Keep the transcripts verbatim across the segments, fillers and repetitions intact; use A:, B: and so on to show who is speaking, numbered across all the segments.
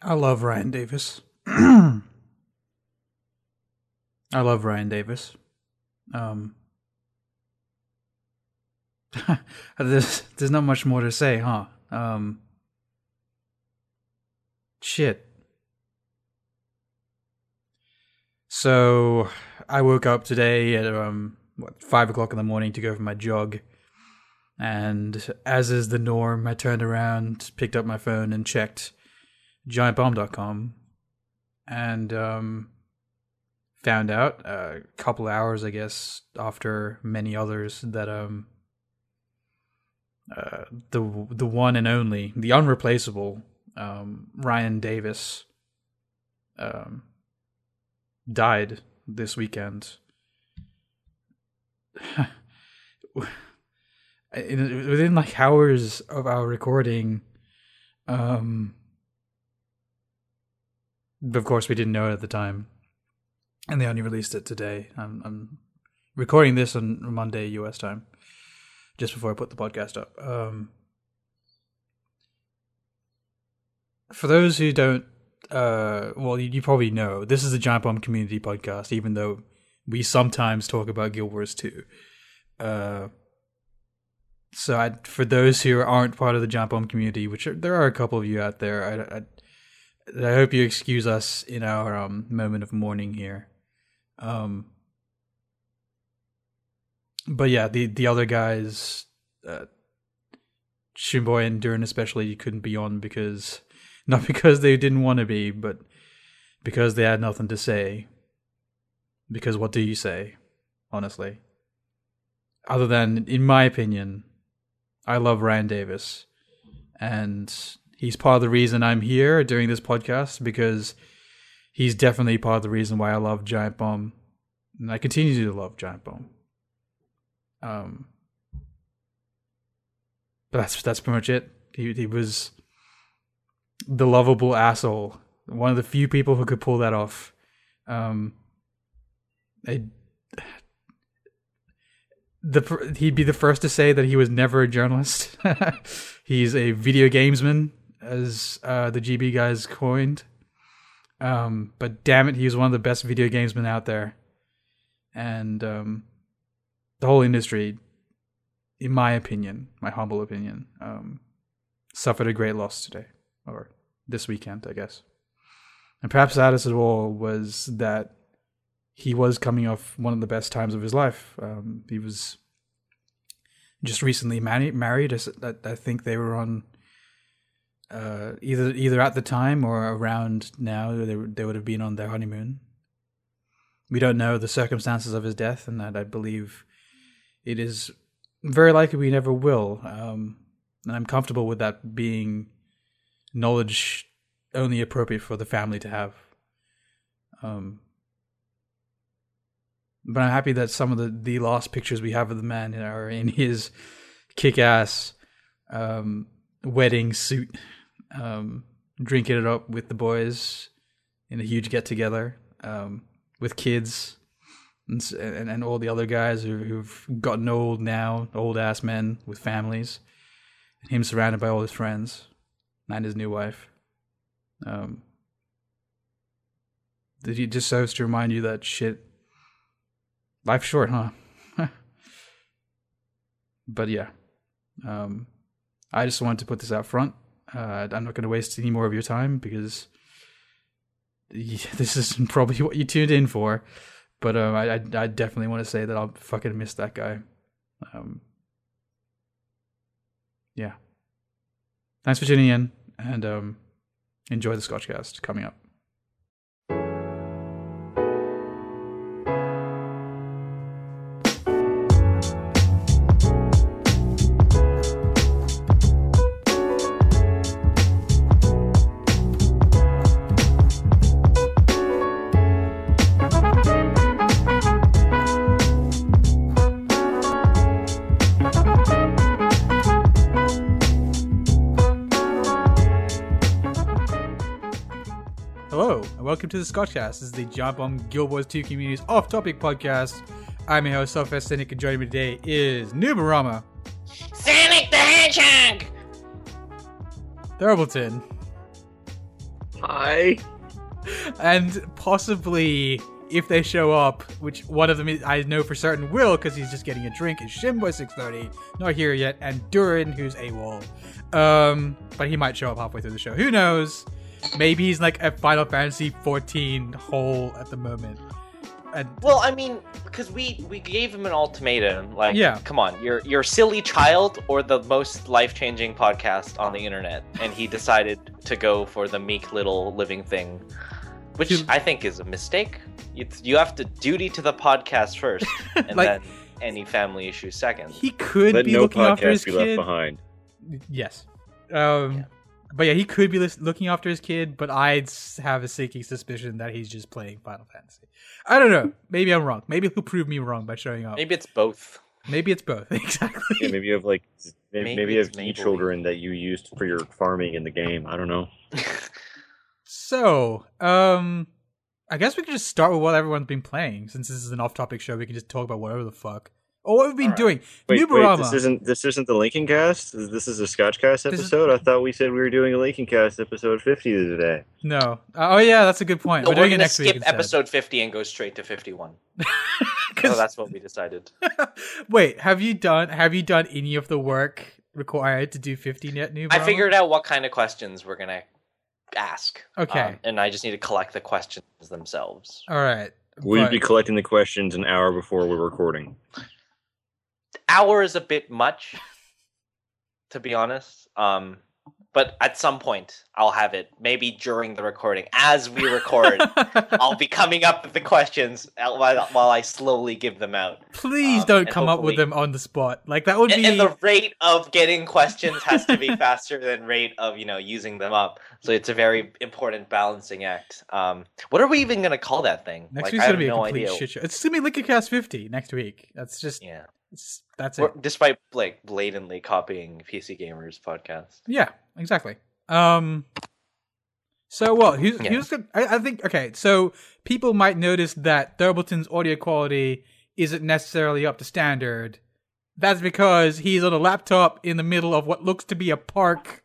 A: I love Ryan Davis. I love Ryan Davis. Um, there's there's not much more to say, huh? Um, shit. So I woke up today at um what five o'clock in the morning to go for my jog, and as is the norm, I turned around, picked up my phone, and checked giant bomb dot com, and um. found out uh, a couple hours, I guess, after many others, that um, uh, the the one and only, the unreplaceable um, Ryan Davis um, died this weekend. In, within like hours of our recording, um, but of course we didn't know it at the time. And they only released it today. I'm, I'm recording this on Monday U S time, just before I put the podcast up. Um, for those who don't, uh, well, you, you probably know, this is the Giant Bomb Community Podcast, even though we sometimes talk about Guild Wars two. Uh, so I, for those who aren't part of the Giant Bomb community, which are, there are a couple of you out there, I, I, I hope you excuse us in our um, moment of mourning here. Um, but yeah, the, the other guys, uh, Shimboy and Durin especially, couldn't be on because, not because they didn't want to be, but because they had nothing to say. Because what do you say, honestly? Other than, in my opinion, I love Ryan Davis, and he's part of the reason I'm here doing this podcast, because he's definitely part of the reason why I love Giant Bomb, and I continue to love Giant Bomb. Um, but that's that's pretty much it. He he was the lovable asshole, one of the few people who could pull that off. Um, I, the he'd be the first to say that he was never a journalist. He's a video gamesman, as uh, the G B guys coined. Um, but damn it, he was one of the best video gamesmen out there. And um, the whole industry, in my opinion, my humble opinion, um, suffered a great loss today, or this weekend, I guess. And perhaps saddest of all was that he was coming off one of the best times of his life. Um, he was just recently married. married. I, I think they were on... Uh, either either at the time or around now, they they would have been on their honeymoon. We don't know the circumstances of his death, and that I believe it is very likely we never will. Um, and I'm comfortable with that being knowledge only appropriate for the family to have. Um, but I'm happy that some of the, the last pictures we have of the man are in his kick-ass um, wedding suit. Um, drinking it up with the boys in a huge get-together, um, with kids and, and and all the other guys who, who've gotten old now, old-ass men with families, and him surrounded by all his friends and his new wife. Um, it just serves to remind you that shit, life's short, huh? But yeah, um, I just wanted to put this out front. Uh, I'm not going to waste any more of your time, because this is probably what you tuned in for. But um, I, I, I definitely want to say that I'll fucking miss that guy. Um, yeah. Thanks for tuning in, and um, enjoy the Scotchcast coming up. Welcome to the Scotchcast. This is the Giant Bomb Guild Wars two Community's off-topic podcast. I'm your host, Selfest Cynic, and joining me today is Nubarama,
B: Sonic the Hedgehog,
A: Thurbalton,
B: Hi.
A: And possibly, if they show up, which one of them is, I know for certain will, because he's just getting a drink, is Shinboy six thirty, not here yet, and Durin, who's AWOL. Um, but he might show up halfway through the show. Who knows? Maybe he's like a Final Fantasy fourteen hole at the moment. And,
C: well, I mean, because we, we gave him an ultimatum. Like,
A: yeah.
C: come on, you're you're silly child or the most life-changing podcast on the internet, and he decided to go for the meek little living thing, which
A: He-
C: I think is a mistake. You you have to duty to the podcast first, and
A: Like-
C: then any family issues second.
A: he could
B: Let
A: be
B: no
A: looking after his
B: podcast be left
A: kid.
B: behind.
A: Yes. Um,
C: Yeah.
A: But yeah, he could be lis- looking after his kid, but I'd s- have a sinking suspicion that he's just playing Final Fantasy. I don't know. Maybe I'm wrong. Maybe he'll prove me wrong by showing up.
C: Maybe it's both.
A: Maybe it's both. Exactly.
B: Yeah, maybe you have like maybe,
C: Maybe
B: maybe you have
C: it's
B: e
C: Maybelline.
B: children that you used for your farming in the game. I don't know.
A: So, um, I guess we could just start with what everyone's been playing. Since this is an off-topic show, we can just talk about whatever the fuck. Or what we've been
C: All right.
A: doing.
B: Wait,
A: Nubarama.
B: wait, this isn't this isn't the Lincoln Cast. This is a Scotchcast
A: This is-
B: episode. I thought we said we were doing a Lincoln Cast episode fifty today.
A: No. Uh, oh yeah, that's a good point.
C: So
A: we're
C: we're
A: doing it
C: gonna
A: next week
C: skip
A: instead.
C: episode fifty and go straight to fifty-one.
A: 'Cause-
C: So that's what we decided.
A: Wait, have you done have you done any of the work required to do fifty yet, Nubarama?
C: I figured out what kind of questions we're gonna ask.
A: Okay.
C: Um, and I just need to collect the questions themselves.
A: All right.
B: We'll
A: but-
B: be collecting the questions an hour before we're recording.
C: Hour is a bit much, to be honest. Um, but at some point, I'll have it. Maybe during the recording, as we record, I'll be coming up with the questions while, while I slowly give them out.
A: Please
C: Um,
A: don't
C: and
A: come up with
C: hopefully-
A: them on the spot. Like that would
C: And,
A: be
C: and the rate of getting questions has to be faster than rate of you know using them up. So it's a very important balancing act. Um, what are we even gonna call that thing?
A: next
C: Like,
A: week's
C: I
A: gonna
C: have
A: be a
C: no
A: complete
C: idea.
A: shit show. It's gonna be Lickcast fifty next week. That's just
C: Yeah.
A: it's, that's it.
C: We're- despite like blatantly copying P C Gamers podcast.
A: Yeah, exactly. Um. So well, who's
C: Yeah.
A: who's good? I, I think okay. So people might notice that Thurbleton's audio quality isn't necessarily up to standard. That's because he's on a laptop in the middle of what looks to be a park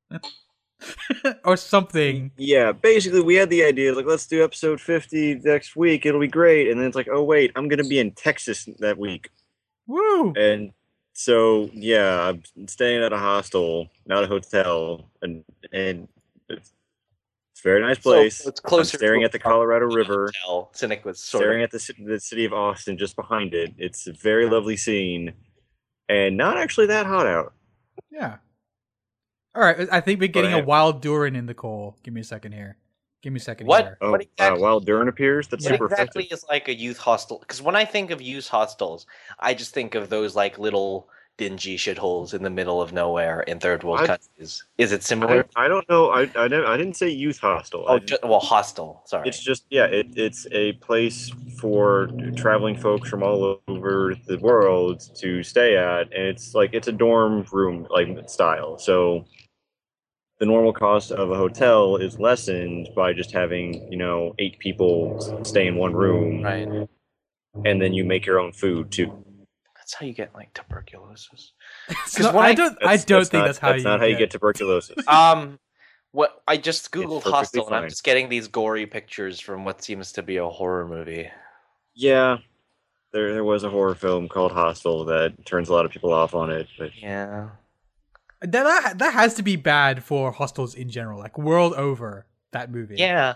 A: or something.
B: Yeah, basically we had the idea like let's do episode fifty next week. It'll be great. And then it's like, oh wait, I'm gonna be in Texas that week.
A: Woo!
B: And so yeah, I'm staying at a hostel, not a hotel, and and it's, it's a very nice place.
C: So it's closer
B: I'm staring
C: to
B: at the Colorado River,
C: Hotel. Cynic was sort
B: staring
C: of
B: at the ci- the city of Austin just behind it. It's a very lovely scene, and not actually that hot out.
A: Yeah. All right. I think we're getting
B: I
A: a
B: have-
A: wild Durin in the call. Give me a second here. Give me a second
C: What?
A: here.
B: Oh,
C: What exactly-
B: uh, while Durin appears, that's
C: what
B: super
C: exactly
B: effective.
C: is like a youth hostel? Because when I think of youth hostels, I just think of those like little dingy shitholes in the middle of nowhere in third world
B: I-
C: countries. Is it similar?
B: I, I don't know. I I, never, I didn't say youth hostel.
C: oh,
B: I-
C: ju- well, hostel. Sorry.
B: It's just yeah, it, it's a place for traveling folks from all over the world to stay at, and it's like it's a dorm room like style. So the normal cost of a hotel is lessened by just having you know eight people stay in one room,
C: right.
B: and then you make your own food too.
C: That's how you get like tuberculosis.
A: It's
C: 'Cause
A: not-
C: when
A: I
C: I-
A: don't. I
B: That's-
A: don't
B: that's
A: think
B: not,
A: that's how you.
B: not how you
A: get
B: get tuberculosis.
C: Um, what I just googled
B: perfectly
C: hostel and I'm
B: fine.
C: just getting these gory pictures from what seems to be a horror movie.
B: Yeah, there there was a horror film called Hostel that turns a lot of people off on it, but
C: Yeah.
A: That, that that has to be bad for hostels in general, like world over. That movie.
C: Yeah.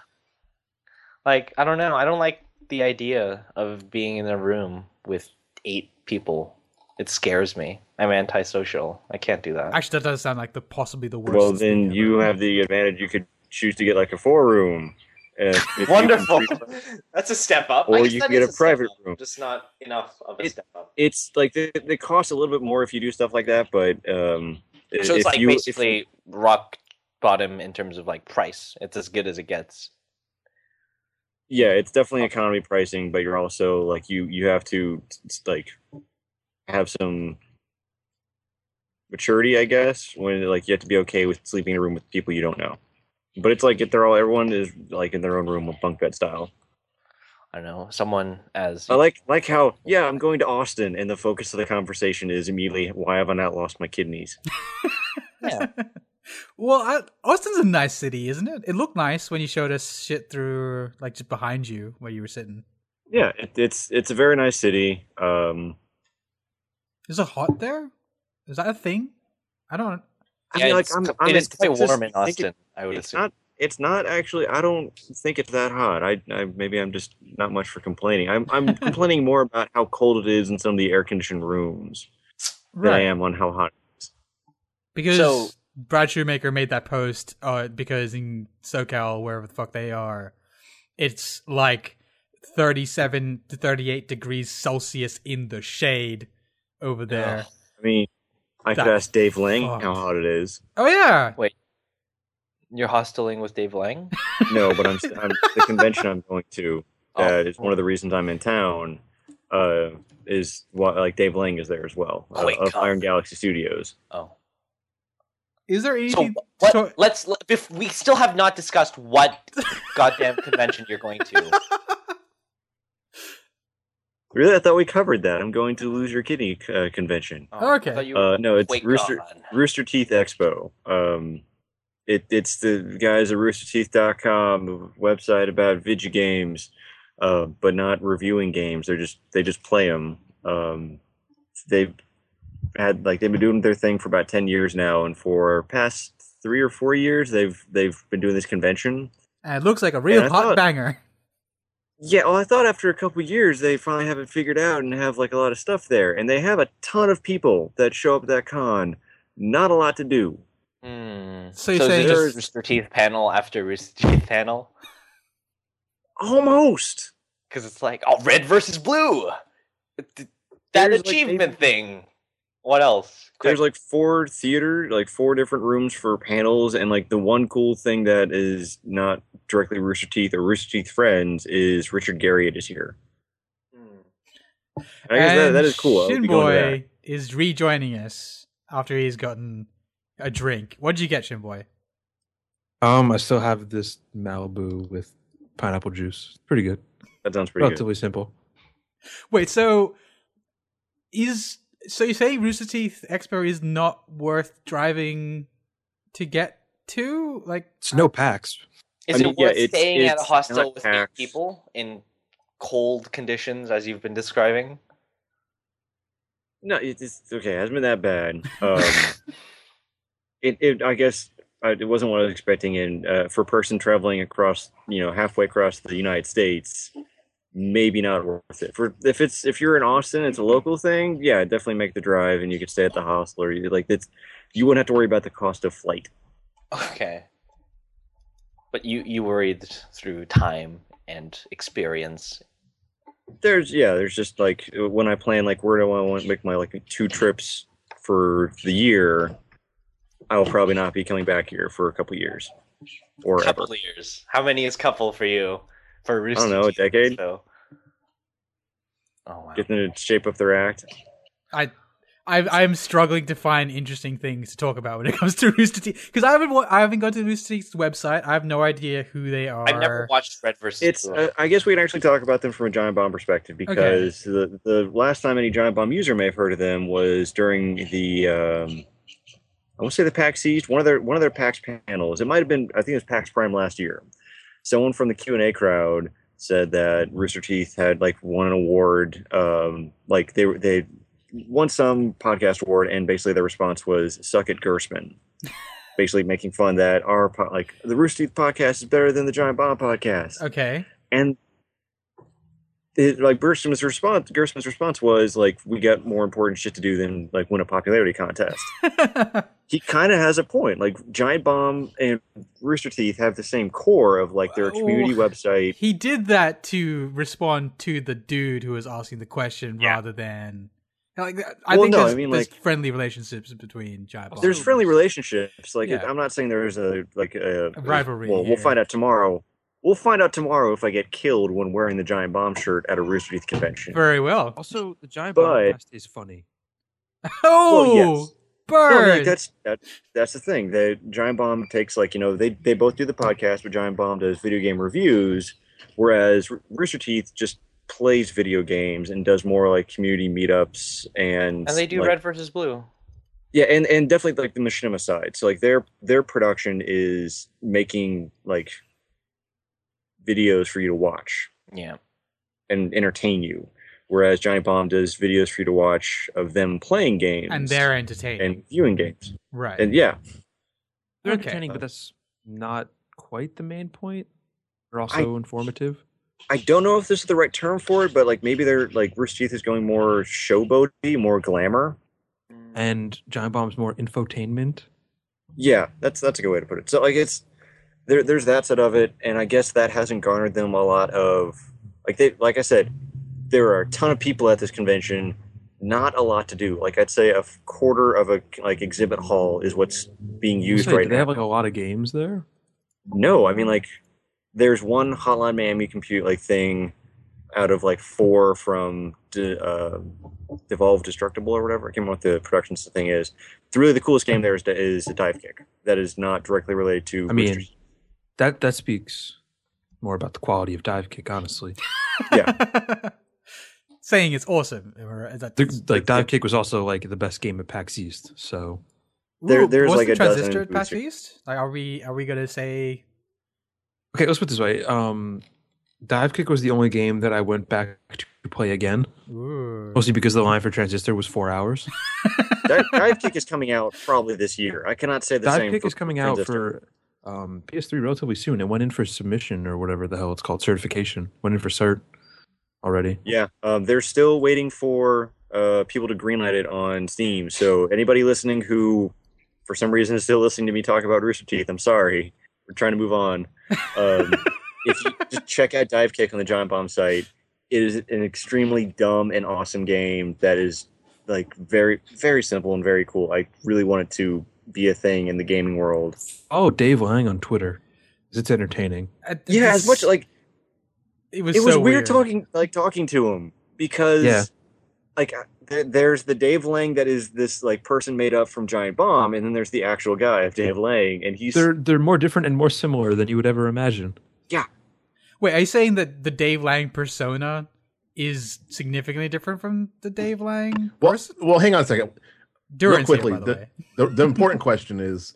C: Like, I don't know. I don't like the idea of being in a room with eight people. It scares me. I'm antisocial. I can't do that.
A: Actually, that does sound like the possibly the worst.
B: well,
A: thing
B: then
A: ever.
B: you have the advantage. You could choose to get like a four room. Uh, if you can
C: Wonderful.
B: treat-
C: That's a step up.
B: Or
C: I guess
B: you
C: that
B: can get
C: is
B: a
C: step
B: private
C: up,
B: room.
C: Just not enough of a
B: It-
C: step up.
B: It's like they, they cost a little bit more if you do stuff like that, but um,
C: So
B: if
C: it's like
B: you, if-
C: basically rock bottom in terms of like price. It's as good as it gets.
B: yeah, it's definitely economy pricing, but you're also like you you have to like have some maturity, I guess, when like you have to be okay with sleeping in a room with people you don't know. But it's like if they're all everyone is like in their own room with bunk bed style.
C: I don't know. Someone as
B: I like like how yeah, I'm going to Austin, and the focus of the conversation is immediately why have I not lost my kidneys?
C: yeah.
A: Well, I, Austin's a nice city, isn't it? It looked nice when you showed us shit through, like, just behind you where you were sitting.
B: Yeah, it, it's it's a very nice city. Um,
A: Is it hot there? Is that a thing? I don't.
B: I
C: Yeah,
B: mean, like
C: it's,
B: I'm,
C: it
B: I'm
C: is
B: in
C: quite
B: Texas,
C: warm in
B: I think
C: Austin.
B: it-
C: I would
B: it's
C: assume.
B: not. It's not actually. I don't think it's that hot. I, I maybe I'm just not much for complaining. I'm I'm complaining more about how cold it is in some of the air conditioned rooms than I
A: Right.
B: am on how hot. It is.
A: Because
C: So-
A: Brad Shoemaker made that post uh, because in SoCal, wherever the fuck they are, it's like thirty-seven to thirty-eight degrees Celsius in the shade over there.
C: Ugh.
B: I mean, I could
A: That's
B: ask Dave Lang
A: fucked.
B: how hot it is.
A: Oh, yeah.
C: You're hosteling with Dave Lang?
B: No, but I'm, I'm the convention I'm going to.
C: Oh.
B: That is one of the reasons I'm in town. Uh, is what like Dave Lang is there as well uh,
C: Quick,
B: of
C: huh?
B: Iron Galaxy Studios.
C: Oh.
A: Is there
C: So
A: anything?
C: what?
A: to-
C: Let's. let- If we still have not discussed what goddamn convention you're going to.
B: Really, I thought we covered that. I'm going to Lose Your Kitty uh, convention.
C: Oh, I
A: Okay.
C: thought you were-
B: Uh, no, it's
C: Wait,
B: Rooster
C: God.
B: Rooster Teeth Expo. Um, it it's the guys at rooster teeth dot com, a website about video games, uh, but not reviewing games. They're just they just play them. Um, they've had like they've been doing their thing for about ten years now, and for past three or four years, they've they've been doing this convention.
A: And it looks like a real
B: And I
A: hot
B: thought-
A: banger.
B: Yeah, well, I thought after a couple years they finally have it figured out and have like a lot of stuff there, and they have a ton of people that show up at that con. Not a lot to do.
C: Hmm.
A: So you're
C: is
A: saying
C: it
B: there's-
C: just Rooster Teeth panel after Rooster Teeth panel?
B: Almost.
C: Because it's like, oh, red versus blue. Th- That
B: There's, like,
C: achievement
B: maybe-
C: thing. What else?
B: There's
C: Quick.
B: like four theater, like four different rooms for panels, and like the one cool thing that is not directly Rooster Teeth or Rooster Teeth Friends is Richard Garriott is here.
C: Hmm.
B: And I guess that,
A: And
B: that is cool. I'll be going to that.
A: Shinboy is rejoining us after he's gotten a drink. What did you get, Shinboy?
D: Um, I still have this Malibu with pineapple juice. Pretty good.
B: That sounds pretty good.
D: Relatively simple.
A: Wait, so is so you say Rooster Teeth Expo is not worth driving to get to? Like,
D: It's no packs.
C: Is
B: I mean,
C: it
B: yeah,
C: worth
B: it's-
C: staying at a
B: it's
C: hostel
B: not
C: with eight
B: packed.
C: people in cold conditions, as you've been describing?
B: No, it- it's okay. It hasn't been that bad. Um, it, it, I guess, uh, it wasn't what I was expecting. And uh, for a person traveling across, you know, halfway across the United States, maybe not worth it. For if it's if you're in Austin, it's a local thing. Yeah, definitely make the drive, and you could stay at the hostel, or you, like it's you wouldn't have to worry about the cost of flight.
C: Okay. But you, you worried through time and experience.
B: There's yeah, there's just like when I plan like where do I want to make my like two trips for the year, I will probably not be coming back here for a couple years or
C: Couple
B: ever.
C: of years. How many is couple for you? For Rooster
B: I don't know, a
C: Teeth,
B: decade?
C: So. Oh wow.
B: Getting them to shape up their act.
A: I, I, I'm struggling to find interesting things to talk about when it comes to Rooster Teeth because I haven't, wa- I haven't gone to Rooster Teeth's website. I have no idea who they are.
C: I've never watched Red versus
B: It's.
C: Blue.
B: Uh, I guess we can actually talk about them from a Giant Bomb perspective because the the last time any Giant Bomb user may have heard of them was during the. Um, I want to say the PAX East, one of their one of their PAX panels. It might have been. I think it was PAX Prime last year. Someone from the Q and A crowd said that Rooster Teeth had like won an award. Um, like they were they won some podcast award, and basically their response was "Suck it, Gersman." Basically making fun that our po- like the Rooster Teeth podcast is better than the Giant Bomb podcast.
A: Okay.
B: And it, like Gersman's response, Gersman's response was like, "We got more important shit to do than like win a popularity contest." He kind of has a point. Like Giant Bomb and Rooster Teeth have the same core of like their community
A: Oh.
B: website.
A: He did that to respond to the dude who was asking the question
B: Yeah.
A: rather than like I
B: Well,
A: think
B: no,
A: there's,
B: I mean,
A: there's
B: like-
A: friendly relationships between Giant Bomb.
B: There's friendly relationships. Like
A: Yeah.
B: I'm not saying there's a like a,
A: A rivalry
B: Well,
A: here.
B: we'll find out tomorrow. We'll find out tomorrow if I get killed when wearing the Giant Bomb shirt at a Rooster Teeth convention.
A: Very well.
D: Also, the Giant
B: But-
D: Bomb cast is funny.
A: Oh,
B: yes. No, I mean,
A: bird!
B: like, that's that, that's the thing. The Giant Bomb takes like you know they they both do the podcast, but Giant Bomb does video game reviews, whereas Ro- Rooster Teeth just plays video games and does more like community meetups and
C: and they do
B: like,
C: Red versus Blue.
B: Yeah, and, and definitely like the machinima side. So like their their production is making like videos for you to watch
C: Yeah.
B: and entertain you, whereas Giant Bomb does videos for you to watch of them playing games
A: And they're entertaining.
B: and viewing games.
A: Right.
B: And yeah,
D: They're
A: Okay.
D: entertaining, but that's not quite the main point. They're also informative.
B: I don't know if this is the right term for it, but like maybe they're like Rooster Teeth is going more showboaty, more glamour.
D: And Giant Bomb's more infotainment.
B: Yeah, that's that's a good way to put it. So like it's there there's that side of it, and I guess that hasn't garnered them a lot of like they like I said, there are a ton of people at this convention, not a lot to do. Like I'd say a quarter of a like exhibit hall is what's being used
D: Say,
B: right
D: do they
B: now.
D: have like a lot of games there?
B: No, I mean like there's one Hotline Miami compute like thing out of like four from De, uh, Devolve Destructible or whatever. I can't remember what the production thing is. The really the coolest game there is is a dive kick that is not directly related to.
D: I mean,
B: Roosters.
D: that that speaks more about the quality of Dive Kick, honestly.
B: Yeah.
A: Saying it's awesome. Or is that
D: The, like Dive Kick was also like the best game at PAX East. So
B: There-
A: Ooh,
B: there's
A: what's
B: like
A: the
B: a dozen
A: transistor at PAX
B: booster-
A: East? Like, are we are we gonna say?
D: okay, let's put it this way. Um, Dive Kick was the only game that I went back to play again,
A: Ooh.
D: mostly because the line for Transistor was four hours.
B: Dive, Dive Kick is coming out probably this year. I cannot say the
D: Dive
B: same.
D: Kick
B: for
D: is coming out
B: Transistor.
D: for um, P S three relatively soon. It went in for submission or whatever the hell it's called, certification. Went in for cert already.
B: Yeah, um, they're still waiting for uh, people to greenlight it on Steam. So anybody listening who, for some reason, is still listening to me talk about Rooster Teeth, I'm sorry. We're trying to move on. Um, if you just check out Dive Kick on the Giant Bomb site, it is an extremely dumb and awesome game that is like very, very simple and very cool. I really want it to be a thing in the gaming world.
D: Oh, Dave Lang on Twitter. It's entertaining.
A: Uh,
B: Yeah, as much like
A: it was.
B: it was
A: so
B: weird, talking like talking to him because
D: Yeah.
B: like uh, there, there's the Dave Lang that is this like person made up from Giant Bomb, and then there's the actual guy of Dave Lang, and he's
D: They're they're more different and more similar than you would ever imagine.
A: Wait, are you saying that the Dave Lang persona is significantly different from the Dave Lang
E: Well,
A: person?
E: well, hang on a second.
A: Duran
E: real quickly,
A: by the,
E: the-
A: way.
E: The, the important question is,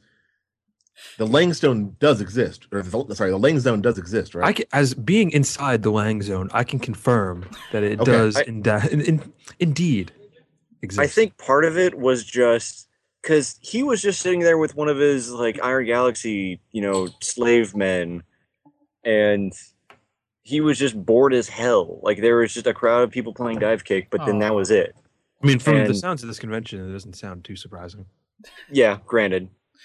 E: the Langstone does exist, or the, sorry, the Lang Zone does exist, right?
D: I can, as being inside the Lang Zone, I can confirm that it
E: Okay,
D: does
B: I-
D: in, in, in, indeed exist.
B: I think part of it was just because he was just sitting there with one of his like Iron Galaxy, you know, slave men, and he was just bored as hell. Like there was just a crowd of people playing Dive Kick, but then that
A: Aw.
B: was it.
D: I mean, from the
B: and-
D: sounds of this convention, it doesn't sound too surprising.
B: Yeah, granted,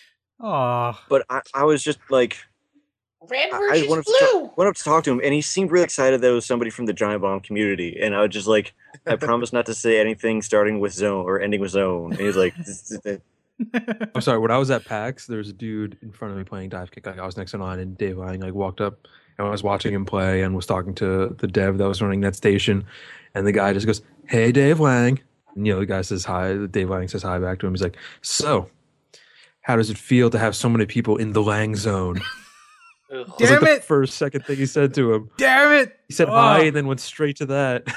A: Aw.
B: but I, I was just like.
C: Red
B: I- I
C: versus
B: went up, to
C: blue.
B: talk, went up to talk to him, and he seemed really excited that it was somebody from the Giant Bomb community. And I was just like, I promise not to say anything starting with zone or ending with zone. And he was like, this, this, this.
D: I'm sorry. When I was at PAX, there was a dude in front of me playing Dive Kick. Like I was next in line, and Dave Lang like walked up, and I was watching him play, and was talking to the dev that was running that station, and the guy just goes, "Hey, Dave Lang," and you know the guy says hi. Dave Lang says hi back to him. He's like, "So, how does it feel to have so many people in the Lang Zone?"
C: Ugh.
D: That was like
A: Damn
D: the
A: it!
D: first second thing he said to him.
A: Damn it!
D: He said
A: Oh.
D: hi, and then went straight to that.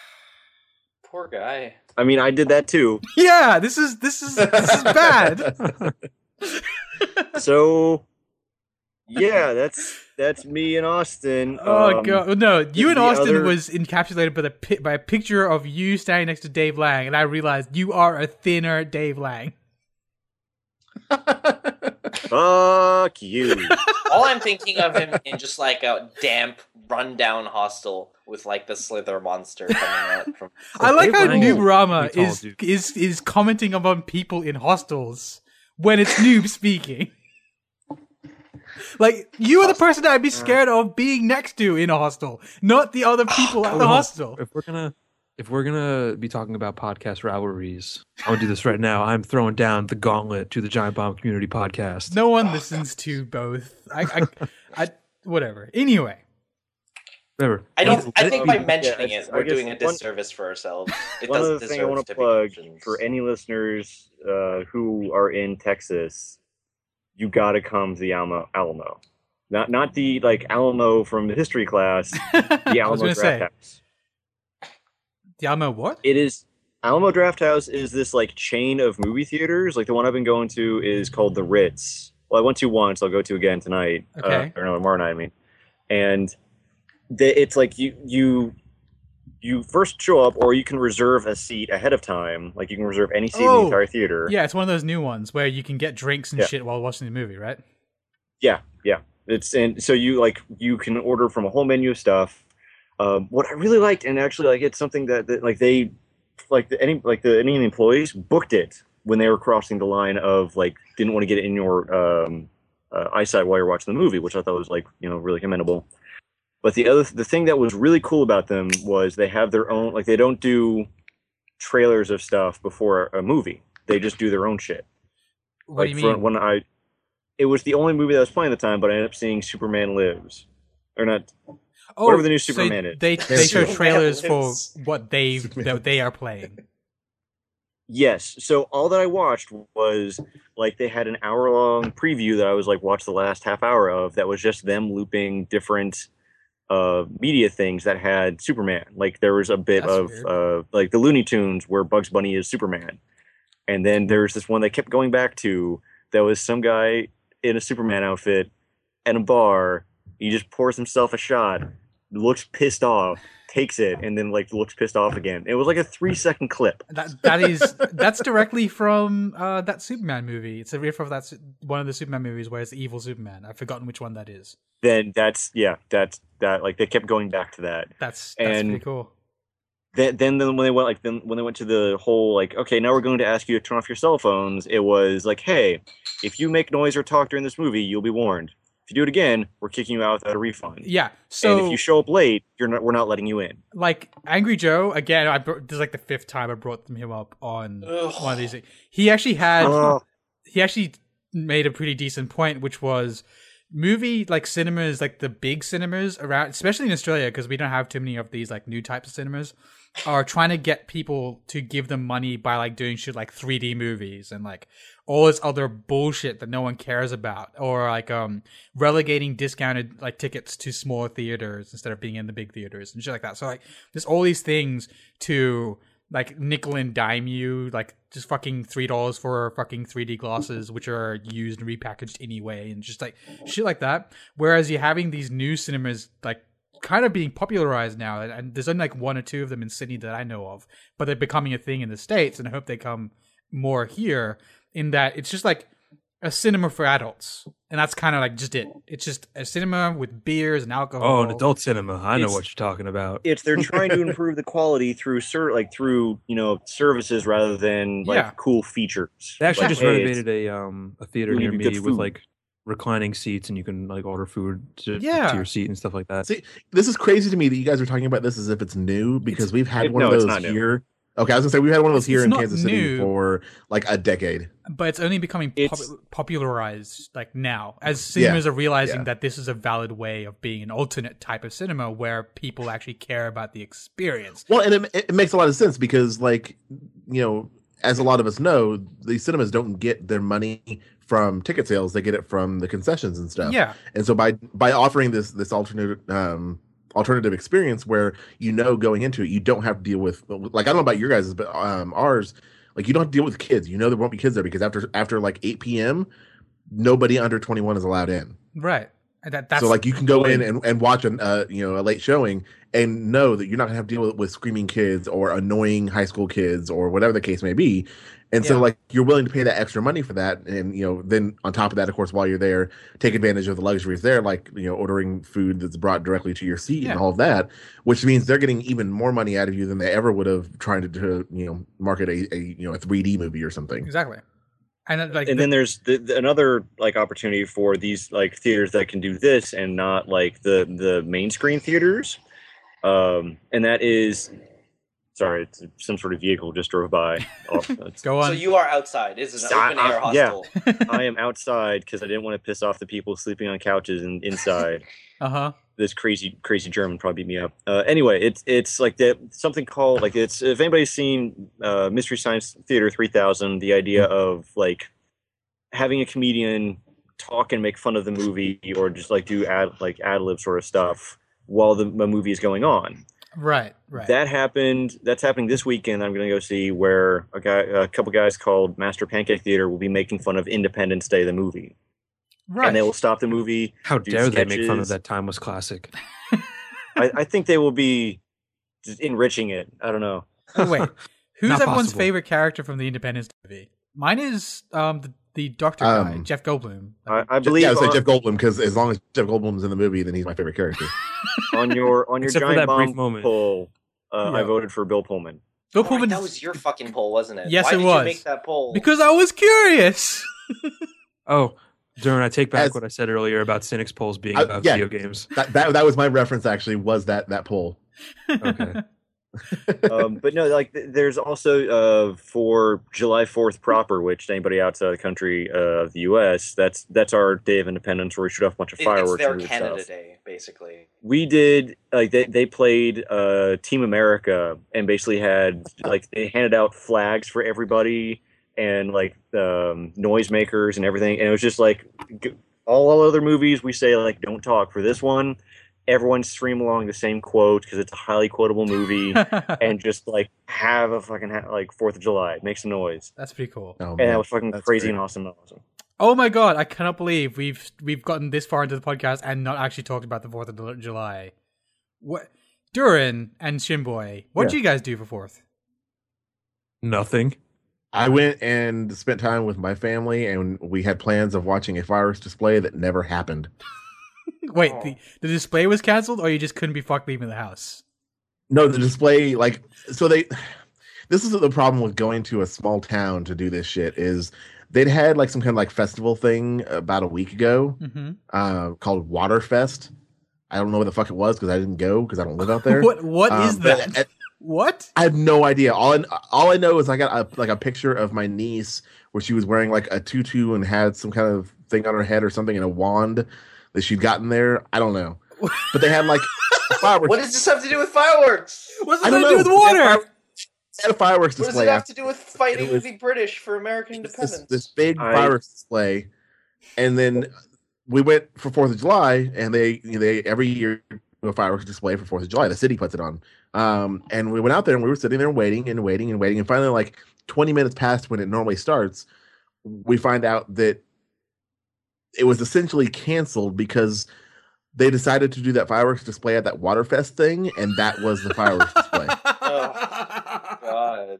C: Poor guy.
B: I mean, I did that too.
A: Yeah, this is this is this is bad.
B: So, yeah, that's that's me in Austin.
A: Oh
B: Um,
A: god, no! You and
B: the
A: Austin
B: other-
A: was encapsulated by the pi- by a picture of you standing next to Dave Lang, and I realized you are a thinner Dave Lang.
B: Fuck you.
C: All I'm thinking of him in just like a damp, rundown hostel with like the Slither monster coming out from.
A: I like
D: Dave
A: how
D: Lang
A: Noob
D: is
A: Rama
D: pretty tall,
A: is
D: dude.
A: is is commenting upon people in hostels when it's Noob speaking. Like you are the person that I'd be scared of being next to in a hostel, not the other people at the
D: Oh,
A: hostel.
D: If we're gonna if we're gonna be talking about podcast rivalries, I'm gonna do this right now. I'm throwing down the gauntlet to the Giant Bomb Community Podcast.
A: No one listens to both. I, I, I whatever. Anyway,
D: Whatever.
C: I don't. I think by
B: Yeah,
C: mentioning
B: I-
C: it,
B: I
C: we're
B: guess
C: doing a
B: one-
C: disservice for ourselves. It
B: One
C: doesn't
B: other thing I
C: deserve
B: want
C: to
B: to
C: be
B: plug
C: mentioned.
B: for any listeners uh, who are in Texas, you got to come to the Alamo. Alamo, not not the like Alamo from the history class. The
A: I was
B: Alamo
A: gonna
B: Draft
A: say
B: House.
A: Diamo what?
B: It is Alamo Drafthouse is this like chain of movie theaters. Like the one I've been going to is called the Ritz. Well, I went to once. I'll go to again tonight.
A: Okay.
B: Uh, or no, tomorrow night. I mean, and they, it's like you you you first show up, or you can reserve a seat ahead of time. Like you can reserve any seat in
A: Oh,
B: the entire theater.
A: Yeah, it's one of those new ones where you can get drinks and
B: Yeah.
A: shit while watching the movie, right?
B: Yeah, yeah. It's and so you like you can order from a whole menu of stuff. Um, what I really liked, and actually like it's something that, that like they like the, any like the any of the employees booked it when they were crossing the line of like didn't want to get it in your um, uh, eyesight while you're watching the movie, which I thought was like you know really commendable. But the other the thing that was really cool about them was they have their own like they don't do trailers of stuff before a movie. They just do their own shit.
A: What
B: like
A: do you
B: for-
A: mean?
B: when I it was the only movie that I was playing at the time, but I ended up seeing Superman Lives. Or not
A: Oh,
B: whatever the new
A: so
B: Superman is.
A: They they show
E: Superman
A: trailers for
C: lives.
A: what they
E: Superman
A: that they are playing.
B: Yes. So all that I watched was like they had an hour long preview that I was like watched the last half hour of that was just them looping different uh media things that had Superman. Like there was a bit
A: That's
B: of
A: weird.
B: uh like the Looney Tunes where Bugs Bunny is Superman. And then there's this one they kept going back to that was some guy in a Superman outfit at a bar. He just pours himself a shot, looks pissed off, takes it, and then like looks pissed off again. It was like a three second clip.
A: That that is that's directly from uh, that Superman movie. It's a riff of that Su- one of the Superman movies where it's the evil Superman. I've forgotten which one that is.
B: Then that's yeah, that's that like they kept going back to that.
A: That's that's
B: And-
A: pretty cool.
B: Then, then, then when they went like then when they went to the whole like okay now we're going to ask you to turn off your cell phones, it was like hey, if you make noise or talk during this movie you'll be warned. If you do it again we're kicking you out without a refund.
A: Yeah. So
B: and if you show up late you're not we're not letting you in.
A: like Angry Joe again. I brought, this is like the fifth time I brought him up on
C: Ugh.
A: one of these. He actually had
B: Oh.
A: he actually made a pretty decent point, which was movie like cinemas, like the big cinemas around, especially in Australia, because we don't have too many of these like new types of cinemas, are trying to get people to give them money by like doing shit like three D movies and like all this other bullshit that no one cares about, or like um relegating discounted like tickets to smaller theaters instead of being in the big theaters and shit like that. So like there's all these things to like nickel and dime you, like just fucking three dollars for fucking three D glasses, which are used and repackaged anyway, and just like shit like that. Whereas you're having these new cinemas like kind of being popularized now, and, and there's only like one or two of them in Sydney that I know of, but they're becoming a thing in the States, and I hope they come more here. In that it's just like a cinema for adults, and that's kind of like just it. It's just a cinema with beers and alcohol.
D: Oh, an adult cinema. I know
B: It's-
D: what you're talking about.
B: It's they're trying to improve the quality through ser- like through you know services rather than like
A: Yeah.
B: cool features.
D: They actually
B: Like,
D: just
B: hey,
D: renovated a um a theater
B: we
D: near
B: need
D: me
B: good
D: with
B: food.
D: like reclining seats, and you can like order food to,
A: Yeah.
D: to your seat and stuff like that.
E: See, this is crazy to me that you guys are talking about this as if it's new because we've had
B: it-
E: one
B: no,
E: of
B: it's
E: those
B: not new.
E: here. Okay, I was gonna say we've had one of those
A: It's-
E: here
A: it's
E: in
A: not
E: Kansas City
A: new.
E: for like a decade.
A: But it's only becoming pop-
B: It's-
A: popularized like now, as cinemas are realizing
E: yeah.
A: that this is a valid way of being an alternate type of cinema where people actually care about the experience.
E: Well, and it, it makes a lot of sense because, like, you know, as a lot of us know, the cinemas don't get their money from ticket sales; they get it from the concessions and stuff.
A: Yeah,
E: And so by by offering this this alternative um, alternative experience where you know going into it you don't have to deal with like I don't know about your guys' but um, ours like you don't have to deal with kids. You know there won't be kids there because after after like eight p.m. nobody under twenty-one is allowed in.
A: right. And That, that's
E: So like you can go in and, and watch an uh, you know a late showing and know that you're not gonna have to deal with, with screaming kids or annoying high school kids or whatever the case may be. And so
A: Yeah.
E: like you're willing to pay that extra money for that, and you know then on top of that, of course, while you're there, take advantage of the luxuries there, like you know ordering food that's brought directly to your seat
A: Yeah.
E: and all of that, which means they're getting even more money out of you than they ever would have trying to, to you know market a, a you know a three D movie or something.
A: exactly. And uh, like
B: and
A: the-
B: then there's the, the, another like opportunity for these like theaters that can do this and not like the the main screen theaters, um, and that is sorry, it's some sort of vehicle just drove by. Oh, that's-
A: go on.
C: So you are outside. This is an
B: I-
C: open
B: I-
C: air
B: yeah.
C: hostel.
B: I am outside because I didn't want to piss off the people sleeping on couches and inside.
A: uh huh.
B: This crazy crazy German probably beat me up. Uh, anyway, it's it's like that something called like it's if anybody's seen uh, Mystery Science Theater three thousand, the idea of like having a comedian talk and make fun of the movie or just like do ad like ad lib sort of stuff while the, the movie is going on.
A: Right, right.
B: That happened. That's happening this weekend. I'm going to go see where a guy, a couple guys called Master Pancake Theater will be making fun of Independence Day, the movie,
A: right.
B: and they will stop the movie.
D: How
B: do
D: dare they make fun of
B: sketches.
D: that timeless classic?
B: I, I think they will be just enriching it. I don't know.
A: Oh, wait. Who's
D: Not
A: everyone's
D: possible.
A: favorite character from the Independence movie? Mine is um the, the doctor guy,
E: Um,
A: Jeff Goldblum.
B: I, I
E: Je-
B: believe
E: yeah, I would say
B: on,
E: Jeff Goldblum because as long as Jeff Goldblum's in the movie, then he's my favorite character.
B: on your on your
D: Except for
B: giant
D: that brief
B: bomb
D: moment.
B: poll, uh, I
A: Yeah.
B: voted for Bill Pullman.
A: Bill
C: Oh, right,
A: Pullman
C: that
A: is-
C: was your fucking poll, wasn't it?
A: Yes,
C: Why
A: it
C: did
A: was.
C: you make that poll?
A: because I was curious.
D: Oh, Duran, I take back
E: As-
D: what I said earlier about Cynics polls being
E: I-
D: about
E: yeah.
D: video games.
E: that, that that was my reference. Actually, was that that poll?
D: Okay.
B: um, but no, like th- there's also uh, for July fourth proper, which anybody outside the country uh, of the U S, that's that's our Day of Independence where we shoot off a bunch of
C: It-
B: fireworks.
C: it's their
B: and weird
C: Canada
B: stuff.
C: Day, basically.
B: We did like they they played uh, Team America and basically had like they handed out flags for everybody and like um, noisemakers and everything, and it was just like g- all other movies we say like don't talk. For this one, everyone stream along the same quote because it's a highly quotable movie. And just like have a fucking ha- like Fourth of July, make some noise,
A: That's pretty cool.
E: Oh,
B: and
E: man,
B: that was fucking
E: that's
B: crazy
E: great.
B: and awesome, and awesome.
A: Oh my god, I cannot believe we've we've gotten this far into the podcast and not actually talked about the Fourth of July. What, Durin and Shinboy? What did
E: Yeah.
A: you guys do for Fourth?
D: Nothing.
E: I went and spent time with my family, and we had plans of watching a fireworks display that never happened.
A: Wait,
C: Oh.
A: the, the display was canceled, or you just couldn't be fucked leaving the house?
E: No, the display, like, so they. This is the problem with going to a small town to do this shit is they'd had like some kind of like festival thing about a week ago
A: Mm-hmm.
E: uh, called Waterfest. I don't know what the fuck it was because I didn't go because I don't live out there.
A: What What is
E: Um, but
A: that?
E: I-
A: What?
E: I have no idea. All I, all I know is I got a, like a picture of my niece where she was wearing like a tutu and had some kind of thing on her head or something and a wand that she'd gotten there. I don't know, but they had like fireworks.
C: What does this have to do with fireworks?
A: What's
E: I
A: it
E: don't
A: got to do
E: know.
A: with
E: They had
A: water?
E: fire- they had a fireworks
C: What does
E: display.
C: it have
E: after-
C: to do with fighting
E: It was-
C: the British for American
E: this,
C: independence?
E: this big
B: I-
E: fireworks display, and then we went for Fourth of July, and they they every year do a fireworks display for Fourth of July. The city puts it on, um, and we went out there and we were sitting there waiting and waiting and waiting, and finally, like twenty minutes past when it normally starts, we find out that it was essentially canceled because they decided to do that fireworks display at that Waterfest thing, and that was the fireworks display.
C: Oh, God.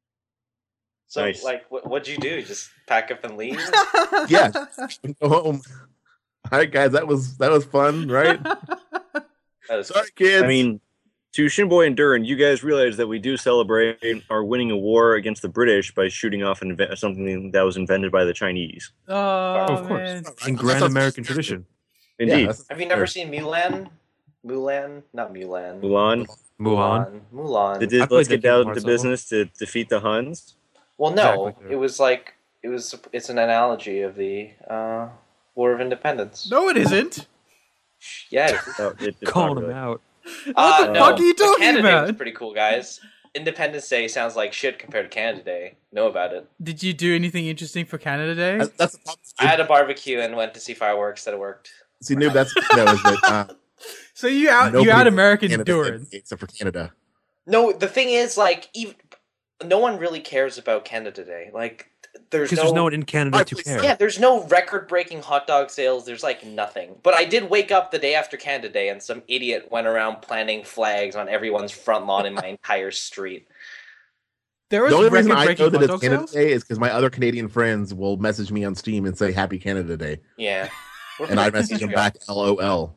C: So,
B: Nice.
C: like, what, what'd you do? Just pack up and leave?
E: Yeah. Go home. All right, guys, that was that was fun, right?
C: That was-
E: Sorry, kids.
B: I mean, to Shinboy and Durin, you guys realize that we do celebrate our winning a war against the British by shooting off an inve- something that was invented by the Chinese.
A: Oh,
D: of course.
A: man.
D: In grand American tradition.
E: Yeah,
B: Indeed,
E: that's-
C: Have you never seen Mulan? Mulan? Not Mulan.
B: Mulan.
D: Mulan.
C: Mulan.
B: They did,
D: I played
B: let's
D: that
B: get
D: game
B: down
D: once,
B: to
D: level.
B: business to defeat the Huns.
C: Well, no.
D: Exactly.
C: It was like, it was, it's an analogy of the uh, War of Independence.
A: No, it isn't.
C: Yeah.
B: Oh, it- it's
D: Calling
B: not
D: them
B: really.
D: out.
A: What
C: Uh,
A: the
C: no.
A: fuck are you
C: But
A: talking
C: Canada Day
A: about?
C: was pretty cool, guys. Independence Day sounds like shit compared to Canada Day. Know about it.
A: Did you do anything interesting for Canada Day?
E: That's, that's the problem.
C: I had a barbecue and went to see fireworks that worked.
E: See, noob, that's no, is that uh,
A: So you out
E: nobody
A: you out
E: from
A: American
E: Canada
A: Durin.
E: except for Canada.
C: No, the thing is, like, even no one really cares about Canada Day. Like, there's
D: Because
C: no,
D: there's no one in Canada
E: Right,
D: to
E: please.
D: care.
C: yeah, there's no record-breaking hot dog sales. There's like nothing. But I did wake up the day after Canada Day, and some idiot went around planting flags on everyone's front lawn in my entire street.
A: There was
E: The only reason I know
A: record-breaking
E: that
A: hot
E: it's
A: dog
E: Canada
A: sales?
E: Day is because my other Canadian friends will message me on Steam and say Happy Canada Day,
C: Yeah,
E: and I message them back LOL.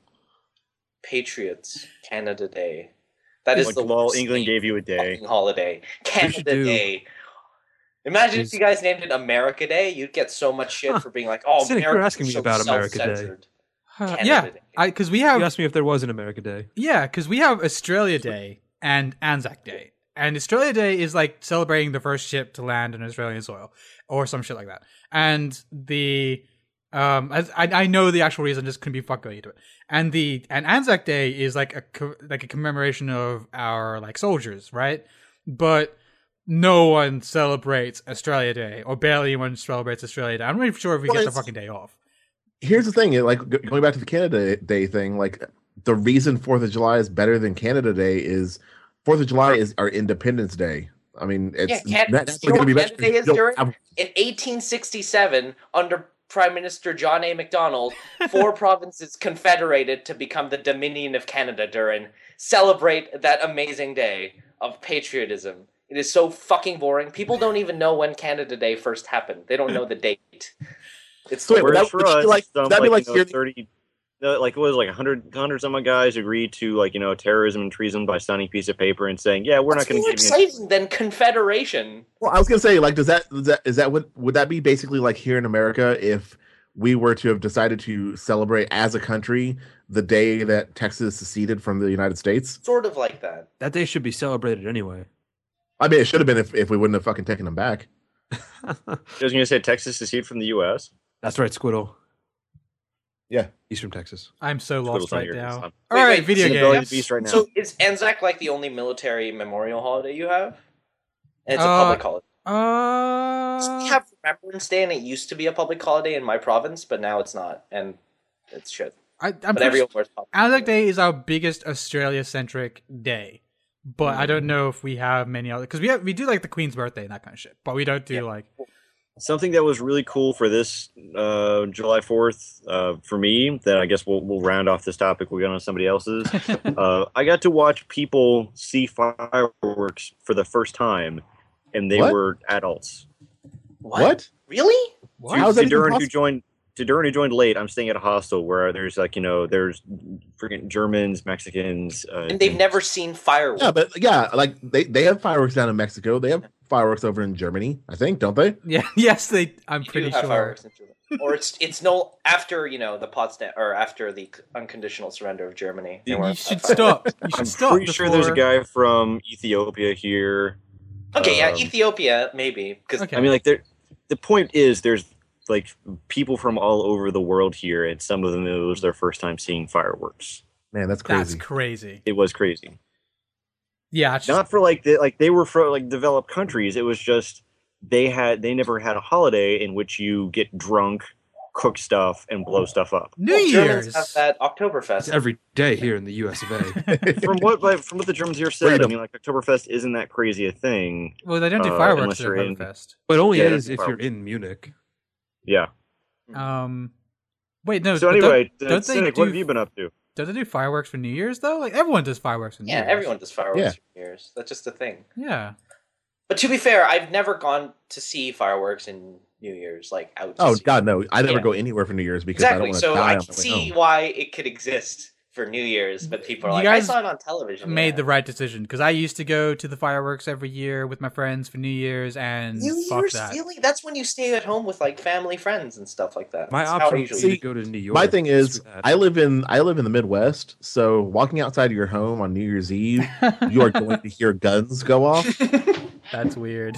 C: Patriots, Canada Day. That is
B: Like,
C: the
B: well,
C: worst
B: England
C: name
B: gave you a
C: for
B: day.
C: fucking holiday.
D: should
C: Canada
D: do
C: Day. Imagine
D: is-
C: if you guys named it America Day. You'd get so much shit
D: Huh.
C: for being like, "Oh,
D: Cynic, you're
C: Americans
D: asking
C: are
D: me
C: so
D: about America Day.
C: self-censored."
A: Uh,
C: Canada
A: yeah,
C: Day.
A: I because we
D: You
A: have
D: asked me if there was an America Day.
A: yeah because we have Australia Day and Anzac Day, and Australia Day is like celebrating the first ship to land on Australian soil or some shit like that. And the um I I I know the actual reason, just couldn't be fucked going into it. And the and Anzac Day is like a co- like a commemoration of our like soldiers, right? But no one celebrates Australia Day, or barely anyone celebrates Australia Day. I'm not even sure if we
E: Well,
A: get the
E: it's-
A: fucking day off.
E: Here's the thing, like g- going back to the Canada Day thing, like the reason Fourth of July is better than Canada Day is Fourth of July is our Independence Day. I mean, it's
C: Yeah, Can-
E: that's
C: you know
E: going to
C: what
E: be
C: Canada
E: better.
C: Day is
E: You don't
C: during?
E: have-
C: In eighteen sixty-seven, under Prime Minister John A. Macdonald, four provinces confederated to become the Dominion of Canada during celebrate that amazing day of patriotism. It is so fucking boring. People don't even know when Canada Day first happened. They don't know the date. It's
E: So wait,
C: the
E: would
B: Whereas
E: that-
B: for
E: would you
B: us,
E: like-
B: some
E: would that be
B: like,
E: like
B: you know,
E: here-
B: thirty, no, like it was like a hundred, hundred some odd guys agreed to like you know terrorism and treason by signing a piece of paper and saying, yeah, we're
C: What's
B: not going
C: more
B: to give you.
C: exciting than Confederation?
E: Well, I was gonna say, like, does that is that is that what would that be basically like here in America if we were to have decided to celebrate as a country the day that Texas seceded from the United States?
C: Sort of like that.
D: That day should be celebrated anyway.
E: I mean, it should have been if, if we wouldn't have fucking taken them back.
B: I was going to say Texas seceded from the U S.
D: That's right, Squiddle.
E: Yeah.
D: He's from Texas.
A: I'm so lost
B: Squiddle's not
A: right
B: here,
A: now.
B: it's
A: All
B: not-
C: Wait,
A: right,
C: wait,
A: video
B: it's an ability
A: games.
B: to beast right now.
C: So is Anzac like the only military memorial holiday you have? And it's a
A: Uh,
C: public holiday.
A: Uh,
C: We have Remembrance Day, and it used to be a public holiday in my province, but now it's not, and it's shit.
A: I, I'm
C: But
A: pretty
C: everyone
A: sure
C: wears public.
A: Anzac Day is our biggest Australia-centric day, but I
C: Mm-hmm.
A: don't know if we have many other because we have we do like the Queen's birthday and that kind of shit, but we don't do
C: Yeah.
A: like
B: Something that was really cool for this uh, July fourth uh, for me, that I guess we'll, we'll round off this topic, we'll get on to somebody else's. uh, I got to watch people see fireworks for the first time, and they
E: What?
B: were adults.
E: What?
C: Really?
A: what?
E: How is that
B: to
E: even
B: Duran, who
E: possible?
B: joined to Duran, who joined late, I'm staying at a hostel where there's like, you know, there's freaking Germans, Mexicans. Uh,
C: And they've never seen fireworks.
E: Yeah, but yeah, like they, they have fireworks down in Mexico. They have fireworks over in Germany, I think, don't they?
A: Yeah, yes, they. I'm
C: You do
A: pretty
C: have
A: sure.
C: fireworks in Germany. Or it's it's no after you know the Potsdam or after the unconditional surrender of Germany. they
A: You,
C: weren't
A: you should
C: have fireworks.
A: stop. You should
B: I'm
A: stop.
B: pretty sure there's a
A: before-
B: guy from Ethiopia here.
C: Okay, yeah,
B: Um,
C: Ethiopia maybe because
A: Okay.
B: I mean, like, there. The point is, there's like people from all over the world here, and some of them it was their first time seeing fireworks.
E: Man, that's
A: That's
E: crazy.
A: crazy.
B: It was crazy.
A: Yeah, it's just,
B: Not for like the, like they were for like developed countries. It was just they had they never had a holiday in which you get drunk, cook stuff, and blow stuff up.
A: New
C: well, Germans
A: Year's.
C: have that
D: It's
C: Oktoberfest.
D: every day here in the U S of A.
B: From what like, from what the Germans here said, I
E: Freedom.
B: mean, like Oktoberfest isn't that crazy a thing.
A: Well, they don't do
B: uh,
A: fireworks
B: unless
A: at
B: you're in-
A: Oktoberfest.
D: But it only
B: Yeah,
D: is
B: that's
D: if you're
B: far.
D: in Munich.
B: Yeah.
A: Um, wait, no.
B: So
A: but
B: anyway,
A: don't,
B: uh,
A: don't they
B: Cynic,
A: do?
B: what have you been up to?
A: Don't they do fireworks for New Year's though? Like everyone does fireworks for New
C: Yeah,
A: Year's.
C: everyone does fireworks
E: Yeah.
C: for New Year's. That's just a thing.
A: Yeah.
C: But to be fair, I've never gone to see fireworks in New Year's, like out. To
E: Oh
C: see.
E: God, no! I never
C: Yeah.
E: go anywhere for New Year's because I don't
C: Exactly.
E: want to
C: So
E: die
C: I
E: on
C: can
E: the way
C: see
E: home.
C: why it could exist for New Year's, but people are
A: You
C: like, I
A: guys
C: saw it on television.
A: Made
C: yeah.
A: the right decision because I used to go to the fireworks every year with my friends for New Year's, and
C: New
A: fuck
C: Year's,
A: that.
C: really? That's when you stay at home with like family, friends, and stuff like that.
D: My
C: That's how I
D: option would
C: usually
D: be
E: See,
D: to go to New York.
E: My thing is,
D: Screw that.
E: I live in I live in the Midwest, so walking outside of your home on New Year's Eve, you are going to hear guns go off.
A: That's weird.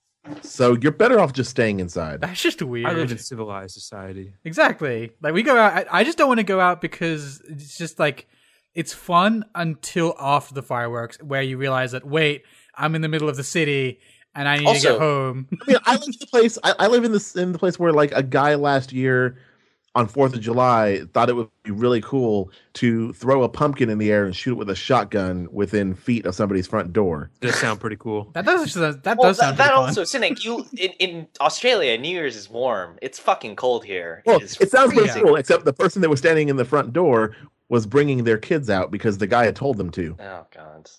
E: So you're better off just staying inside.
A: That's just weird.
D: I live in civilized society.
A: Exactly. Like we go out. I, I just don't want to go out because it's just like it's fun until after the fireworks, where you realize that wait, I'm in the middle of the city and I need to
C: Also-
A: get home.
E: I mean, I live in the place. I, I live in this in the place where like a guy last year on Fourth of July thought it would be really cool to throw a pumpkin in the air and shoot it with a shotgun within feet of somebody's front door.
D: Does sound pretty cool.
A: That does that, that
C: well,
A: does
C: that,
A: sound
C: that
A: pretty fun.
C: also, Cynic, you in, in Australia, New Year's is warm. It's fucking cold here.
E: Well,
C: it is
E: it sounds pretty
C: freezing.
E: cool, except the person that was standing in the front door was bringing their kids out because the guy had told them to.
C: Oh god.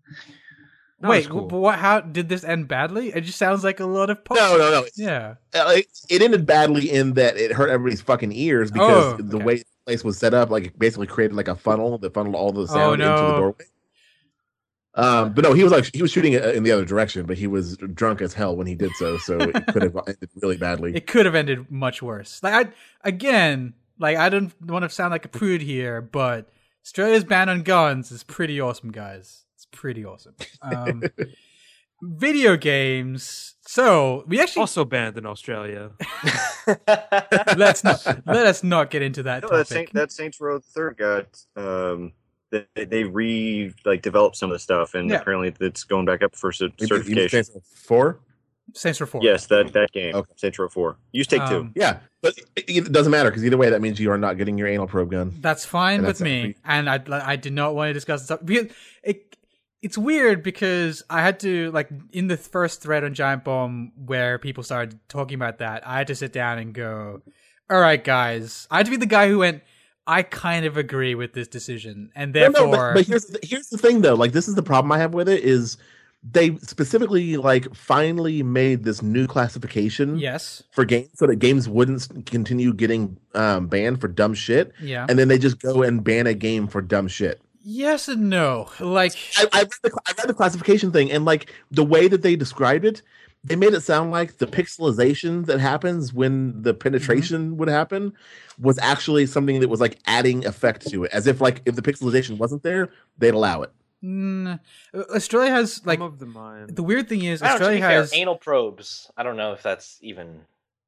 D: That
A: Wait,
D: was cool.
A: but what? How did this end badly? It just sounds like a lot of. Po-
E: No, no, no.
A: Yeah.
E: Uh, it, it ended badly in that it hurt everybody's fucking ears because
A: Oh,
E: the
A: okay.
E: way the place was set up, like it basically created like a funnel that funneled all the sound
A: Oh,
E: into
A: no.
E: the doorway. Um, but no, he was like he was shooting it in the other direction, but he was drunk as hell when he did so, so it could have ended really badly.
A: It could have ended much worse. Like I again, like I don't want to sound like a prude here, but Australia's ban on guns is pretty awesome, guys. It's pretty awesome. Um, video games. So we actually
D: Also banned in Australia.
A: let's not let us not get into that
B: No, that
A: topic.
B: Saint, that Saints Row the Third got um, they, they re like developed some of the stuff, and
A: Yeah.
B: apparently it's going back up for cer-
E: You mean- you mean
B: certification.
E: Saints Row Four.
A: Saints Row four.
B: Yes, that that game.
E: Okay.
B: Saints Row four. Use Take Two.
A: Um,
E: Yeah, but it, it doesn't matter because either way, that means you are not getting your anal probe gun.
A: That's fine
E: And
A: with
E: that's
A: me,
E: every-
A: and I I did not want to discuss this. Because it it's weird because I had to like in the first thread on Giant Bomb where people started talking about that. I had to sit down and go, "All right, guys." I had to be the guy who went, "I kind of agree with this decision," and
E: No,
A: therefore,
E: no, but, but here's the, here's the thing though. Like this is the problem I have with it is they specifically like finally made this new classification
A: yes,
E: for games so that games wouldn't continue getting um, banned for dumb shit,
A: yeah,
E: and then they just go and ban a game for dumb shit.
A: yes and no. Like,
E: I, I, read the, I read the classification thing, and like the way that they described it, they made it sound like the pixelization that happens when the penetration would happen was actually something that was like adding effect to it, as if like if the pixelization wasn't there, they'd allow it.
A: mm, Australia has like
D: I'm of the mind.
A: the weird thing is
C: I don't know, to
A: Australia
C: be fair,
A: has.
C: anal probes. I don't know if that's even.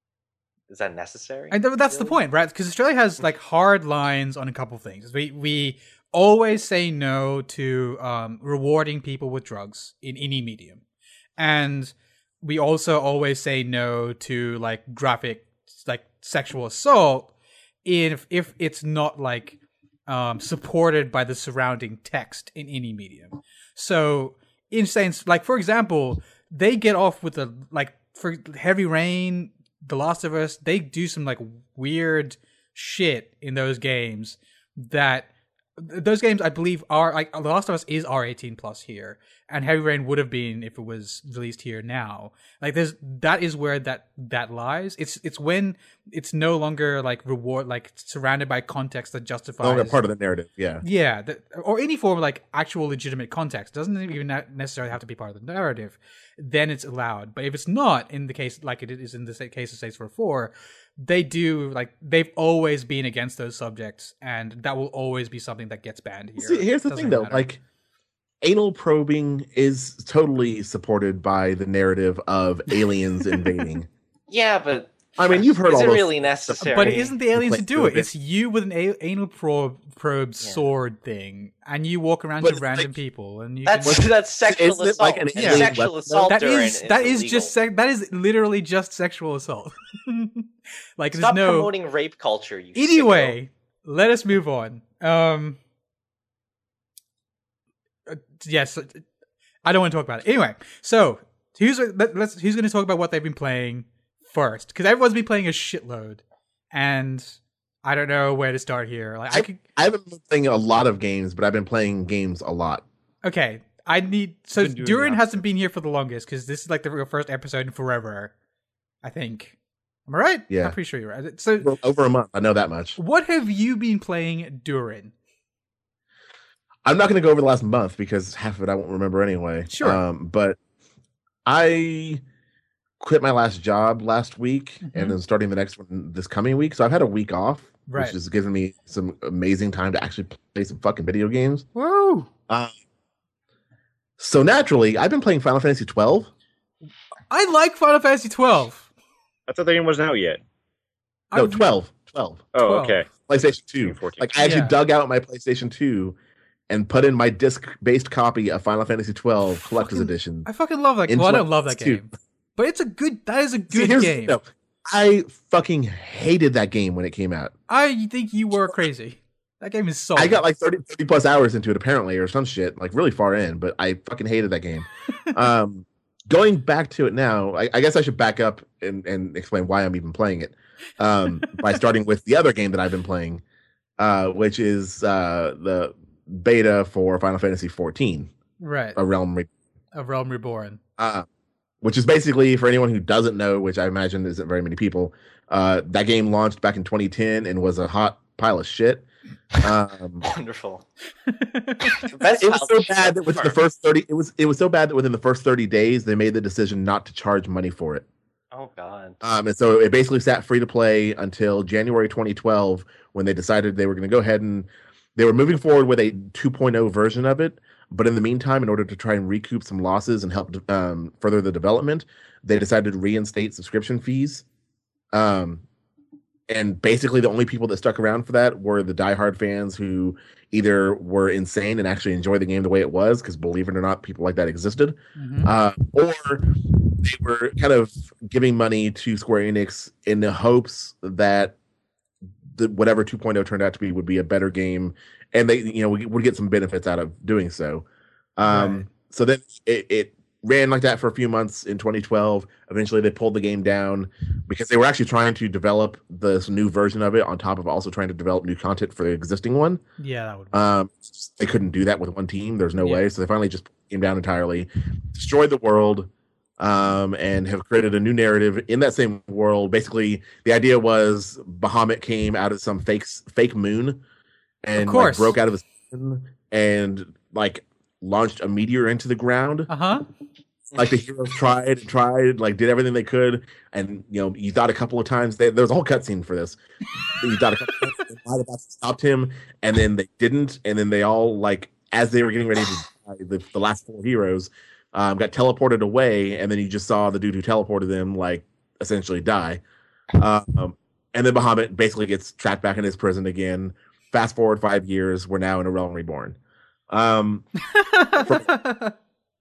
C: Is that necessary?
A: And th- that's the
C: really?
A: point, right? Because Australia has like hard lines on a couple things. We we always say no to um, rewarding people with drugs in any medium, and we also always say no to like graphic like sexual assault if if it's not like um, supported by the surrounding text in any medium. So in sense, like for example, they get off with a like for Heavy Rain. The Last of Us, they do some like weird shit in those games that those games I believe are like The Last of Us is R eighteen plus here, and Heavy Rain would have been if it was released here now. Like there's that is where that that lies. It's it's when it's no longer like reward like surrounded by context that justifies
E: No longer part of the narrative. Yeah.
A: yeah, that, or any form of like actual legitimate context. It doesn't even ne- necessarily have to be part of the narrative. Then it's allowed. But if it's not, in the case like it is in the case of Saints Row four, they do like they've always been against those subjects, and that will always be something that gets banned here.
E: See, here's the
A: Doesn't
E: thing though,
A: matter.
E: like anal probing is totally supported by the narrative of aliens invading.
C: Yeah, but
E: I mean, you've heard
C: is
E: all
C: it
E: those.
C: really necessary?
A: But it isn't the aliens
E: Like,
A: who do it.
E: do it.
A: It's you with an a- anal probe, probe
C: Yeah.
A: sword thing, and you walk around
E: But
A: to
E: it's
A: random
E: like-
A: people, and you
C: That's
A: can...
C: that's sexual
E: Isn't it
C: assault.
E: like an
C: And
E: alien
C: sexual
E: weapon, though?
C: assault
A: that
C: during
A: is
C: is
A: that is
C: illegal.
A: just sec- that is literally just sexual assault. Like
C: Stop
A: there's no
C: promoting rape culture. You
A: anyway. Let us move on. Um, uh, yes, uh, I don't want to talk about it. Anyway, so who's let, let's who's going to talk about what they've been playing first? Because everyone's been playing a shitload, and I don't know where to start here. Like I,
E: I,
A: could,
E: I haven't been playing a lot of games, but I've been playing games a lot.
A: okay, I need so
D: Been doing
A: Durin
D: the
A: hasn't
D: opposite.
A: been here for the longest because this is like the real first episode in forever. I think. Am I right?
E: Yeah.
A: I'm pretty sure you're right. So,
E: Over- Over a month, I know that much.
A: what have you been playing Durin?
E: I'm not going to go over the last month because half of it I won't remember anyway.
A: Sure.
E: Um, but I quit my last job last week
A: Mhm.
E: and then starting the next one this coming week. So I've had a week off,
A: Right.
E: which has given me some amazing time to actually play some fucking video games.
A: Woo!
E: Um, so naturally, I've been playing Final Fantasy twelve.
A: I like Final Fantasy twelve.
B: I thought the game wasn't out yet.
E: No,
A: I've-
E: twelve. twelve.
B: Oh,
A: twelve.
B: okay.
E: PlayStation two.
B: fourteen.
E: Like I actually
A: Yeah.
E: dug out my PlayStation two and put in my disc-based copy of Final Fantasy twelve Collector's
A: Fucking-
E: Edition.
A: I fucking love that.
E: Into
A: Well, I
E: my
A: don't love that
E: two.
A: game, but it's a good. That is a
E: See,
A: good
E: here's the
A: game.
E: thing, though. I fucking hated that game when it came out.
A: I think you were crazy. That game is so.
E: I got like thirty, thirty plus hours into it apparently, or some shit, like really far in, but I fucking hated that game. um, going back to it now, I, I guess I should back up and, and explain why I'm even playing it. Um, by starting with the other game that I've been playing, uh, which is uh, the beta for Final Fantasy fourteen,
A: right.
E: A Realm Re-
A: A Realm Reborn.
E: uh, which is basically, for anyone who doesn't know, which I imagine isn't very many people, uh, that game launched back in twenty ten and was a hot pile of shit. Um,
C: Wonderful. Best
E: it was so
C: house
E: bad that within the
C: ever.
E: first thirty, it was it was so bad that within the first thirty days they made the decision not to charge money for it.
C: Oh God.
E: Um, and so it basically sat free to play until January twenty twelve when they decided they were going to go ahead and they were moving forward with a two point oh version of it. But in the meantime, in order to try and recoup some losses and help um, further the development, they decided to reinstate subscription fees. Um, and basically, the only people that stuck around for that were the diehard fans who either were insane and actually enjoy the game the way it was, because believe it or not, people like that existed,
A: Mhm.
E: uh, or they were kind of giving money to Square Enix in the hopes that the whatever two point oh turned out to be would be a better game, and they, you know, would, would get some benefits out of doing so. Um,
A: Right.
E: So then it, it ran like that for a few months in twenty twelve. Eventually, they pulled the game down because they were actually trying to develop this new version of it on top of also trying to develop new content for the existing one.
A: Yeah, that would. Be.
E: Um, they couldn't do that with one team. There's no
A: Yeah.
E: way. So they finally just came down entirely, destroyed the world, um, and have created a new narrative in that same world. Basically, the idea was Bahamut came out of some fake fake moon and
A: Of
E: like,
A: course.
E: broke out of the sun and like launched a meteor into the ground.
A: Uh huh.
E: Like the heroes tried and tried, like did everything they could, and you know, you thought a couple of times they, there was a whole cutscene for this. You thought a couple of times they might have stopped him, and then they didn't, and then they all like as they were getting ready to die, the, the last four heroes um, got teleported away, and then you just saw the dude who teleported them like essentially die. Um, and then Bahamut basically gets trapped back in his prison again. Fast forward five years, we're now in A Realm Reborn. Um, from,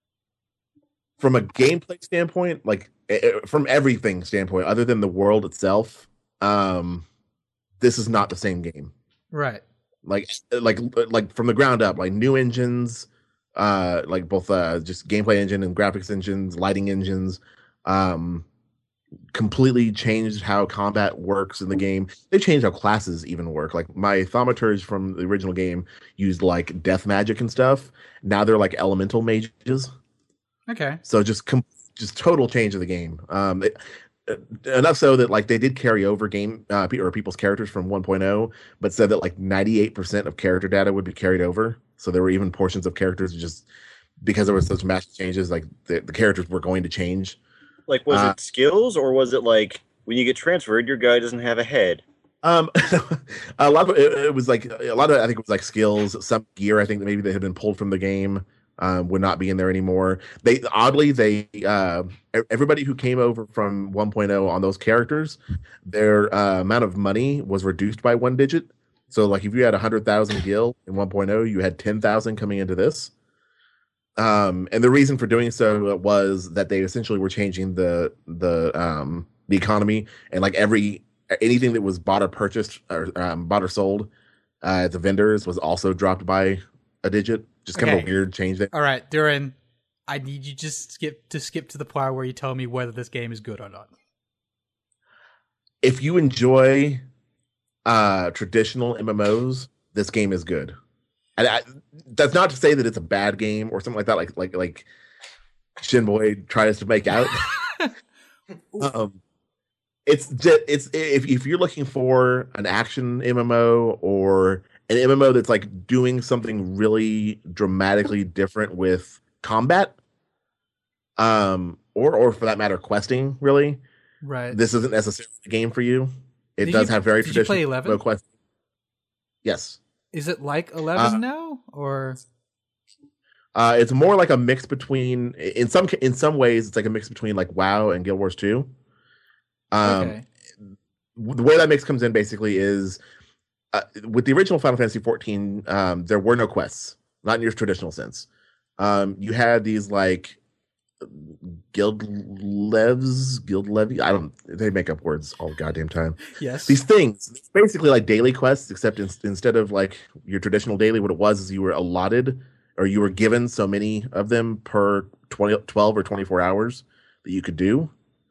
E: from a gameplay standpoint, like eh, from everything standpoint, other than the world itself, um, this is not the same game.
A: Right.
E: Like, like, like from the ground up, like new engines, uh, like both uh, just gameplay engine and graphics engines, lighting engines, um, completely changed how combat works in the game. They changed how classes even work. Like my thaumaturge from the original game used like death magic and stuff. Now they're like elemental mages.
A: Okay.
E: So just com- just total change of the game. Um, it, uh, enough so that like they did carry over game uh, pe- or people's characters from one point oh, but said that like ninety-eight percent of character data would be carried over. So there were even portions of characters just because there were such massive changes, like the, the characters were going to change.
B: Like, was
E: Uh,
B: it skills, or was it like when you get transferred, your guy doesn't have a head?
E: Um, a lot of it, it was like a lot of it, I think it was like skills, some gear. I think that maybe they had been pulled from the game. Um, would not be in there anymore. They oddly they uh, everybody who came over from one point oh on those characters, their uh, amount of money was reduced by one digit. So like if you had a hundred thousand gil in one point oh, you had ten thousand coming into this. Um, and the reason for doing so was that they essentially were changing the the um, the economy, and like every anything that was bought or purchased or um, bought or sold uh, at the vendors was also dropped by a digit. Just kind of
A: Okay.
E: a weird change there.
A: All right, Duran. I need you just skip to skip to the part where you tell me whether this game is good or not.
E: If you enjoy uh, traditional M M Os, this game is good. And I, that's not to say that it's a bad game or something like that. Like like like Shinboy tries to make out. um, it's just, it's if if you're looking for an action M M O or an M M O that's like doing something really dramatically different with combat, um, or or for that matter, questing. Really,
A: Right.
E: this isn't necessarily a game for you. It
A: Did
E: does
A: you-
E: have very
A: did you
E: traditional
A: play eleven?
E: M M O questing. Yes,
A: Is it like eleven
E: Uh,
A: now, or
E: uh, it's more like a mix between in some in some ways it's like a mix between like WoW and Guild Wars two. Um,
A: okay?
E: the way that mix comes in basically is uh, with the original Final Fantasy fourteen, um, there were no quests, not in your traditional sense. Um, you had these like guild levs, guild levy. I don't. They make up words all the goddamn time.
A: Yes.
E: These things, it's basically like daily quests, except in, instead of like your traditional daily, what it was is you were allotted or you were given so many of them per twenty, twelve or twenty-four hours that you could do.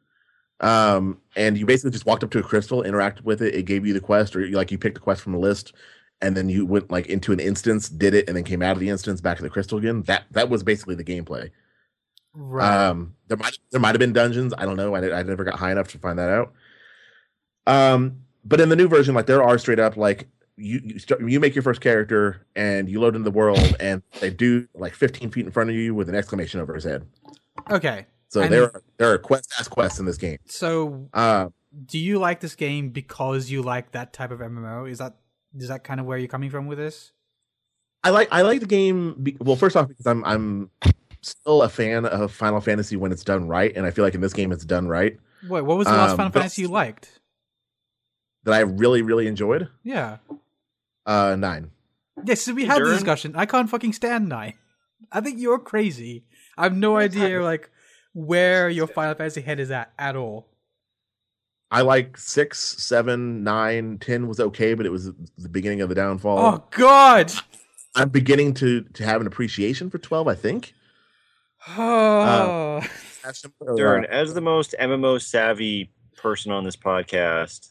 E: Um, and you basically just walked up to a crystal, interacted with it, it gave you the quest, or you, like you picked a quest from a list, and then you went like into an instance, did it, and then came out of the instance back to the crystal again. That that was basically the gameplay.
A: Right.
E: Um, there might there might have been dungeons. I don't know. I, I never got high enough to find that out. Um, but in the new version, like there are straight up like you you, start, you make your first character and you load into the world, and they do like fifteen feet in front of you with an exclamation over his head.
A: okay.
E: So
A: And-
E: there are there are quest ass quests in this game.
A: So,
E: Uh,
A: do you like this game because you like that type of M M O? Is that is that kind of where you're coming from with this?
E: I like I like the game. Be, well, first off, because I'm I'm still a fan of Final Fantasy when it's done right, and I feel like in this game it's done right.
A: Wait, what was the last
E: Um,
A: Final
E: but-
A: Fantasy you liked?
E: That I really really enjoyed.
A: Yeah.
E: Uh, nine.
A: Yes, so we had the
B: Duran?
A: discussion. I can't fucking stand nine. I think you're crazy. I have no idea, like, where your Final Fantasy head is at at all.
E: I like six, seven, nine, ten was okay, but it was the beginning of the downfall.
A: Oh God!
E: I'm beginning to to have an appreciation for twelve. I think.
A: Oh.
E: Uh,
B: Dern, as the most M M O savvy person on this podcast,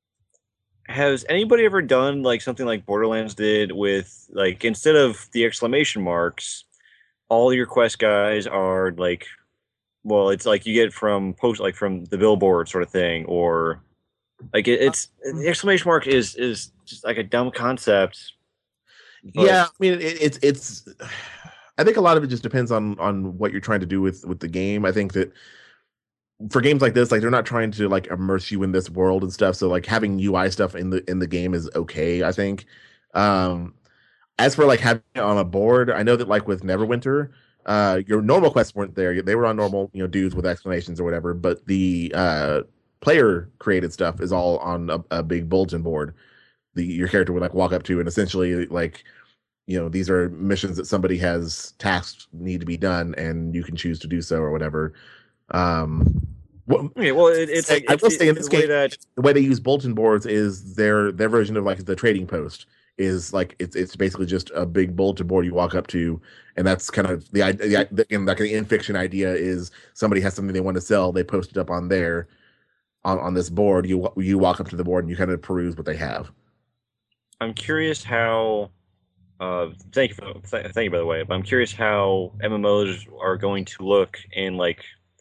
B: has anybody ever done like something like Borderlands did with like instead of the exclamation marks, all your quest guys are like, well, it's like you get from post like from the billboard sort of thing, or like it, it's the exclamation mark is is just like a dumb concept. But
E: yeah, I mean it, it's it's. I think a lot of it just depends on on what you're trying to do with with the game. I think that for games like this, like they're not trying to like immerse you in this world and stuff. So like having U I stuff in the in the game is okay, I think. Um, as for like having it on a board, I know that like with Neverwinter, uh, your normal quests weren't there. They were on normal, you know, dudes with explanations or whatever. But the uh, player created stuff is all on a, a big bulletin board. The your character would like walk up to and essentially like, you know, these are missions that somebody has tasks need to be done, and you can choose to do so or whatever. Um, well,
B: okay, well, it, it's like
E: I will
B: it's,
E: say in this
B: the way
E: case,
B: that
E: the way they use bulletin boards is their their version of like the trading post is like it's it's basically just a big bulletin board you walk up to, and that's kind of the idea. The, the, like the in fiction idea is somebody has something they want to sell, they post it up on there, on on this board. You you walk up to the board and you kind of peruse what they have.
B: I'm curious how. Uh, thank you, for, th- thank you by the way. But I'm curious how M M Os are going to look in like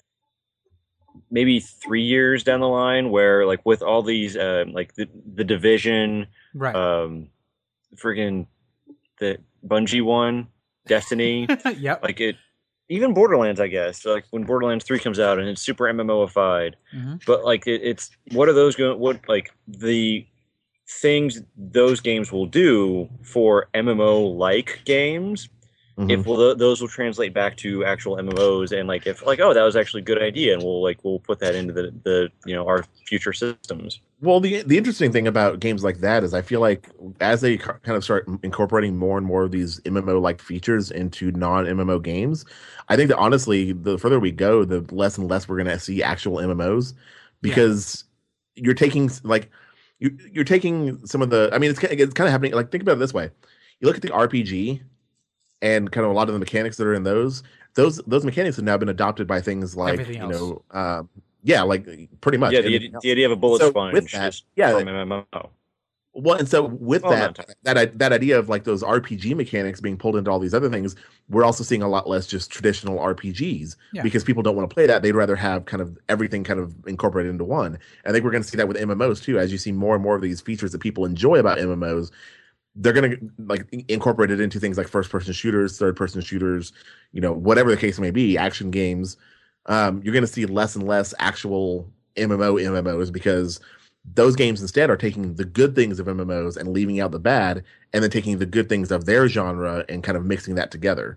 B: maybe three years down the line, where like with all these uh, like the the Division,
A: Right.
B: um, friggin' the Bungie one, Destiny,
A: Yep.
B: like it, even Borderlands, I guess. Like when Borderlands three comes out and it's super MMOified,
A: Mhm.
B: but like it, it's what are those going? What like the things those games will do for M M O like games,
E: Mhm.
B: if well, th- those will translate back to actual M M Os, and like if like oh that was actually a good idea, and we'll like we'll put that into the the you know our future systems.
E: Well, the the interesting thing about games like that is I feel like as they ca- kind of start incorporating more and more of these M M O like features into non M M O games, I think that honestly, the further we go, the less and less we're going to see actual M M Os, because you're taking like you you're taking some of the. I mean, it's ki- it's kind of happening. Like think about it this way: you look at the R P G and kind of a lot of the mechanics that are in those. Those those mechanics have now been adopted by things like
A: Everything
E: you
A: else.
E: know. Um, yeah, like pretty much.
B: Yeah, the,
E: everything else.
B: the idea of a bullet
E: So
B: sponge
E: with that,
B: just
E: yeah,
B: from M M O.
E: Well, and so with
B: Well,
E: that,
B: not
E: that i- that idea of like those R P G mechanics being pulled into all these other things, we're also seeing a lot less just traditional R P Gs
A: Yeah.
E: because people don't want to play that. They'd rather have kind of everything kind of incorporated into one. I think we're going to see that with M M Os too, as you see more and more of these features that people enjoy about M M Os. They're going to like incorporate it into things like first-person shooters, third-person shooters, you know, whatever the case may be, action games. Um, you're going to see less and less actual M M O M M Os because those games instead are taking the good things of M M Os and leaving out the bad, and then taking the good things of their genre and kind of mixing that together.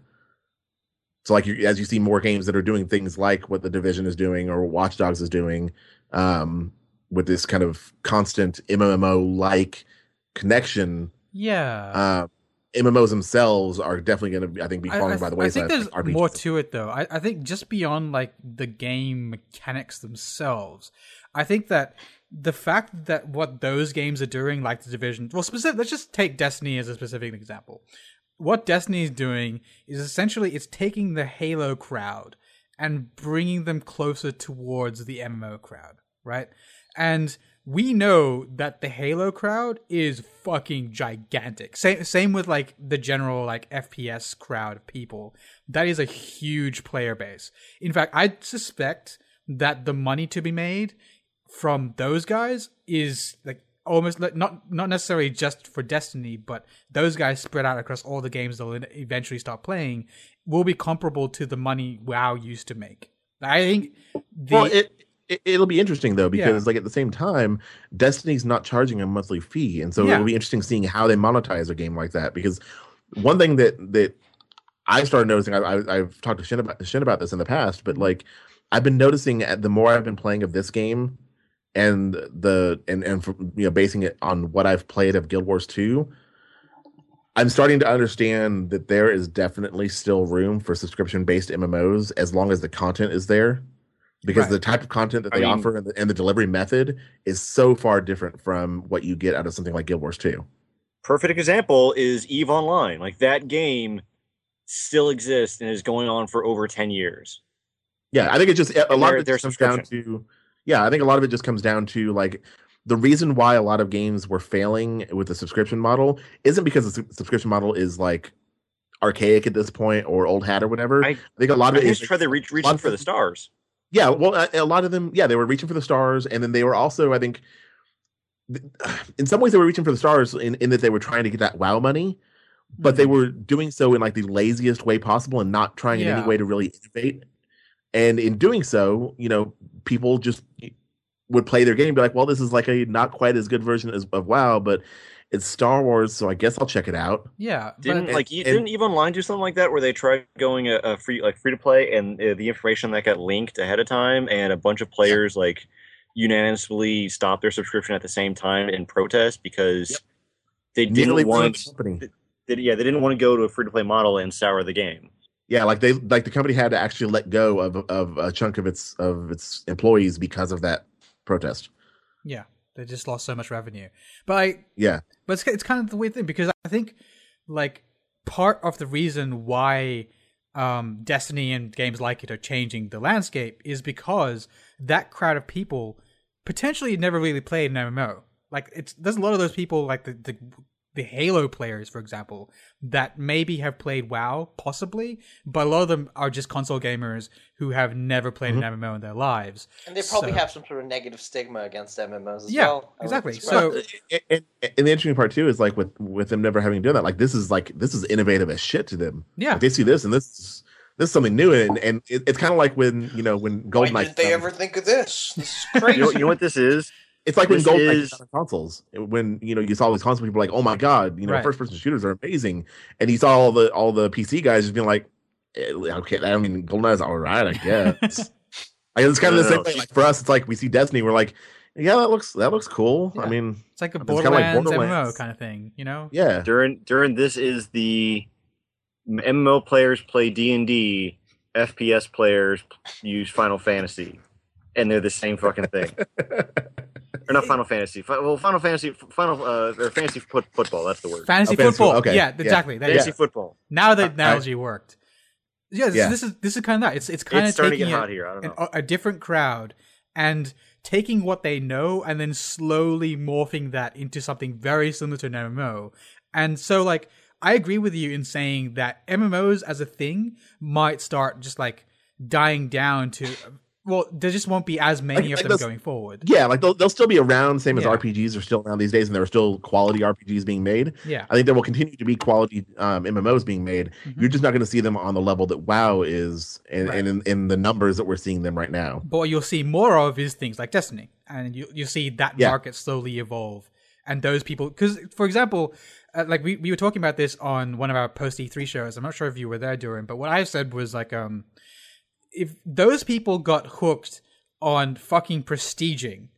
E: So, like, you, as you see more games that are doing things like what The Division is doing or Watch Dogs is doing, um, with this kind of constant M M O-like connection,
A: Yeah.
E: uh, M M Os themselves are definitely going to, I think, be
A: I-
E: falling
A: I,
E: by the
A: I
E: wayside.
A: think there's
E: like R P Gs.
A: more to it though. I, I think just beyond like the game mechanics themselves, I think that the fact that what those games are doing, like the Division, well, specific. Let's just take Destiny as a specific example. What Destiny is doing is essentially it's taking the Halo crowd and bringing them closer towards the M M O crowd, right? And we know that the Halo crowd is fucking gigantic. Same same with like the general like F P S crowd of people. That is a huge player base. In fact, I suspect that the money to be made from those guys is like almost like not not necessarily just for Destiny, but those guys spread out across all the games they'll eventually start playing will be comparable to the money WoW used to make. I think the
E: well, it, it it'll be interesting though because
A: Yeah.
E: like at the same time, Destiny's not charging a monthly fee, and so
A: Yeah.
E: it'll be interesting seeing how they monetize a game like that. Because one thing that that I started noticing, I, I, I've talked to Shin about Shin about this in the past, but like I've been noticing at the more I've been playing of this game, and the and and from, you know basing it on what I've played of Guild Wars two, I'm starting to understand that there is definitely still room for subscription-based M M Os as long as the content is there, because
A: Right.
E: the type of content that
B: I
E: they
B: mean-
E: offer and the, and the delivery method is so far different from what you get out of something like Guild Wars two.
B: Perfect example is EVE Online. Like that game still exists and is going on for over ten years.
E: Yeah, I think it just a
B: And
E: lot
B: their-
E: of it
B: their
E: just comes down
B: subscription.
E: to yeah, I think a lot of it just comes down to like the reason why a lot of games were failing with the subscription model isn't because the su- subscription model is like archaic at this point or old hat or whatever. I,
B: I-
E: think a lot
B: I
E: of it
B: think
E: is
B: it's try to reach
E: a lot
B: reaching
E: of
B: for the
E: them-
B: stars.
E: Yeah, well, a, a lot of them, yeah, they were reaching for the stars, and then they were also, I think, th- in some ways, they were reaching for the stars in, in that they were trying to get that WoW money, but they
A: Mhm.
E: were doing so in like the laziest way possible and not trying in
A: Yeah.
E: any way to really innovate. And in doing so, you know, people just would play their game and be like, well, this is like a not quite as good version as, of WoW, but it's Star Wars, so I guess I'll check it out.
A: Yeah,
B: Didn't
A: but
B: like
E: and-
B: didn't EVE Online do something like that where they tried going a, a free like free to play and uh, the information that got linked ahead of time and a bunch of players like unanimously stopped their subscription at the same time in protest because
E: Yep.
B: they
E: Nearly
B: didn't
E: ruined
B: want
E: the company.
B: they, yeah they didn't want to go to a free to play model and sour the game.
E: Yeah, like they like the company had to actually let go of of a chunk of its of its employees because of that protest.
A: yeah, they just lost so much revenue. But I,
E: Yeah.
A: But it's, it's kind of the weird thing because I think like part of the reason why um, Destiny and games like it are changing the landscape is because that crowd of people potentially never really played an M M O. Like it's there's a lot of those people like the the, the Halo players, for example, that maybe have played WoW possibly, but a lot of them are just console gamers who have never played
E: Mhm.
A: an M M O in their lives.
C: And they probably
A: So-
C: have some sort of negative stigma against M M Os as
A: Yeah,
C: well. I would
A: exactly.
C: describe
A: So-
C: it.
E: and, and, and the interesting part too is like with with them never having done that, like this is like this is innovative as shit to them.
A: Yeah.
E: Like, they see this and this is this is something new, and and it, it's kind of like when you know when
C: Why
E: Goldeneye.
C: did they ever think of this? This is crazy.
B: You know, you know what this is?
E: It's like when
B: this
E: Goldeneye
B: is-
E: came out on consoles. When you know you saw these console people like, oh my god, you know,
A: Right.
E: first person shooters are amazing, and you saw all the all the P C guys just being like, eh, okay, I mean, Goldeneye's all right, I guess. I guess it's kind of the
B: No,
E: same
B: no,
E: thing.
B: she-
E: Like for us, it's like we see Destiny, we're like, yeah, that looks that looks cool. I
A: Yeah.
E: mean,
A: It's like a
E: It's kinda like
A: Borderlands, M M O
E: Borderlands.
A: kind of thing, you know?
E: yeah,
B: During during this is the M M O players play D and D, F P S players use Final Fantasy, and they're the same fucking thing. Or not Final Fantasy. Fi- Well, Final Fantasy, Final uh, or Fantasy foot, football. That's the word.
A: Fantasy
E: Oh, fantasy
A: football.
E: football, okay.
A: Yeah,
E: Yeah.
A: exactly. That-
B: Fantasy
A: yeah.
B: football.
A: Now the
E: I-
A: analogy worked. Yeah, this,
E: Yeah.
A: this is this is kind of that. It's it's kind
B: It's
A: of
B: starting to
A: taking
B: get
A: a,
B: hot here. I don't
A: an,
B: know.
A: a different crowd and taking what they know and then slowly morphing that into something very similar to an M M O. And so, like, I agree with you in saying that M M Os as a thing might start just like dying down to. Well, there just won't be as many
E: Like-
A: of
E: like
A: them
E: those-
A: going forward.
E: yeah. Like they'll they'll still be around, same as
A: Yeah.
E: R P Gs are still around these days, and there are still quality R P Gs being made.
A: Yeah.
E: I think there will continue to be quality um, M M Os being made.
A: Mhm.
E: You're just not going to see them on the level that WoW is, and,
A: Right.
E: and in, in the numbers that we're seeing them right now.
A: But what you'll see more of is things like Destiny, and you you see that
E: Yeah.
A: market slowly evolve, and those people. Because, for example, uh, like we, we were talking about this on one of our post E three shows. I'm not sure if you were there, Durin, but what I said was like, um, if those people got hooked on fucking prestiging,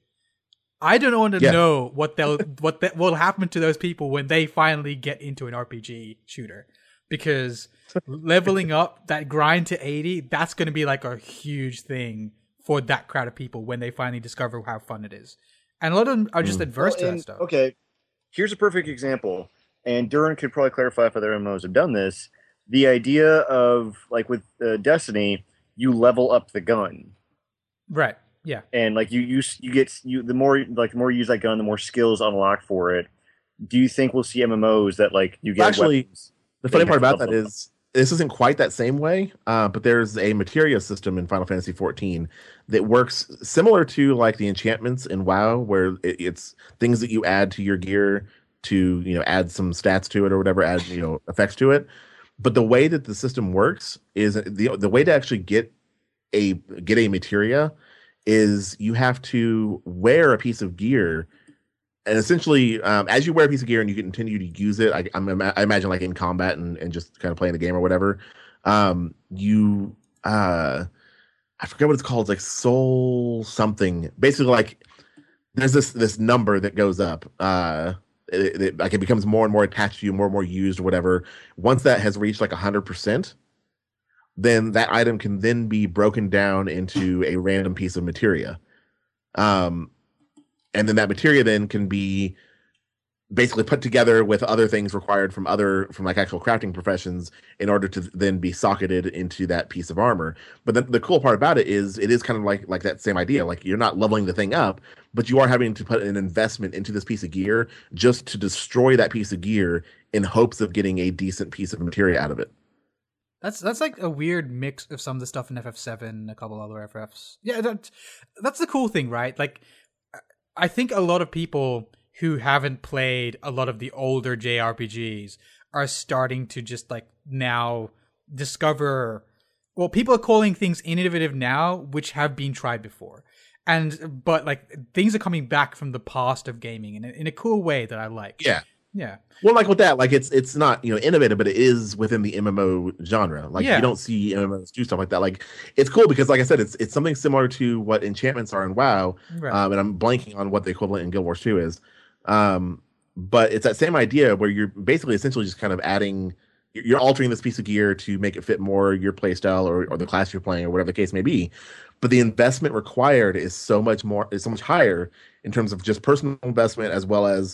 A: I don't want to
E: Yeah.
A: know what they'll what that will happen to those people when they finally get into an R P G shooter, because leveling up that grind to eighty, that's going to be like a huge thing for that crowd of people when they finally discover how fun it is. And a lot of them are just
E: Mm.
A: adverse to
B: Well,
A: that
B: and-
A: stuff.
B: Okay, here's a perfect example, and Duran could probably clarify if other M M Os have done this. The idea of like with uh, Destiny, you level up the gun,
A: Right. Yeah.
B: and like you use you get you the more like the more you use that gun, the more skills unlock for it. Do you think we'll see M M Os that like you get
E: Actually,
B: weapons?
E: The funny
B: They
E: part
B: have to
E: about that
B: level up.
E: is this isn't quite that same way, uh, but there's a materia system in Final Fantasy fourteen that works similar to like the enchantments in WoW, where it, it's things that you add to your gear to you know add some stats to it or whatever, add you know effects to it. But the way that the system works is the the way to actually get a get a materia is you have to wear a piece of gear. And essentially, um, as you wear a piece of gear and you continue to use it, I, I'm, I imagine like in combat and, and just kind of playing the game or whatever, um, you, uh, I forget what it's called, it's like soul something. Basically, like there's this this number that goes up. Uh, it, it, like it becomes more and more attached to you, more and more used, or whatever. Once that has reached like a hundred percent, then that item can then be broken down into a random piece of materia. Um, and then that materia then can be basically put together with other things required from other from like actual crafting professions in order to then be socketed into that piece of armor. But the, the cool part about it is it is kind of like like that same idea. Like you're not leveling the thing up, but you are having to put an investment into this piece of gear just to destroy that piece of gear in hopes of getting a decent piece of materia out of it.
A: That's that's like a weird mix of some of the stuff in F F seven and a couple other F Fs. Yeah, that, that's the cool thing, right? Like, I think a lot of people who haven't played a lot of the older J R P Gs are starting to just like now discover, well, people are calling things innovative now, which have been tried before. And, but like things are coming back from the past of gaming in a, in a cool way that I like.
E: Yeah.
A: Yeah.
E: Well, like with that, like it's it's not, you know, innovative, but it is within the M M O genre. Like
A: Yeah.
E: you don't see M M Os do stuff like that. Like it's cool because, like I said, it's it's something similar to what enchantments are in WoW.
A: Right.
E: Um, and I'm blanking on what the equivalent in Guild Wars two is. Um, but it's that same idea where you're basically essentially just kind of adding, you're altering this piece of gear to make it fit more your playstyle or or the class you're playing or whatever the case may be. But the investment required is so much more, is so much higher in terms of just personal investment as well as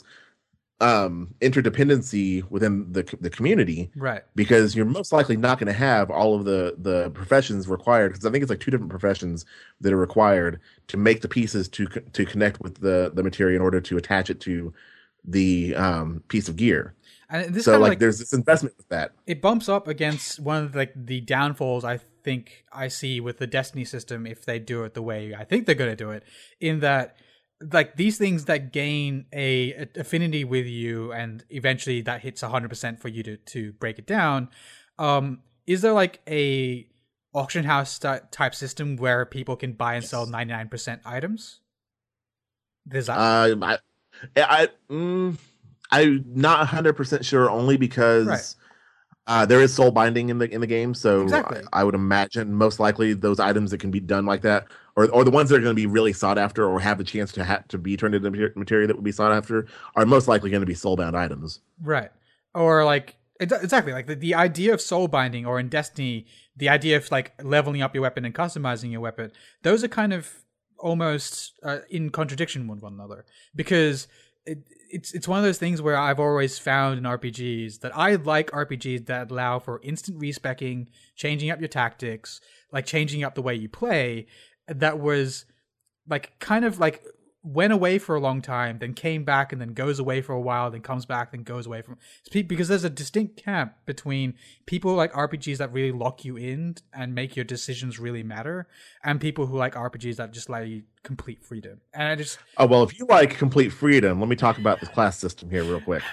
E: um interdependency within the the community,
A: Right.
E: because you're most likely not going to have all of the the professions required, because I think it's like two different professions that are required to make the pieces to to connect with the the material in order to attach it to the um piece of gear.
A: And this
E: So
A: kind
E: like,
A: of like
E: there's this investment with that.
A: it bumps up against one of like the downfalls I think I see with the Destiny system if they do it the way I think they're going to do it, in that like these things that gain a, a affinity with you and eventually that hits one hundred percent for you to to break it down. Um is there like a auction house type system where people can buy and sell ninety-nine percent items? There's that.
E: Uh, I, I, mm, I'm not one hundred percent sure, only because
A: Right.
E: uh, there is soul binding in the in the game. So
A: Exactly.
E: I, I would imagine most likely those items that can be done like that, or or the ones that are going to be really sought after, or have the chance to ha- to be turned into material that would be sought after, are most likely going to be soul bound items.
A: Right. Or like ex- exactly like the, the idea of soul binding, or in Destiny, the idea of like leveling up your weapon and customizing your weapon. Those are kind of almost uh, in contradiction with one another, because it, it's it's one of those things where I've always found in R P Gs that I like R P Gs that allow for instant respecking, changing up your tactics, like changing up the way you play. That was like kind of like went away for a long time, then came back, and then goes away for a while, then comes back, then goes away from, because there's a distinct camp between people who like R P Gs that really lock you in and make your decisions really matter, and people who like R P Gs that just allow you complete freedom. And I just
E: Oh well, if you like complete freedom, let me talk about the class system here real quick.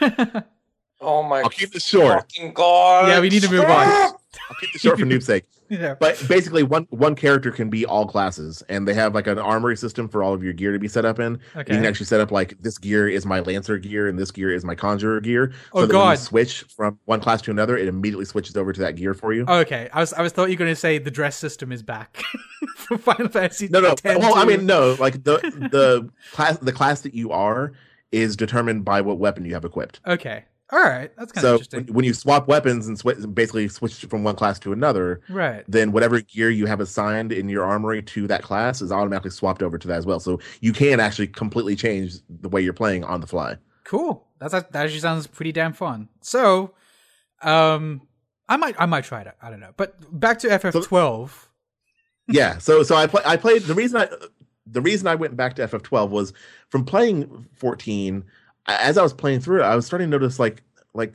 C: Oh my
E: I'll keep this short.
C: fucking god!
A: yeah, we need to move on.
E: I'll keep this short for noob's sake.
A: Yeah.
E: But basically, one one character can be all classes, and they have like an armory system for all of your gear to be set up in.
A: Okay.
E: You can actually set up like, this gear is my lancer gear, and this gear is my conjurer gear. So
A: Oh,
E: that when you
A: God.
E: switch from one class to another, it immediately switches over to that gear for you.
A: Okay, I was I was thought you were going to say the dress system is back for Final Fantasy.
E: no, no.
A: ten
E: Well, I
A: to-
E: mean, no. Like the the class the class that you are is determined by what weapon you have equipped.
A: Okay, all right, that's kind of
E: So
A: interesting.
E: when, when you swap weapons and sw- basically switch from one class to another,
A: Right.
E: then whatever gear you have assigned in your armory to that class is automatically swapped over to that as well. So you can actually completely change the way you're playing on the fly.
A: Cool. That's that actually sounds pretty damn fun. So, um, I might I might try it. I don't know. But back to F F twelve.
E: Yeah. So so I play I played the reason I the reason I went back to F F twelve was from playing fourteen. As I was playing through it, I was starting to notice like like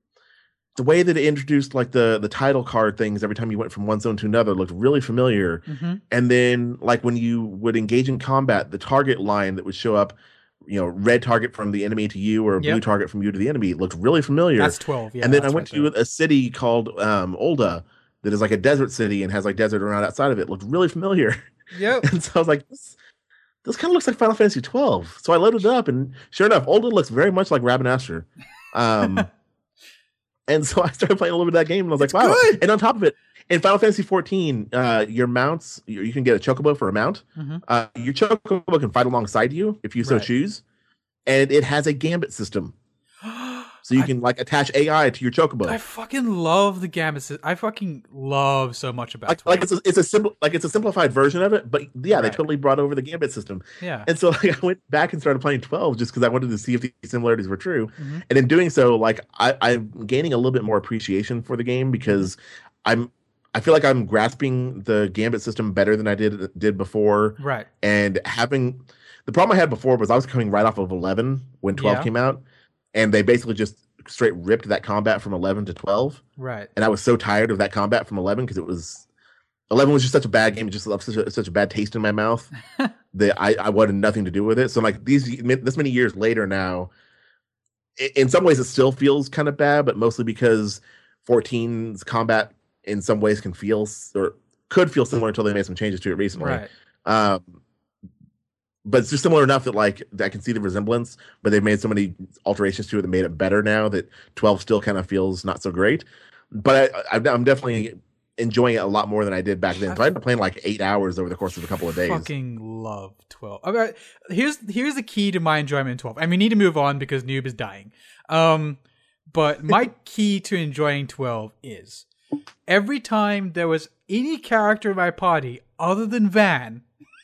E: the way that it introduced like the the title card things every time you went from one zone to another looked really familiar.
A: Mm-hmm.
E: And then like when you would engage in combat, the target line that would show up, you know, red target from the enemy to you, or blue
A: Yep.
E: target from you to the enemy, looked really familiar.
A: That's twelve. Yeah.
E: and then I
A: that's
E: went
A: right
E: to a city called um, Olda that is like a desert city and has like desert around outside of it. Looked really familiar.
A: there. Yep.
E: And so I was like, this, this kind of looks like Final Fantasy twelve. So I loaded it up, and sure enough, Olda looks very much like Rabanastre. Um, and so I started playing a little bit of that game, and I was
A: It's
E: like, wow.
A: good.
E: And on top of it, in Final Fantasy fourteen, uh, your mounts, you, you can get a chocobo for a mount.
A: Mhm.
E: Uh, your chocobo can fight alongside you if you so
A: Right.
E: choose. And it has a gambit system. so you
A: I-
E: can like attach A I to your chocobo.
A: I fucking love the Gambit system. I fucking love so much about
E: like,
A: twelve.
E: like it's a, it's a simple like it's a simplified version of it, but yeah, they
A: Right.
E: totally brought over the Gambit system.
A: Yeah.
E: And so like I went back and started playing twelve just because I wanted to see if the similarities were true.
A: Mhm.
E: And in doing so, like I, I'm gaining a little bit more appreciation for the game because I'm I feel like I'm grasping the Gambit system better than I did did before.
A: Right.
E: And having the problem I had before was I was coming right off of eleven when twelve
A: Yeah.
E: came out, and they basically just straight ripped that combat from eleven to twelve.
A: Right.
E: And I was so tired of that combat from eleven because it was eleven was just such a bad game, it just left such a, such a bad taste in my mouth that I, I wanted nothing to do with it. So like these this many years later now, i- in some ways it still feels kind of bad, but mostly because fourteen's combat in some ways can feel s- or could feel similar until they made some changes to it recently.
A: Right.
E: Um, but it's just similar enough that like I can see the resemblance, but they've made so many alterations to it that made it better now that twelve still kind of feels not so great. But I, I, I'm definitely enjoying it a lot more than I did back then. So I've been playing like eight hours over the course of a couple of days.
A: Fucking love twelve. I mean, here's here's the key to my enjoyment in twelve. And we need to move on because Noob is dying. Um, but my key to enjoying twelve is every time there was any character in my party other than Van,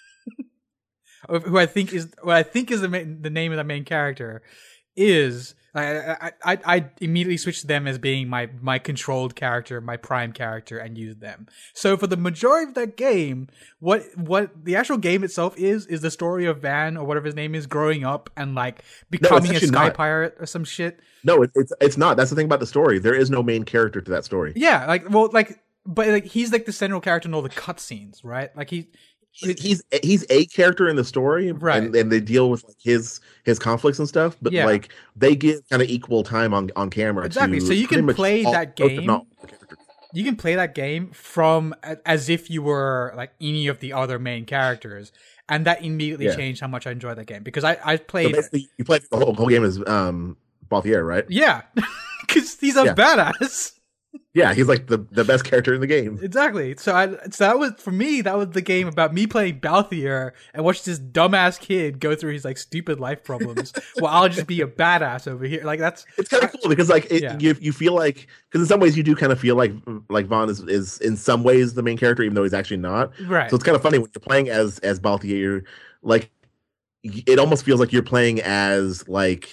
A: who I think is what I think is the main, the name of the main character, is I, I I I immediately switched to them as being my my controlled character, my prime character, and used them. So for the majority of that game, what what the actual game itself is is the story of Van or whatever his name is growing up and like becoming a
E: actually
A: sky
E: not.
A: pirate or some shit.
E: No, it, it's it's not. That's the thing about the story. There is no main character to that story.
A: Yeah, like well, like but like he's like the central character in all the cutscenes, right? Like he.
E: He- He's he's a character in the story,
A: Right.
E: And, and they deal with like his his conflicts and stuff. But
A: Yeah.
E: like they give kind of equal time on on camera.
A: Exactly,
E: to
A: so you
E: pretty
A: can
E: much
A: play
E: all-
A: that
E: most, if
A: game
E: not all the characters.
A: You can play that game from as if you were like any of the other main characters, and that immediately
E: Yeah.
A: changed how much I enjoyed that game because I I
E: So
A: played
E: basically, you play the whole, whole game as um Balthier, right?
A: yeah because he's a
E: Yeah.
A: badass.
E: Yeah, he's like the, the best character in the game.
A: Exactly. So I so that was for me that was the game about me playing Balthier and watch this dumbass kid go through his like stupid life problems while I'll just be a badass over here. Like that's
E: It's kind of cool because like it,
A: Yeah.
E: you you feel like because in some ways you do kind of feel like like Vaughn is, is in some ways the main character even though he's actually not.
A: right.
E: So it's kind of funny when you're playing as as Balthier, like it almost feels like you're playing as like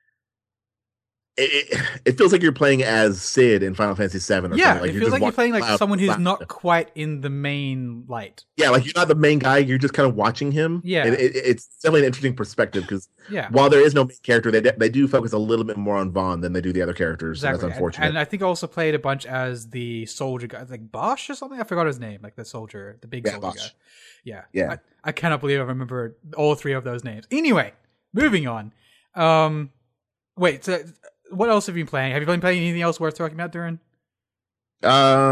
E: it, it, it feels like you're playing as Sid in Final Fantasy seven. Or
A: yeah,
E: something. Like
A: it
E: you're
A: feels
E: just
A: like you're
E: watching
A: playing like
E: cloud-
A: someone who's
E: cloud
A: not
E: stuff.
A: quite in the main light.
E: Yeah, like you're not the main guy. You're just kind of watching him.
A: Yeah.
E: And it, it's definitely an interesting perspective because
A: Yeah.
E: while there is no main character, they they do focus a little bit more on Vaughn than they do the other characters.
A: Exactly.
E: And that's
A: And,
E: unfortunate.
A: and I think I also played a bunch as the soldier guy, like Bosch or something. I forgot his name, like the soldier, the big
E: Yeah,
A: soldier
E: Bosch.
A: guy. Yeah.
E: Yeah.
A: I, I cannot believe I remember all three of those names. Anyway, moving on. Um, wait, so what else have you been playing? Have you been playing anything else worth talking about, Duran?
E: Uh,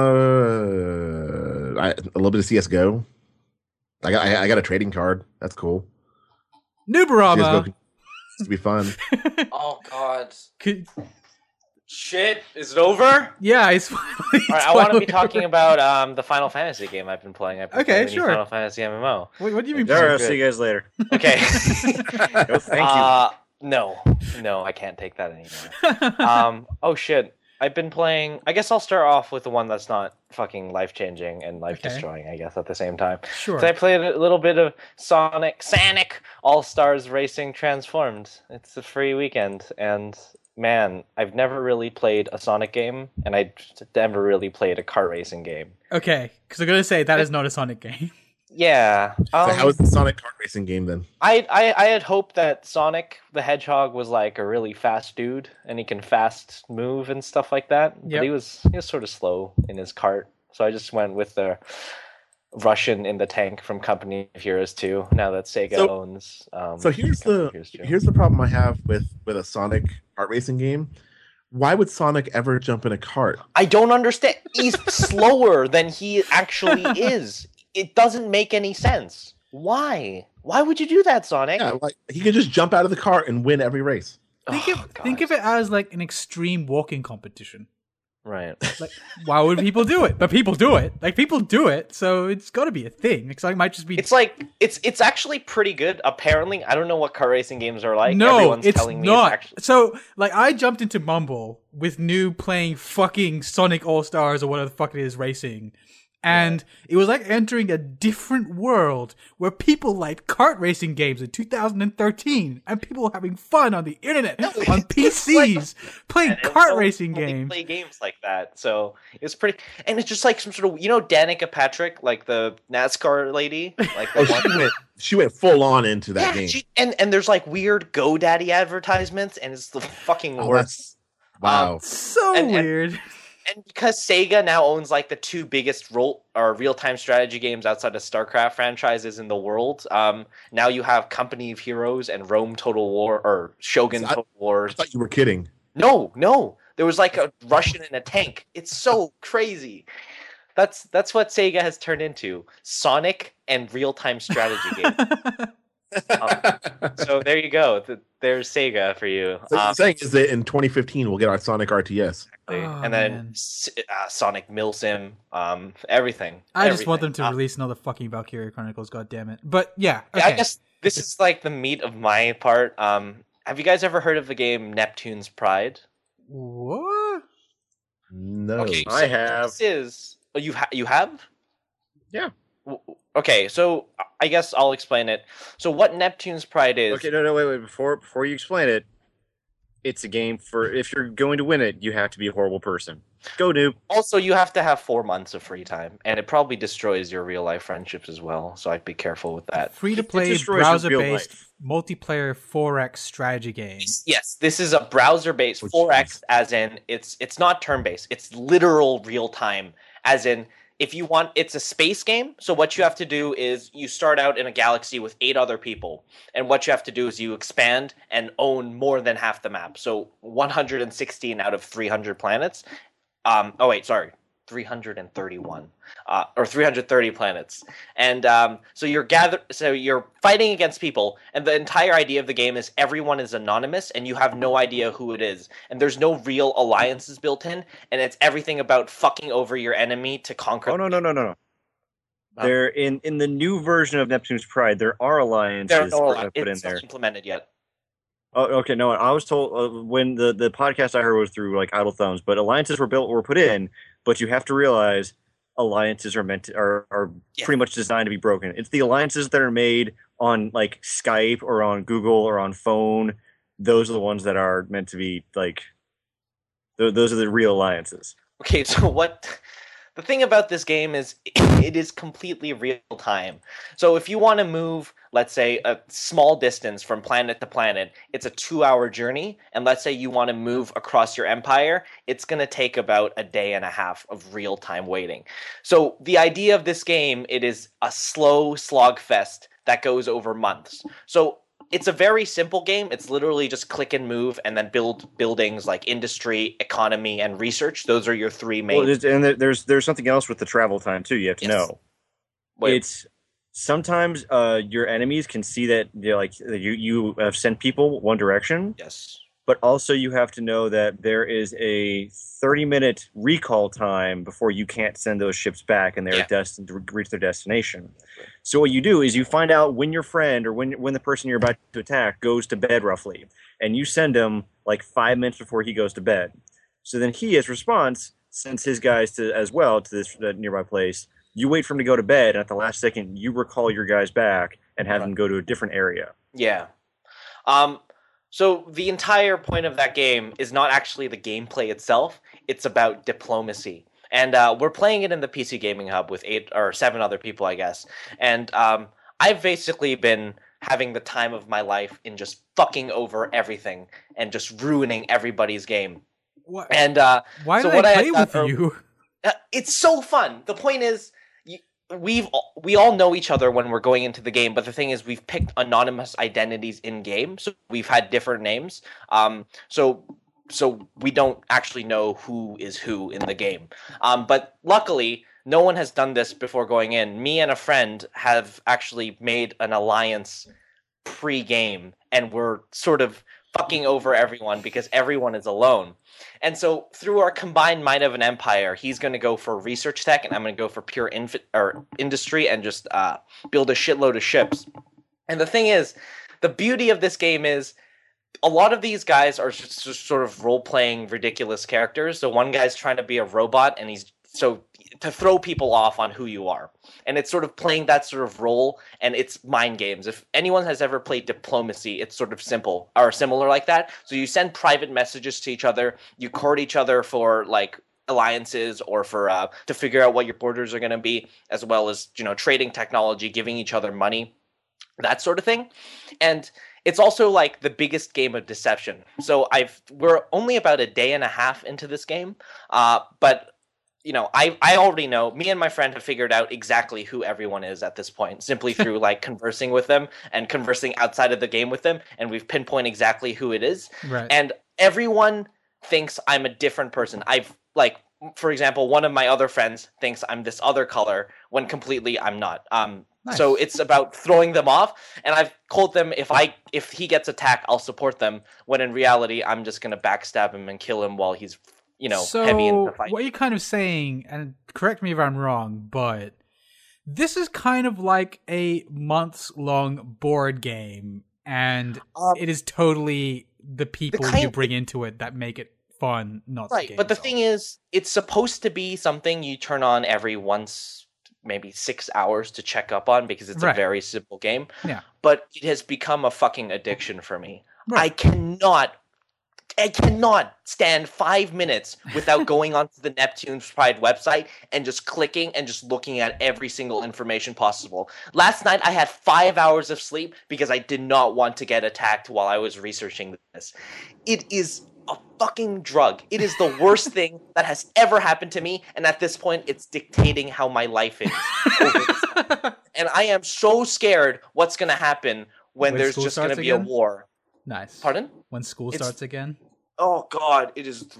E: I, a little bit of C S G O. I got I, I got a trading card. That's cool. C S G O
A: Nubarama.
E: can to be fun.
C: Oh God!
A: Could-
C: Shit! Is it over? All
A: yeah, it's finally.
C: right, I want to be talking about um the Final Fantasy game I've been playing. I've been
A: Okay,
C: playing the new
A: sure.
C: Final Fantasy M M O.
A: What, what do you mean?
B: All right, I'll
C: good.
B: see you guys later.
C: Okay.
B: No, thank you.
C: Uh, no, no, I can't take that anymore. um. Oh shit! I've been playing. I guess I'll start off with the one that's not fucking life changing and life destroying. I guess at the same time.
A: Sure.
C: So I played a little bit of Sonic, Sonic All Stars Racing Transformed. It's a free weekend, and man, I've never really played a Sonic game, and I never really played a kart racing game.
A: Okay, because I'm gonna say that is not a Sonic game.
C: Yeah. Um,
E: So how is the Sonic kart racing game then?
C: I, I I had hoped that Sonic the Hedgehog was like a really fast dude, and he can fast move and stuff like that.
A: Yep.
C: But he was he was sort of slow in his cart, so I just went with the Russian in the tank from Company of Heroes two. Now that Sega
E: So-
C: owns. Um,
E: So here's
C: Company
E: the
C: of Heroes two.
E: here's the problem I have with with a Sonic kart racing game. Why would Sonic ever jump in a cart?
C: I don't understand. He's slower than he actually is. It doesn't make any sense. Why? Why would you do that, Sonic?
E: Yeah, like he could just jump out of the cart and win every race.
A: Think
C: Oh,
A: of
C: God.
A: think of it as like an extreme walking competition.
C: Right.
A: Like, why would people do it? But people do it. Like, people do it, so it's got to be a thing. Like, something might just be.
C: It's like it's it's actually pretty good. Apparently, I don't know what car racing games are like.
A: No,
C: Everyone's
A: it's
C: telling me
A: not.
C: It's actually...
A: So, like, I jumped into Mumble with New playing fucking Sonic All Stars or whatever the fuck it is racing. And yeah. It was like entering a different world where people liked kart racing games in two thousand thirteen, and people were having fun on the internet, no, on P Cs, like, playing kart so racing games.
C: Play games like that, so it's pretty. And it's just like some sort of, you know, Danica Patrick, like the NASCAR lady, like the
E: oh,
C: one.
E: She went, she went full on into that
C: yeah,
E: game.
C: She, and and there's like weird GoDaddy advertisements, and it's the fucking
E: oh,
C: worst.
E: Wow,
A: um, so
C: and,
A: weird.
C: And, And because Sega now owns like the two biggest role or real-time strategy games outside of StarCraft franchises in the world, um, now you have Company of Heroes and Rome Total War or Shogun
E: I,
C: Total War.
E: I thought you were kidding.
C: No, no, there was like a Russian in a tank. It's so crazy. That's that's what Sega has turned into: Sonic and real-time strategy games. um, so there you go. There's Sega for you.
E: So
C: um,
E: the saying is that in twenty fifteen we'll get our Sonic R T S.
A: Oh,
C: and then uh, Sonic Milsim, um, everything.
A: I
C: everything.
A: just want them to
C: uh,
A: release another fucking Valkyria Chronicles. God damn it! But yeah, okay.
C: yeah, I guess this is like the meat of my part. Um, have you guys ever heard of the game Neptune's Pride?
A: What?
E: No,
C: Okay, so
B: I have.
C: This is oh, you ha- you have?
B: Yeah.
C: Okay, so I guess I'll explain it. So what Neptune's Pride is?
B: Okay, no, no, wait, wait. Before before you explain it, it's a game for if you're going to win it, you have to be a horrible person. Go, noob.
C: Also, you have to have four months of free time, and it probably destroys your real life friendships as well. So I'd be careful with that.
A: Free to play, browser based, multiplayer four X strategy game.
C: Yes, this is a browser based four X, as in it's it's not turn based. It's literal real time, as in. If you want, it's a space game. So what you have to do is you start out in a galaxy with eight other people. And what you have to do is you expand and own more than half the map. So one hundred sixteen out of three hundred planets. Um, oh, wait, sorry. three hundred thirty-one uh, or three hundred thirty planets. And um, so you're gather so you're fighting against people, and the entire idea of the game is everyone is anonymous and you have no idea who it is. And there's no real alliances built in, and it's everything about fucking over your enemy to conquer.
B: Oh no, no, no, no, no.
C: Um,
B: there in in the new version of Neptune's Pride, there are alliances
C: there are no
B: that I put in
C: it's
B: there.
C: not implemented yet.
B: Oh, okay. No, I was told uh, when the, the podcast I heard was through like Idle Thumbs, but alliances were built were put in. But you have to realize alliances are meant to, are are
C: Yeah.
B: pretty much designed to be broken. It's the alliances that are made on like Skype or on Google or on phone. Those are the ones that are meant to be like. Th- those are the real alliances.
C: Okay, so what the thing about this game is it is completely real time. So if you want to move, let's say, a small distance from planet to planet, it's a two-hour journey, and let's say you want to move across your empire, it's going to take about a day and a half of real-time waiting. So the idea of this game, it is a slow slogfest that goes over months. So it's a very simple game. It's literally just click and move and then build buildings like industry, economy, and research. Those are your three main.
B: Well, there's, and there- there's there's something else with the travel time too. You have to
C: Yes.
B: know.
C: Wait.
B: It's sometimes uh, your enemies can see that they're like you you have sent people one direction,
C: Yes.
B: but also you have to know that there is a thirty minute recall time before you can't send those ships back and they're
C: Yeah.
B: destined to reach their destination. So what you do is you find out when your friend or when when the person you're about to attack goes to bed roughly, and you send him like five minutes before he goes to bed. So then he, as response, sends his guys to as well to this uh, nearby place. You wait for him to go to bed, and at the last second, you recall your guys back and have
C: Right.
B: them go to a different area.
C: Yeah. Um, so the entire point of that game is not actually the gameplay itself. It's about diplomacy. And uh, we're playing it in the P C Gaming Hub with eight or seven other people, I guess. And um, I've basically been having the time of my life in just fucking over everything and just ruining everybody's game.
A: What?
C: And uh,
A: Why
C: so
A: did
C: what
A: I
C: I
A: play
C: had
A: with
C: done-
A: you?
C: uh, it's so fun. The point is, you, we've all- we all know each other when we're going into the game, but the thing is, we've picked anonymous identities in game, so we've had different names. Um, so so we don't actually know who is who in the game. Um, but luckily, no one has done this before going in. Me and a friend have actually made an alliance pre-game, and we're sort of fucking over everyone because everyone is alone. And so through our combined might of an empire, he's going to go for research tech, and I'm going to go for pure inf- or industry and just uh, build a shitload of ships. And the thing is, the beauty of this game is a lot of these guys are just, just sort of role-playing ridiculous characters. So one guy's trying to be a robot, and he's so to throw people off on who you are. And it's sort of playing that sort of role, and it's mind games. If anyone has ever played Diplomacy, it's sort of simple or similar like that. So you send private messages to each other, you court each other for like alliances or for uh, to figure out what your borders are going to be, as well as, you know, trading technology, giving each other money, that sort of thing. And it's also like the biggest game of deception. So I've we're only about a day and a half into this game, uh, but you know, I, I already know, me and my friend have figured out exactly who everyone is at this point, simply through like conversing with them and conversing outside of the game with them. And we've pinpointed exactly who it is.
A: Right.
C: And everyone thinks I'm a different person. I've like, for example, one of my other friends thinks I'm this other color when completely I'm not. Um,
A: Nice.
C: So it's about throwing them off. And I've told them if I, if he gets attacked, I'll support them. When in reality, I'm just going to backstab him and kill him while he's, you know,
A: so
C: heavy in the fight.
A: What you're kind of saying, and correct me if I'm wrong, but this is kind of like a months long board game, and
C: Um,
A: it is totally the people
C: kind
A: you
C: of-
A: bring into it that make it fun, not the
C: Right,
A: game
C: but the
A: itself.
C: thing is, it's supposed to be something you turn on every once, maybe six hours to check up on because it's
A: Right.
C: a very simple game.
A: Yeah.
C: But it has become a fucking addiction for me. I
A: Right.
C: cannot, I cannot stand five minutes without going onto the Neptune's Pride website and just clicking and just looking at every single information possible. Last night I had five hours of sleep because I did not want to get attacked while I was researching this. It is a fucking drug. It is the worst thing that has ever happened to me, and at this point it's dictating how my life is. over this time. And I am so scared what's going to happen when,
A: When
C: there's
A: school
C: just going to
A: starts
C: be
A: again?
C: a war.
A: Nice.
C: Pardon?
A: When school
C: It's-
A: starts again?
C: Oh god, it is.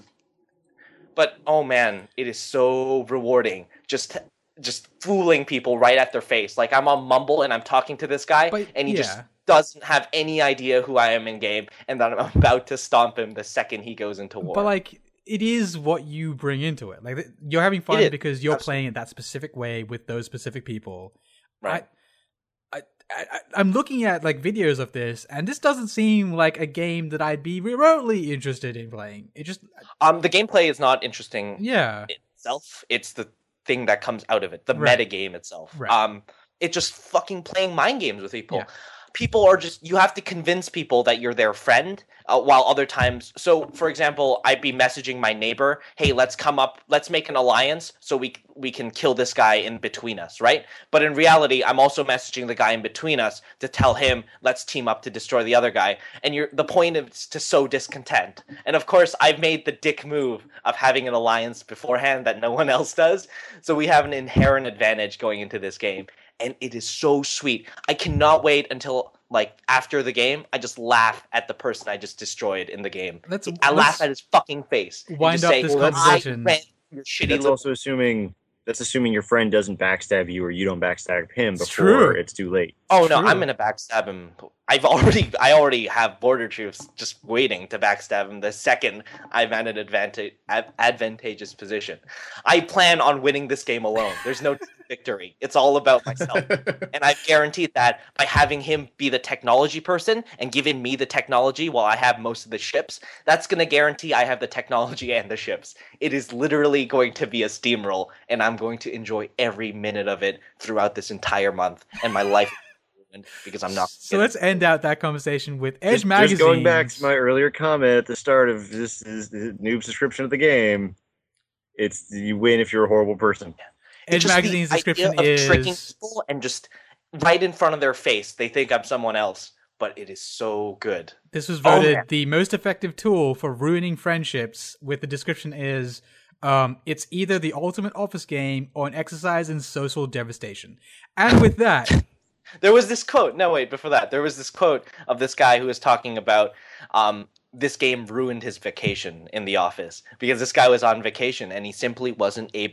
C: But oh man, it is so rewarding. Just, just fooling people right at their face. Like I'm on Mumble and I'm talking to this guy,
A: But,
C: and he just
A: yeah.
C: doesn't have any idea who I am in game, and that I'm about to stomp him the second he goes into war.
A: But like, it is what you bring into it. Like, you're having fun
C: is,
A: because you're
C: absolutely.
A: playing it that specific way with those specific people.
C: right.
A: I, I, I, I'm looking at like videos of this, and this doesn't seem like a game that I'd be remotely interested in playing. It just,
C: Um, the gameplay is not interesting
A: yeah,
C: itself. It's the thing that comes out of it, the
A: Right.
C: meta game itself.
A: Right.
C: Um, it's just fucking playing mind games with people.
A: Yeah.
C: People are just, you have to convince people that you're their friend, uh, while other times, so for example, I'd be messaging my neighbor, hey, let's come up, let's make an alliance so we we can kill this guy in between us, right? But in reality, I'm also messaging the guy in between us to tell him, let's team up to destroy the other guy. And you're, the point is to sow discontent. And of course, I've made the dick move of having an alliance beforehand that no one else does. So we have an inherent advantage going into this game. And it is so sweet. I cannot wait until, like, after the game, I just laugh at the person I just destroyed in the game.
A: Let's-
C: I laugh
A: let's
C: at his fucking face. and
A: wind
C: just
A: up
C: say,
A: this
C: "Well,
A: conversation."
C: I ran your shitty
B: That's
C: little
B: also assuming that's assuming your friend doesn't backstab you or you don't backstab him
A: It's
B: before
A: true.
B: it's too late.
C: Oh no,
A: True.
C: I'm gonna backstab him. I've already, I already have border troops just waiting to backstab him the second I'm at an advantage, advantageous position. I plan on winning this game alone. There's no victory. It's all about myself, and I've guaranteed that by having him be the technology person and giving me the technology while I have most of the ships. That's gonna guarantee I have the technology and the ships. It is literally going to be a steamroll, and I'm going to enjoy every minute of it throughout this entire month, and my life. Because I'm not.
A: So let's end out that conversation with Edge
B: Just,
A: Magazine.
B: just going back to my earlier comment at the start of this is the noob's description of the game. It's you win if you're a horrible person.
A: Edge
C: Just the
A: Magazine's
C: idea
A: description
C: of tricking
A: is
C: people and just right in front of their face, they think I'm someone else, but it is so good.
A: this was
C: Oh,
A: voted
C: man.
A: the most effective tool for ruining friendships. With the description is, um, it's either the ultimate office game or an exercise in social devastation. And with that,
C: There was this quote. No, wait, before that, there was this quote of this guy who was talking about um, this game ruined his vacation in the office because this guy was on vacation and he simply wasn't able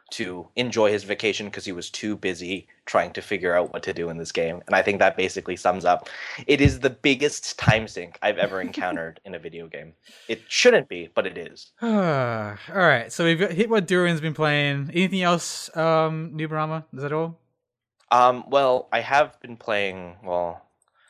C: to enjoy his vacation because he was too busy trying to figure out what to do in this game. And I think that basically sums up. It is the biggest time sink I've ever encountered in a video game. It shouldn't be, but it is.
A: All right, so we've hit what Durian's been playing. Anything else, um, New Brahma? Is that all?
C: Um, well, I have been playing, well,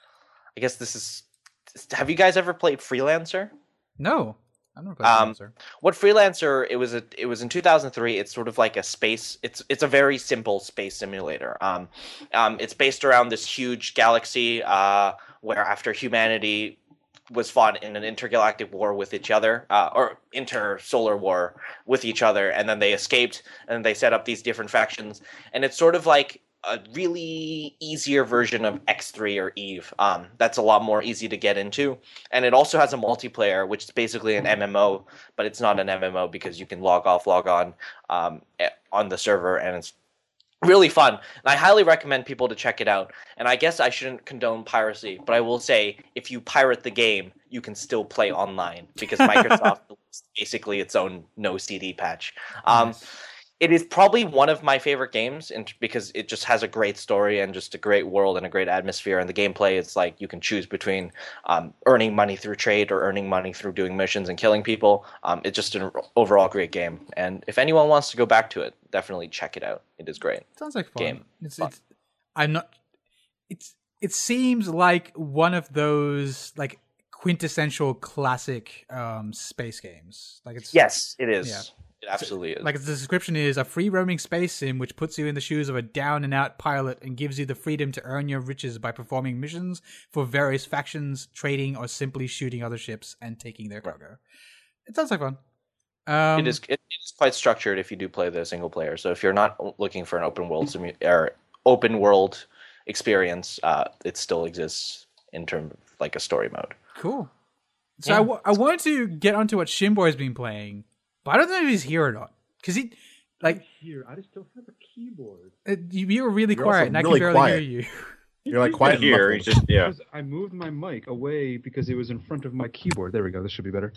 C: I guess this is... Have you guys ever played Freelancer?
A: No. I don't know
C: um, what Freelancer, it was a, it was in two thousand three. It's sort of like a space, it's it's a very simple space simulator. Um, um, it's based around this huge galaxy uh, where after humanity was fought in an intergalactic war with each other, uh, or intersolar war with each other, and then they escaped, and they set up these different factions. And it's sort of like a really easier version of X three or Eve. Um, that's a lot more easy to get into. And it also has a multiplayer, which is basically an M M O, but it's not an M M O because you can log off, log on um, on the server, and it's really fun. And I highly recommend people to check it out. And I guess I shouldn't condone piracy, but I will say if you pirate the game, you can still play online because Microsoft is basically its own no C D patch. Um, nice. It is probably one of my favorite games in, because it just has a great story and just a great world and a great atmosphere. And the gameplay, it's like you can choose between um, earning money through trade or earning money through doing missions and killing people. Um, it's just an overall great game. And if anyone wants to go back to it, definitely check it out. It is great.
A: Sounds like fun.
C: Game.
A: It's,
C: fun.
A: it's I'm not. It's it seems like one of those like quintessential classic um, space games. Like it's
C: yes, it is.
A: Yeah.
C: It absolutely is.
A: Like the description is a free roaming space sim which puts you in the shoes of a down and out pilot and gives you the freedom to earn your riches by performing missions for various factions, trading, or simply shooting other ships and taking their cargo. It sounds like fun. Um,
C: it is. It is quite structured if you do play the single player. So if you're not looking for an open world simu- or open world experience, uh, it still exists in terms of like a story mode.
A: Cool. So
C: Yeah.
A: I, w- I wanted to get onto what Shinboy's been playing. But I don't know if he's here or not. Because he, like...
D: Here, I just don't have a keyboard.
A: Uh, you, you were really
E: You're
A: quiet,
E: also
A: and I
E: really
A: can barely
E: quiet.
A: hear you.
E: You're like quiet
B: here.
E: and
B: He's just yeah.
D: Because I moved my mic away because it was in front of my keyboard. There we go. This should be better.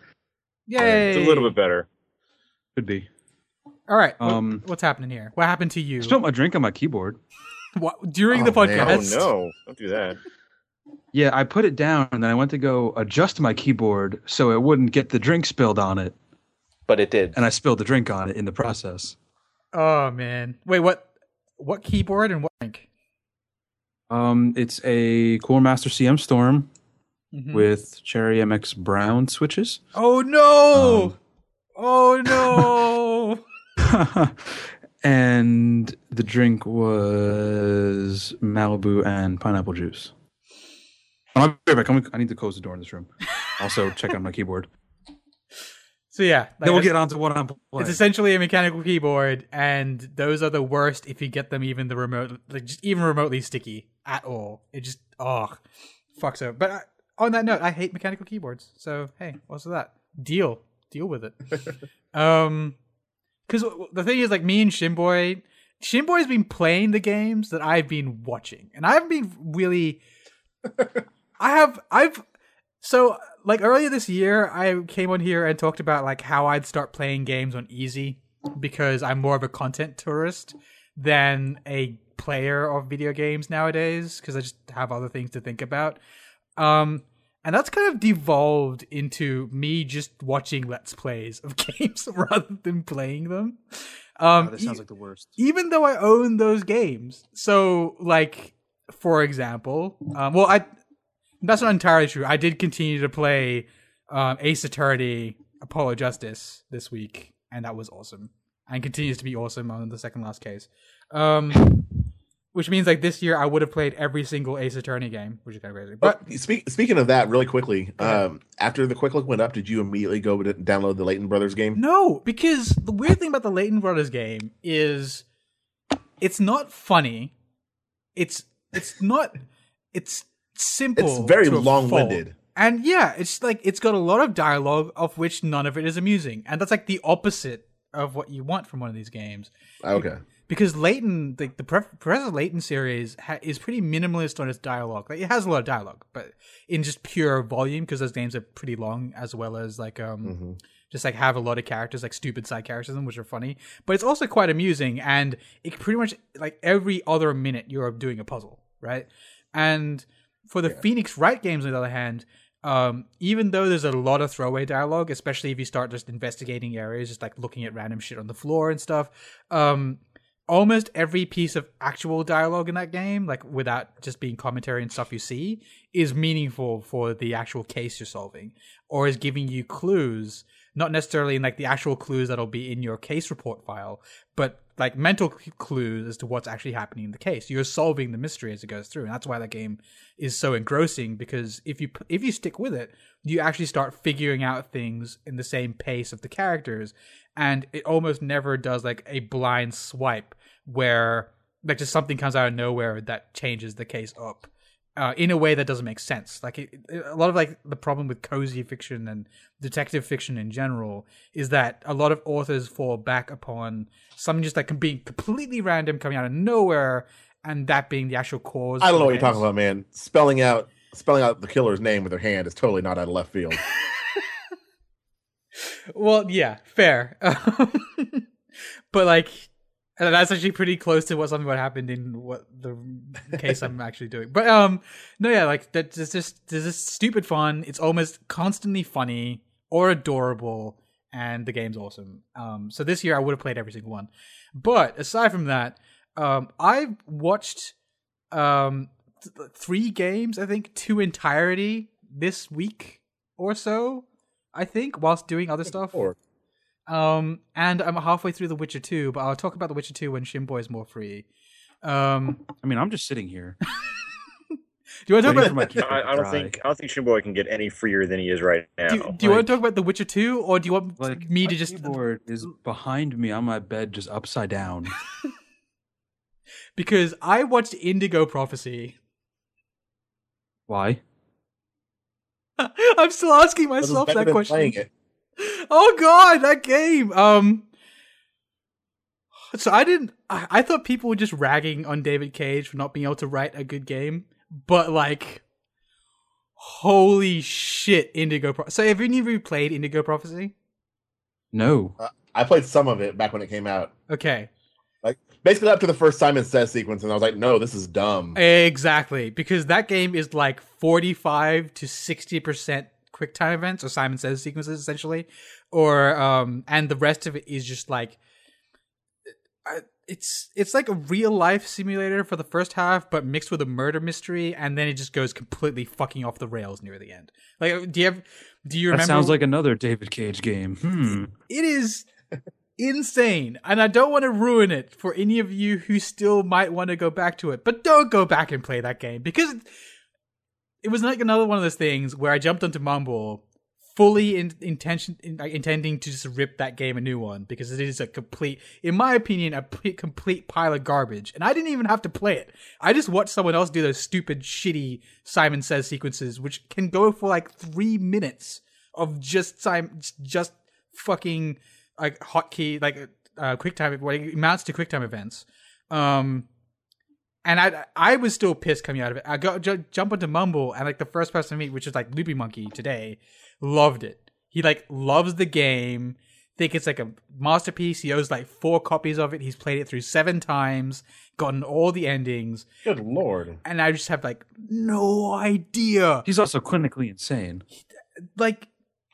A: Yay!
B: It's a little bit better.
D: Could be.
A: All right, what-
D: Um,
A: what's happening here? What happened to you?
D: I spilled my drink on my keyboard.
A: What, during
E: Oh,
A: the
E: man.
B: Oh
A: podcast?
B: no! Don't do that.
D: Yeah, I put it down and then I went to go adjust my keyboard so it wouldn't get the drink spilled on it,
C: But it did.
D: and I spilled the drink on it in the process.
A: Oh, man. Wait, what What keyboard and what link?
D: Um, it's a Cooler Master C M Storm
A: Mhm.
D: with Cherry M X Brown switches.
A: Oh, no!
D: Um,
A: Oh, no!
D: And the drink was Malibu and pineapple juice. I'll be right back. I'm- I need to close the door in this room. Also, check out my keyboard.
A: So, yeah. like,
D: Then we'll get on to what I'm playing.
A: It's essentially a mechanical keyboard, and those are the worst if you get them even the remote, like just even remotely sticky at all. It just oh, fucks up. But I, on that note, I hate mechanical keyboards. So hey, what's that? Deal, deal with it. um, because the thing is, like me and Shinboy, Shinboy's been playing the games that I've been watching, and I haven't been really. I have I've. So, like, earlier this year, I came on here and talked about, like, how I'd start playing games on easy because I'm more of a content tourist than a player of video games nowadays because I just have other things to think about. Um, and that's kind of devolved into me just watching Let's Plays of games rather than playing them. Um,
D: Oh, that sounds like the worst.
A: even though I own those games. So, like, for example, um, well, I... That's not entirely true. I did continue to play um, Ace Attorney Apollo Justice this week, and that was awesome. And continues to be awesome on the second last case. Um, which means, like, this year I would have played every single Ace Attorney game, which is kind of crazy. But
E: But speak, speaking of that, really quickly,
A: Okay.
E: um, after the quick look went up, did you immediately go to download the Leighton Brothers game?
A: no, because the weird thing about the Leighton Brothers game is it's not funny. It's it's not... It's... simple.
E: It's very
A: to a
E: long-winded.
A: fault. And yeah, it's like it's got a lot of dialogue of which none of it is amusing. And that's like the opposite of what you want from one of these games.
E: Okay.
A: Because Layton, the, the Pre- Professor Layton series ha- is pretty minimalist on its dialogue. Like, it has a lot of dialogue, but in just pure volume, because those games are pretty long, as well as like um,
E: Mm-hmm.
A: just like have a lot of characters, like stupid side characters in them, which are funny. But it's also quite amusing, and it pretty much like every other minute you're doing a puzzle, right? And for the
E: Yeah.
A: Phoenix Wright games, on the other hand, um, even though there's a lot of throwaway dialogue, especially if you start just investigating areas, just like looking at random shit on the floor and stuff, um, almost every piece of actual dialogue in that game, like without just being commentary and stuff you see, is meaningful for the actual case you're solving, or is giving you clues, not necessarily in like the actual clues that'll be in your case report file, but like mental clues as to what's actually happening in the case. You're solving the mystery as it goes through, and that's why that game is so engrossing, because if you if you stick with it, you actually start figuring out things in the same pace of the characters, and it almost never does like a blind swipe where like just something comes out of nowhere that changes the case up uh, in a way that doesn't make sense. Like it, it, a lot of like the problem with cozy fiction and detective fiction in general is that a lot of authors fall back upon something just like being completely random, coming out of nowhere, and that being the actual cause.
E: I don't know
A: of
E: what
A: the
E: you're talking
A: case.
E: about, man. Spelling out spelling out the killer's name with their hand is totally not out of left field.
A: Well, yeah, fair. But like, and that's actually pretty close to what something what happened in what the case I'm actually doing. But um, no, yeah, like that. There's just there's this stupid fun. It's almost constantly funny or adorable, and the game's awesome. Um, so this year I would have played every single one. But aside from that, um, I've watched um th- three games, I think, to entirety this week or so. I think whilst doing other stuff.
E: Or
A: Um, and I'm halfway through The Witcher two, but I'll talk about The Witcher two when Shimboy is more free. Um,
F: I mean, I'm just sitting here.
A: do you want to talk
F: waiting
A: about?
F: for my
B: I, I don't
F: Dry.
B: think I don't think Shimboy can get any freer than he is right now.
A: Do, do you want
F: like-
A: to talk about The Witcher two, or do you want
F: Like
A: me
F: my
A: to just
F: keyboard is behind me on my bed, just upside down.
A: because I watched Indigo Prophecy.
F: Why?
A: I'm still asking
E: this is
A: myself
E: better
A: that
E: than
A: question.
E: playing it.
A: Oh god, that game. Um, so I didn't. I, I thought people were just ragging on David Cage for not being able to write a good game, but like, holy shit, Indigo. Pro- so have any of you played Indigo Prophecy?
F: No.
E: I played some of it back when it came out.
A: Okay,
E: Basically up to the first Simon Says sequence, and I was like, no, this is dumb.
A: exactly, because that game is like forty-five to sixty percent quick time events or Simon Says sequences essentially, or um, and the rest of it is just like. I, it's it's like a real life simulator for the first half, but mixed with a murder mystery, and then it just goes completely fucking off the rails near the end. Like, do you have, do you
F: That
A: remember?
F: sounds like another David Cage game. Hmm.
A: It is insane, and I don't want to ruin it for any of you who still might want to go back to it. But don't go back and play that game, because it, it was like another one of those things where I jumped onto Mumble fully in intention in, like, intending to just rip that game a new one, because it is a complete, in my opinion, a p- complete pile of garbage, and I didn't even have to play it. I just watched someone else do those stupid, shitty Simon Says sequences, which can go for like three minutes of just Simon, just fucking like hotkey, like uh, QuickTime, what it amounts to QuickTime events. Um, and I I was still pissed coming out of it. I go j- jump onto Mumble, and like the first person I meet, which is like Loopy Monkey today, loved it. He like loves the game. Think it's like a masterpiece. He owns like four copies of it. He's played it through seven times, gotten all the endings,
E: Good lord.
A: and I just have like no idea.
F: He's also clinically insane.
A: Like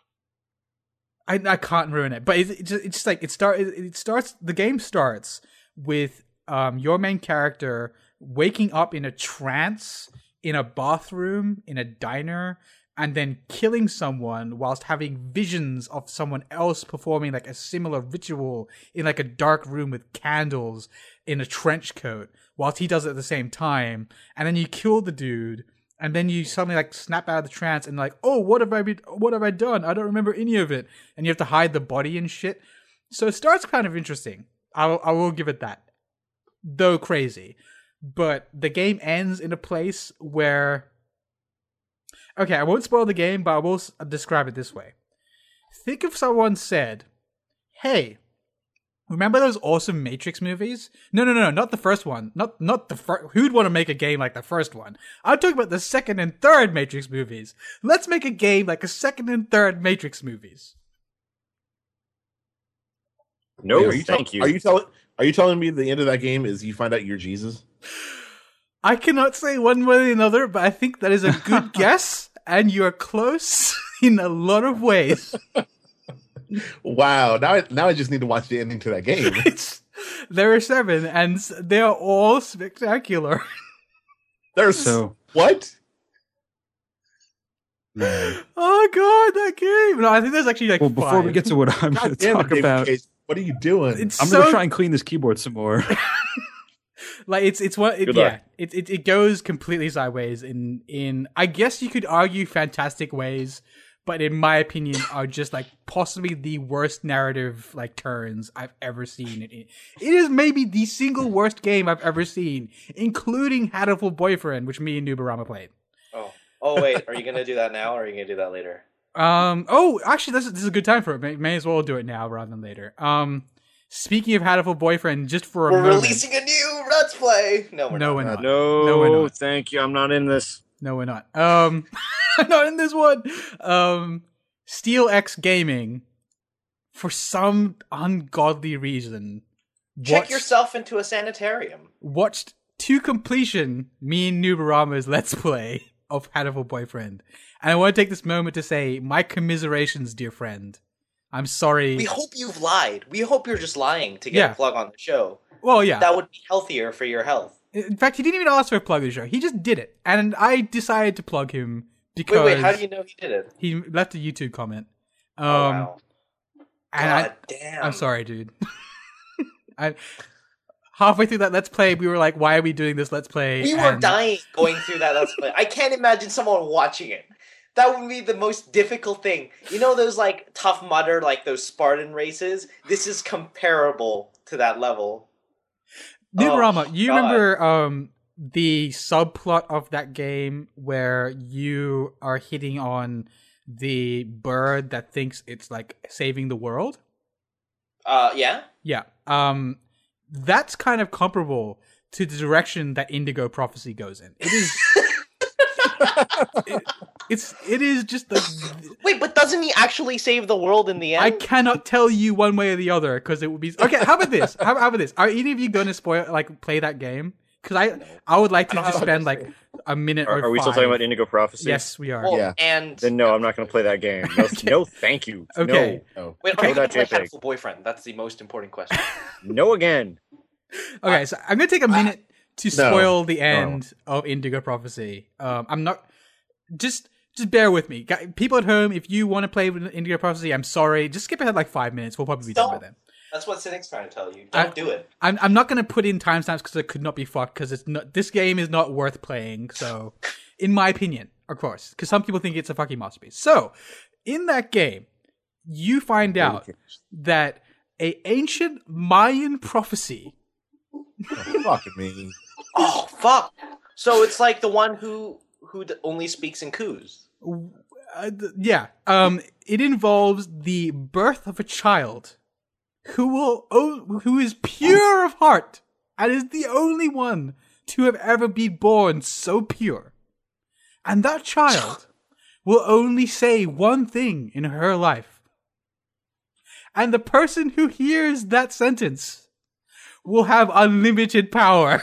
A: I I can't ruin it, but it's it's just, it's just like it start it, it starts the game starts with um your main character waking up in a trance in a bathroom in a diner, and then killing someone whilst having visions of someone else performing like a similar ritual in like a dark room with candles in a trench coat, whilst he does it at the same time. And then you kill the dude, and then you suddenly like snap out of the trance and like, oh, what have I been, what have I done? I don't remember any of it. And you have to hide the body and shit. So it starts kind of interesting. I will, I will give it that. Though crazy. But the game ends in a place where, okay, I won't spoil the game, but I will s- describe it this way. Think if someone said, hey, Remember those awesome Matrix movies? No, no, no, no, not the first one. Not not the first. Who'd want to make a game like the first one? I'm talking about the second and third Matrix movies. Let's make a game like the second and third Matrix movies.
B: No,
E: Wait, are you
B: thank
E: tell-
B: you.
E: Are you telling? Are you telling me the end of that game is you find out you're Jesus?
A: I cannot say one way or the other, but I think that is a good guess, and you are close in a lot of ways.
E: Wow! Now, I, now I just need to watch the ending to that game.
A: It's, there are seven, and they are all spectacular.
E: There's
F: So
E: what?
F: man.
A: Oh god, that game! No, I think there's actually like
F: Well, before
A: five.
F: we get to what I'm going
E: God
F: to
E: damn it,
F: talk
E: David
F: about,
E: Cage. What are you doing?
A: It's
F: I'm
A: so
F: going to try and clean this keyboard some more.
A: like it's it's what it,
B: Good
A: yeah
B: luck.
A: it, it it goes completely sideways in in I guess you could argue fantastic ways, but in my opinion are just like possibly the worst narrative like turns I've ever seen. It it is maybe the single worst game I've ever seen, including Hatoful Boyfriend, which me and Nubarama played.
C: Oh, oh wait, are you gonna do that now, or are you gonna do that later?
A: Um. Oh, actually, this is, this is a good time for it. May, may as well do it now rather than later. Um. Speaking of Hatoful Boyfriend, just for a
C: We're
A: moment.
C: releasing a new Let's Play. No, we're
A: No,
C: not.
A: we're not.
B: No,
A: No, we're not.
B: thank you. I'm not in this.
A: No, we're not. Um, not in this one. Um, Steel X Gaming, for some ungodly reason,
C: Check
A: watched,
C: yourself into a sanitarium.
A: watched to completion me and Nubarama's Let's Play of Hatoful Boyfriend. And I want to take this moment to say my commiserations, dear friend. I'm sorry.
C: We hope you've lied. We hope you're just lying to get
A: Yeah.
C: a plug on the show.
A: well, yeah.
C: That would be healthier for your health.
A: In fact, he didn't even ask for a plug of the show. He just did it. And I decided to plug him because
C: Wait, wait, how do you know he did it?
A: he left a YouTube comment. Um,
C: oh, wow.
A: and I,
C: God damn.
A: I'm sorry, dude. I halfway through that Let's Play, we were like, "Why are we doing this Let's Play?"
C: We were
A: And-
C: dying going through that Let's Play. I can't imagine someone watching it. That would be the most difficult thing. You know those, like, Tough Mudder, like, those Spartan races? This is comparable to that level.
A: Nubarama,
C: Oh,
A: you
C: God.
A: remember um, the subplot of that game where you are hitting on the bird that thinks it's like saving the world?
C: Uh, yeah?
A: Yeah. Um, that's kind of comparable to the direction that Indigo Prophecy goes in. It is. it, it's it is just like
C: Wait, but doesn't he actually save the world in the end?
A: I cannot tell you one way or the other because it would be okay. How about this? How, how about this? Are any of you going to spoil like play that game? Because I I would like to
C: I don't
A: just
C: have
A: spend
C: to
A: like a minute
B: Are,
A: or
B: are we still
A: five.
B: talking about Indigo Prophecy?
A: Yes, we are.
C: Well,
E: Yeah.
C: And
B: Then no, I'm not going to play that game. No,
A: Okay.
B: no thank you.
A: Okay.
E: Oh.
C: wait,
A: Okay.
C: are you going to play
B: That JPEG.
C: Hateful Boyfriend? That's the most important question.
B: No. No again.
A: Okay, so I'm gonna take a minute to
E: No.
A: spoil the end of Indigo Prophecy. Um, I'm not just just bear with me, Guy- people at home. If you want to play with Indigo Prophecy, I'm sorry. Just skip ahead like five minutes. We'll probably be done by
C: Don't.
A: then.
C: That's what Cynic's trying to tell you.
A: I-
C: Don't do it.
A: I'm I'm not gonna put in timestamps because it could not be fucked because it's not. This game is not worth playing. So, in my opinion, of course, because some people think it's a fucking masterpiece. So, in that game, you find out that a ancient Mayan prophecy.
E: Oh, fuck me.
C: Oh, fuck. So it's like the one who who d- only speaks in coos.
A: Uh, th- yeah. Um. It involves the birth of a child who will o- who is pure of heart and is the only one to have ever been born so pure. And that child will only say one thing in her life. And the person who hears that sentence will have unlimited power.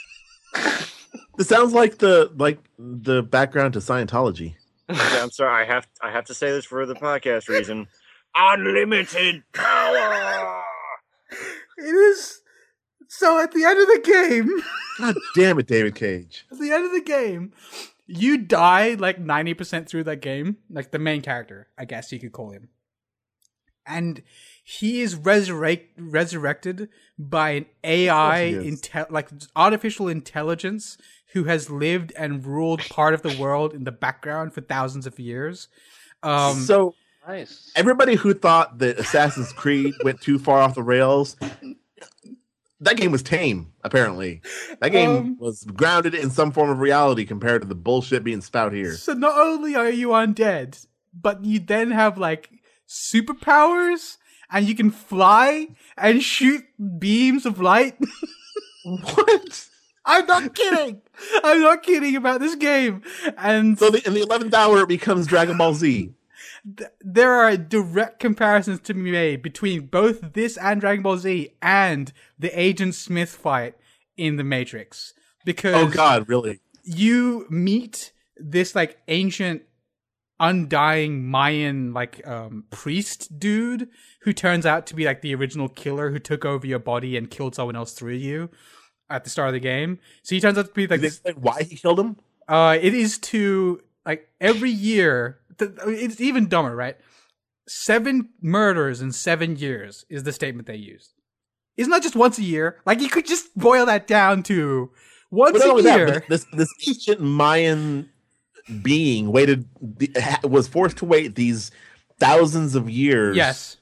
E: This sounds like the like the background to Scientology.
B: Okay, I'm sorry. I have I have to say this for the podcast reason. Unlimited power.
A: It is. So at the end of the game,
E: God damn it, David Cage.
A: at the end of the game, you die like ninety percent through that game. Like the main character, I guess you could call him. And he is resurrect resurrected by an A I,
E: Of course he is.
A: inte- like artificial intelligence, who has lived and ruled part of the world in the background for thousands of years. Um,
E: so
C: Nice.
E: everybody who thought that Assassin's Creed went too far off the rails, that game was tame, apparently. That game
A: Um,
E: was grounded in some form of reality compared to the bullshit being spout here.
A: So not only are you undead, but you then have like superpowers and you can fly and shoot beams of light.
E: What?
A: I'm not kidding. I'm not kidding about this game. And
E: So the, in the eleventh hour, it becomes Dragon Ball Z.
A: th- there are direct comparisons to be made between both this and Dragon Ball Z and the Agent Smith fight in The Matrix. Because
E: Oh God, really?
A: you meet this like ancient undying Mayan like um priest dude who turns out to be like the original killer who took over your body and killed someone else through you at the start of the game. So he turns out to be like
E: Did they
A: this
E: explain why he killed him?
A: uh it is to like every year th- it's even dumber, right? Seven murders in seven years is the statement they use. It's not just once a year. Like you could just boil that down to once
E: But not
A: a
E: only that,
A: year.
E: but this this ancient Mayan being waited ha- was forced to wait these thousands of years.
A: Yes.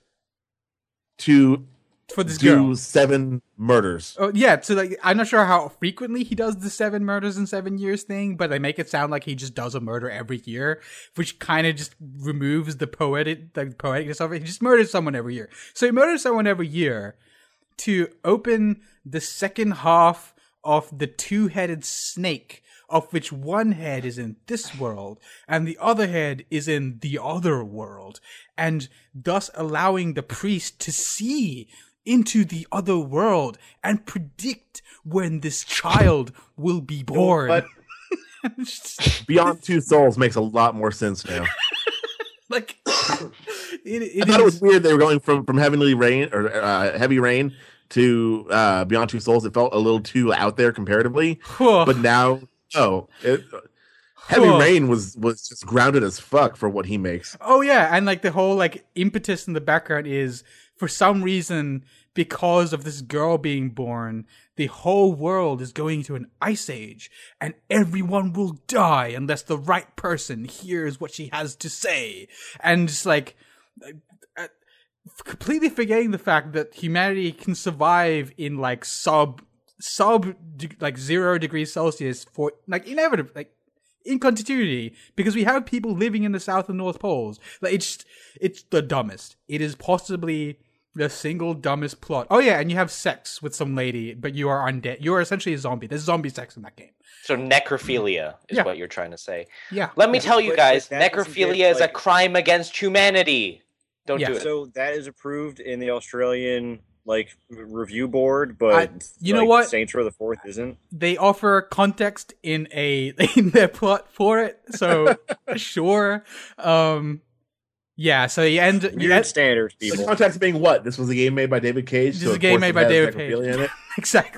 E: To
A: For this
E: do
A: girl.
E: seven murders.
A: Oh yeah, so like I'm not sure how frequently he does the seven murders in seven years thing, but they make it sound like he just does a murder every year, which kind of just removes the poetic, like poeticness of it. He just murders someone every year. So he murders someone every year to open the second half of the two-headed snake, of which one head is in this world and the other head is in the other world, and thus allowing the priest to see into the other world and predict when this child will be born.
E: But Beyond Two Souls makes a lot more sense now.
A: like, it, it
E: I thought it was
A: is-
E: weird they were going from from Heavenly Rain or uh, Heavy Rain to uh, Beyond Two Souls. It felt a little too out there comparatively, but now, oh, it, Heavy
A: Huh.
E: Rain was was just grounded as fuck for what he makes.
A: Oh yeah, and like the whole like impetus in the background is for some reason because of this girl being born, the whole world is going to an ice age and everyone will die unless the right person hears what she has to say. And just like uh, completely forgetting the fact that humanity can survive in like sub sub de- like zero degrees Celsius for like inevitably like in continuity, because we have people living in the South and North Poles. Like it's it's the dumbest. It is possibly the single dumbest plot. Oh yeah, and you have sex with some lady, but you are undead. You are essentially a zombie. There's zombie sex in that game.
C: So necrophilia is
A: Yeah.
C: what you're trying to say.
A: Yeah.
C: Let me tell you
G: But-
C: guys,
G: but that doesn't
C: necrophilia
G: get,
C: is a
G: like-
C: crime against humanity. Don't
A: Yeah.
C: do it.
G: So that is approved in the Australian like r- review board, but
A: I- you know
G: like,
A: what?
G: Saints Row the Fourth isn't.
A: They offer context in a in their plot for it, so sure. Um, yeah. So you end. You
G: Weird
A: end
G: standards,
E: The
G: people.
E: context being what? This was a game made by David Cage.
A: This
E: so
A: is a
E: of
A: game
E: course
A: made
E: it
A: by
E: has
A: David
E: necrophilia
A: Cage.
E: in it.
A: exactly.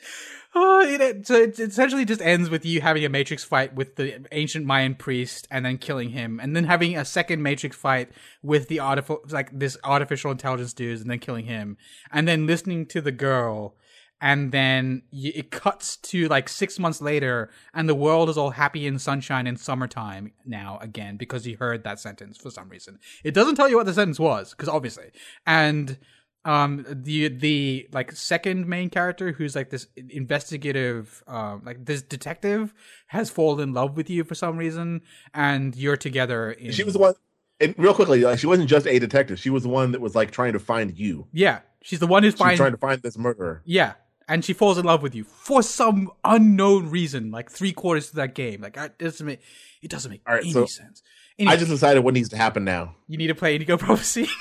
A: Oh, it, so it essentially just ends with you having a Matrix fight with the ancient Mayan priest and then killing him, and then having a second Matrix fight with the artificial, like this artificial intelligence dude, and then killing him, and then listening to the girl, and then y- it cuts to like six months later, and the world is all happy and sunshine in summertime now again because you heard that sentence for some reason. It doesn't tell you what the sentence was, because obviously, and. Um, the the like second main character, who's like this investigative, um, like this detective, has fallen in love with you for some reason, and you're together. In,
E: She was the one. And real quickly, like, she wasn't just a detective. She was the one that was like trying to find you.
A: yeah, she's the one who's
E: She was
A: finding.
E: trying to find this murderer.
A: Yeah, and she falls in love with you for some unknown reason. Like three quarters of that game, like it doesn't make it doesn't make
E: All right,
A: any
E: so
A: sense. Anyway,
E: I just decided what needs to happen now.
A: you need to play Indigo Prophecy.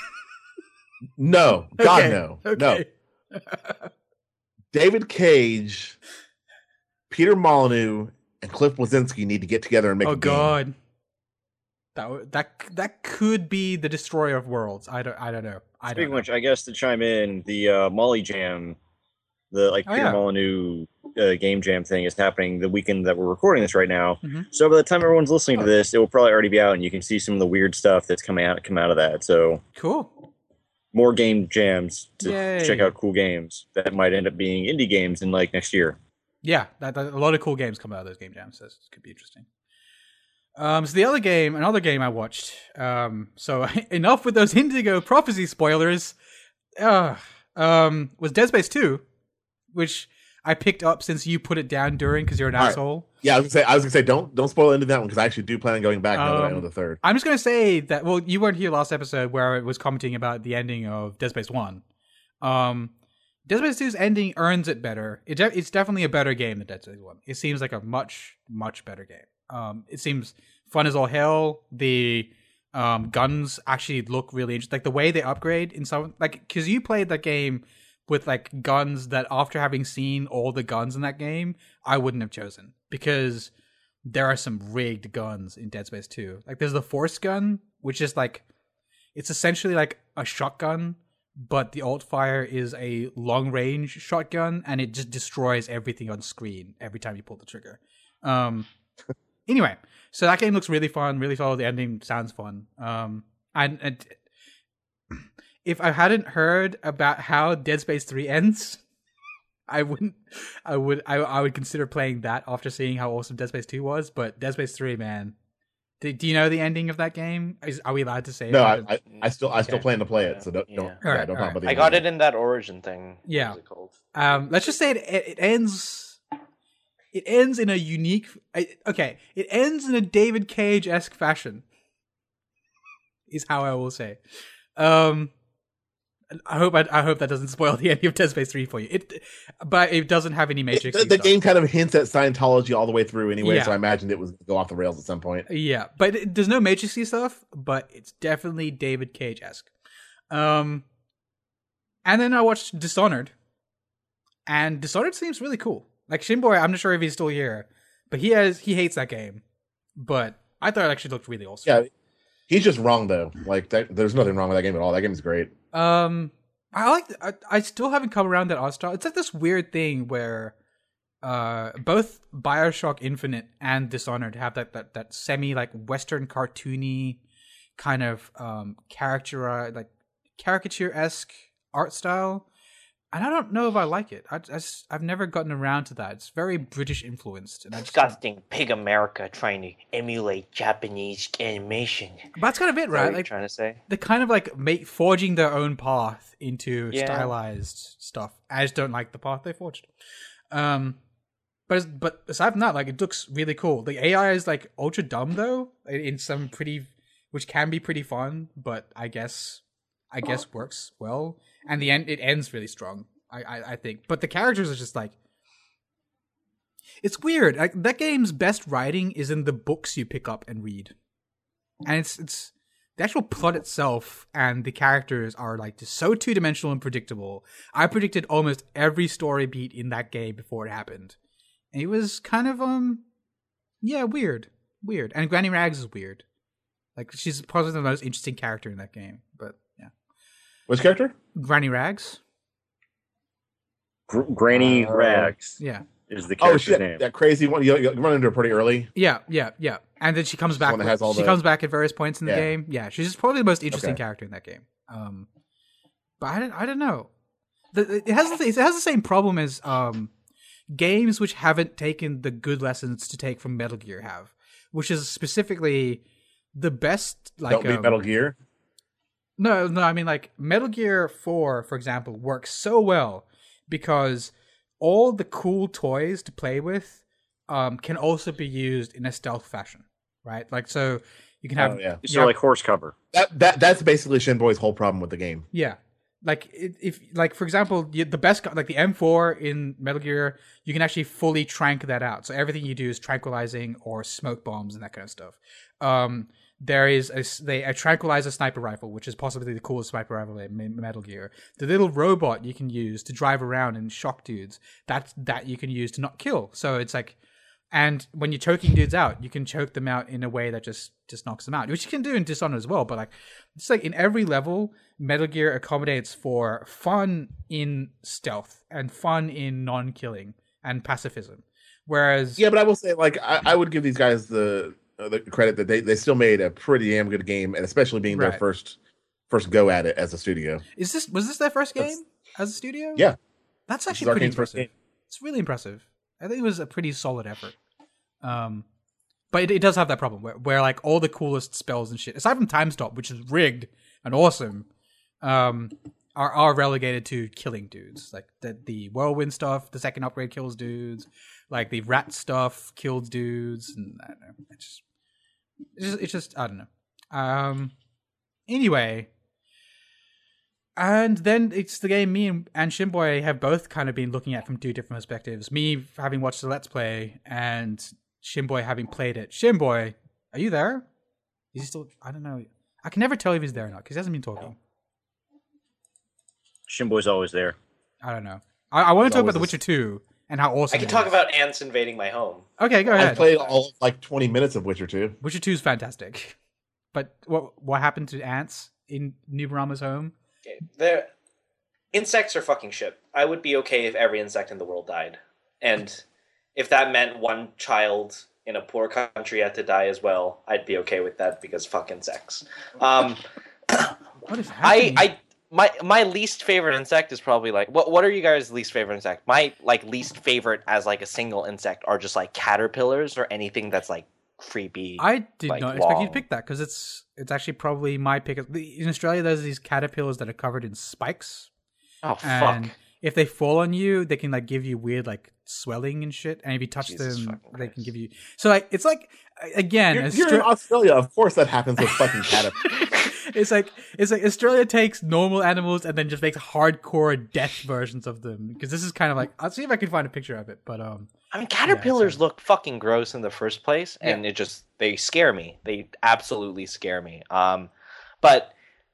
E: No, God
A: Okay,
E: no,
A: okay.
E: no. David Cage, Peter Molyneux, and Cliff Blazinski need to get together and make
A: Oh
E: a game.
A: God, that w- that that could be the destroyer of worlds. I don't I don't know. I
G: Speaking
A: don't
G: of
A: know.
G: which, I guess to chime in, the uh, Molly Jam, the like
A: Oh,
G: Peter
A: yeah.
G: Molyneux uh, game jam thing is happening the weekend that we're recording this right now.
A: Mhm.
G: So by the time everyone's listening to this, it will probably already be out, and you can see some of the weird stuff that's coming out come out of that. So
A: Cool.
G: more game jams to
A: Yay.
G: check out cool games that might end up being indie games in like next year.
A: Yeah, that, that- a lot of cool games come out of those game jams. So this could be interesting. Um, so the other game, another game I watched. Um, so enough with those Indigo Prophecy spoilers. Uh, um, was Dead Space two, which I picked up since you put it down during because you're an
E: All right.
A: asshole.
E: Yeah, I was gonna say I was gonna say don't don't spoil into that one because I actually do plan on going back now that I
A: Um,
E: know the third.
A: I'm just gonna say that. Well, you weren't here last episode where I was commenting about the ending of Dead Space One. Um, Dead Space two's ending earns it better. It de- it's definitely a better game than Dead Space One. It seems like a much much better game. Um, it seems fun as all hell. The um guns actually look really interesting. Like the way they upgrade in some like because you played that game with like guns that after having seen all the guns in that game, I wouldn't have chosen because there are some rigged guns in Dead Space two. Like there's the Force gun, which is like it's essentially like a shotgun, but the alt fire is a long range shotgun and it just destroys everything on screen every time you pull the trigger. Um anyway, so that game looks really fun, really solid. The ending sounds fun. Um and, and if I hadn't heard about how Dead Space three ends, I wouldn't. I would. I, I would consider playing that after seeing how awesome Dead Space two was. But Dead Space three, man, do, do you know the ending of that game? Is, are we allowed to say?
E: No,
A: it?
E: I, I, I still I still
A: Okay.
E: plan to play it, so don't
C: Yeah.
E: don't,
C: All
E: yeah,
A: right,
E: don't
A: all
E: talk about the
C: I got it in that Origin thing. What
A: Yeah.
C: was it called?
A: Um, let's just say it, it, it ends. It ends in a unique. Okay, it ends in a David Cage esque fashion. Is how I will say. Um, I hope I, I hope that doesn't spoil the ending of Dead Space three for you. It, but it doesn't have any Matrix.
E: The, the game kind of hints at Scientology all the way through anyway,
A: Yeah.
E: so I imagined it was gonna go off the rails at some point.
A: Yeah, but it, there's no Matrixy stuff, but it's definitely David Cage esque. Um, and then I watched Dishonored, and Dishonored seems really cool. Like Shinboy, I'm not sure if he's still here, but he has he hates that game. But I thought it actually looked really awesome.
E: Yeah, he's just wrong though. Like that, there's nothing wrong with that game at all. That game is great.
A: Um, I like. I, I still haven't come around that art style. It's like this weird thing where, uh, both Bioshock Infinite and Dishonored have that that that semi like Western cartoony kind of um character like caricature esque art style, and I don't know if I like it. I, I just, I've never gotten around to that. It's very British influenced, and I just don't-
C: Disgusting pig America trying to emulate Japanese animation.
A: but that's kind of it,
C: Is that
A: right?
C: what you're
A: Like
C: trying to say?
A: they kind of like make forging their own path into
C: Yeah.
A: stylized stuff. I just don't like the path they forged. Um, but but aside from that, like it looks really cool. The A I is like ultra dumb though, in in some pretty, which can be pretty fun. But I guess I guess works well, and the end it ends really strong. I I, I think, but the characters are just like. It's weird. Like that game's best writing is in the books you pick up and read, and it's it's the actual plot itself and the characters are like just so two dimensional and predictable. I predicted almost every story beat in that game before it happened. And it was kind of um, yeah, weird, weird. And Granny Rags is weird. Like she's probably the most interesting character in that game. But yeah,
E: Which character?
A: Granny Rags.
B: Gr- Granny
E: Uh,
B: Rags
A: Yeah,
B: is the
E: Oh
B: character's
E: shit,
B: name.
E: that crazy one. You, you run into her pretty early.
A: yeah, yeah, yeah. And then she comes back.
E: one that has all
A: she
E: the-
A: comes back at various points in the
E: Yeah.
A: game. Yeah, she's just probably the most interesting
E: Okay.
A: character in that game. Um, but I don't, I don't know. The, it has the, it has the same problem as um, games which haven't taken the good lessons to take from Metal Gear have, which is specifically the best. Like
E: Don't beat
A: um,
E: Metal Gear.
A: No, no, I mean like Metal Gear four, for example, works so well because all the cool toys to play with um, can also be used in a stealth fashion, right? Like so you can have
E: Oh yeah,
A: you
B: So
A: have-
B: like horse cover.
E: that that that's basically Shinboy's whole problem with the game.
A: yeah. Like it, if like for example you, the best gu- like the M four in Metal Gear, you can actually fully trank that out. So everything you do is tranquilizing or smoke bombs and that kind of stuff. Um, there is a, s- they a tranquilizer sniper rifle, which is possibly the coolest sniper rifle in M- Metal Gear. The little robot you can use to drive around and shock dudes. That that you can use to not kill. So it's like, and when you're choking dudes out, you can choke them out in a way that just just knocks them out, which you can do in Dishonored as well. But like, it's like in every level, Metal Gear accommodates for fun in stealth and fun in non-killing and pacifism. Whereas,
E: Yeah, but I will say, like, I, I would give these guys the uh, the credit that they, they still made a pretty damn good game, and especially being their
A: Right.
E: first first go at it as a studio.
A: is this was this their first game
E: That's-
A: as a studio?
E: Yeah.
A: That's
E: This is
A: actually pretty
E: Arcane's first
A: impressive.
E: game.
A: It's really impressive. I think it was a pretty solid effort. Um, but it, it does have that problem where, where like all the coolest spells and shit, aside from Time Stop, which is rigged and awesome, um, are, are relegated to killing dudes. Like the the whirlwind stuff, the second upgrade kills dudes. Like the rat stuff kills dudes, and I don't know. It's just, it's just, it's just I don't know. Um. Anyway, and then it's the game me and, and Shinboy have both kind of been looking at from two different perspectives. Me having watched the Let's Play, and Shinboy having played it. Shinboy, are you there? Is he still? I don't know. I can never tell if he's there or not because he hasn't been talking.
G: Shinboy's always there.
A: I don't know. I, I want
E: He's
A: to talk about
E: always
A: The Witcher two and how awesome
C: I can
A: it
C: talk
A: is.
C: about ants invading my home.
A: Okay, go
E: I
A: ahead.
E: played all like twenty minutes of Witcher two.
A: Witcher two is fantastic. But what what happened to ants in Nubarama's home?
C: Okay, there, insects are fucking shit. I would be okay if every insect in the world died, and if that meant one child in a poor country had to die as well, I'd be okay with that because fuck insects. Um,
A: What is
C: I,
A: happening?
C: I, my, my least favorite insect is probably like what? What are you guys' least favorite insect? My like least favorite as like a single insect are just like caterpillars or anything that's like creepy.
A: I did
C: like,
A: not expect you to
C: long.
A: pick that because it's it's actually probably my pick. In Australia, there's these caterpillars that are covered in spikes,
C: Oh
A: and
C: fuck!
A: if they fall on you, they can like give you weird like swelling and shit. And if you touch
C: Jesus
A: them,
C: fucking
A: they can
C: Christ.
A: give you. So like it's like again,
E: You're,
A: Austra-
E: you're in Australia, of course that happens with fucking caterpillars.
A: it's like it's like Australia takes normal animals and then just makes hardcore death versions of them because this is kind of like I'll see if I can find a picture of it, but um.
C: I mean, caterpillars
A: so-
C: look fucking gross in the first place, and it just they scare me. They absolutely scare me. Um, but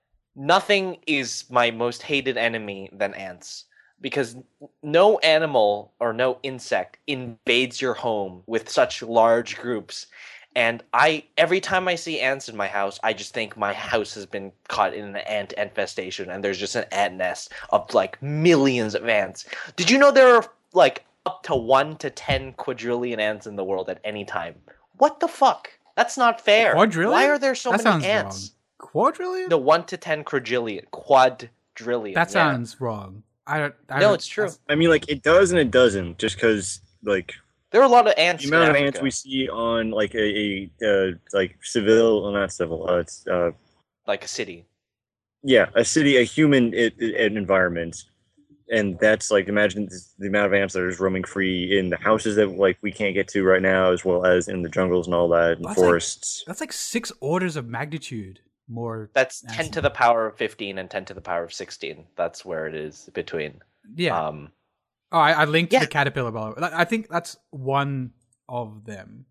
C: nothing is my most hated enemy than ants because no animal or no insect invades your home with such large groups. And I every time I see ants in my house, I just think my house has been caught in an ant infestation, and there's just an ant nest of like millions of ants. Did you know there are like up to one to ten quadrillion ants in the world at any time? What the fuck? That's not fair.
A: Quadrillion?
C: Why are there so
A: that
C: many
A: sounds
C: ants?
A: wrong. Quadrillion?
C: No, one to ten quadrillion. Quadrillion.
A: that
C: yeah.
A: sounds wrong. I don't. I
C: No,
A: don't-
C: it's true.
A: that's-
G: I mean, like it does and it doesn't. Just because, like,
C: There are a lot of ants.
G: the amount
C: in
G: of ants
C: Africa.
G: we see on like a, a uh, like civil, well, not civil. Uh, it's uh,
C: like a city.
G: yeah, a city, a human it, it, an environment, and that's like imagine this, the amount of ants that are just roaming free in the houses that like we can't get to right now, as well as in the jungles and all that, and
A: That's like-
G: forests.
A: That's like six orders of magnitude more.
C: That's
A: ants
C: ten
A: in-
C: to the power of fifteen and ten to the power of sixteen. That's where it is between.
A: Yeah.
C: Um,
A: oh, I, I linked
C: yeah.
A: the caterpillar. By the way. I think that's one of them.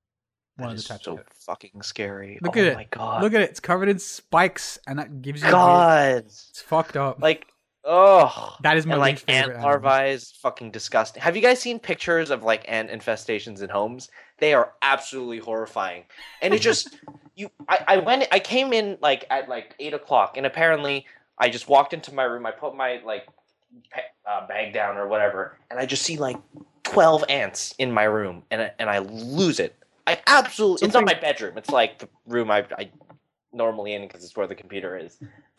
A: One
C: that
A: of the
C: is
A: types.
C: so
A: of it.
C: fucking scary.
A: Look
C: oh
A: at it.
C: my god.
A: Look at it. It's covered in spikes, and that gives you.
C: God.
A: It's fucked up.
C: Like, oh.
A: that is my
C: And like
A: least favorite
C: ant
A: animal.
C: larvae is fucking disgusting. Have you guys seen pictures of like ant infestations in homes? They are absolutely horrifying. And it just you I, I went I came in like at like eight o'clock, and apparently I just walked into my room, I put my like pe- uh, bag down or whatever, and I just see like twelve ants in my room, and I, and I lose it. I absolutely it's not my bedroom. It's like the room I I normally in because it's where the computer is.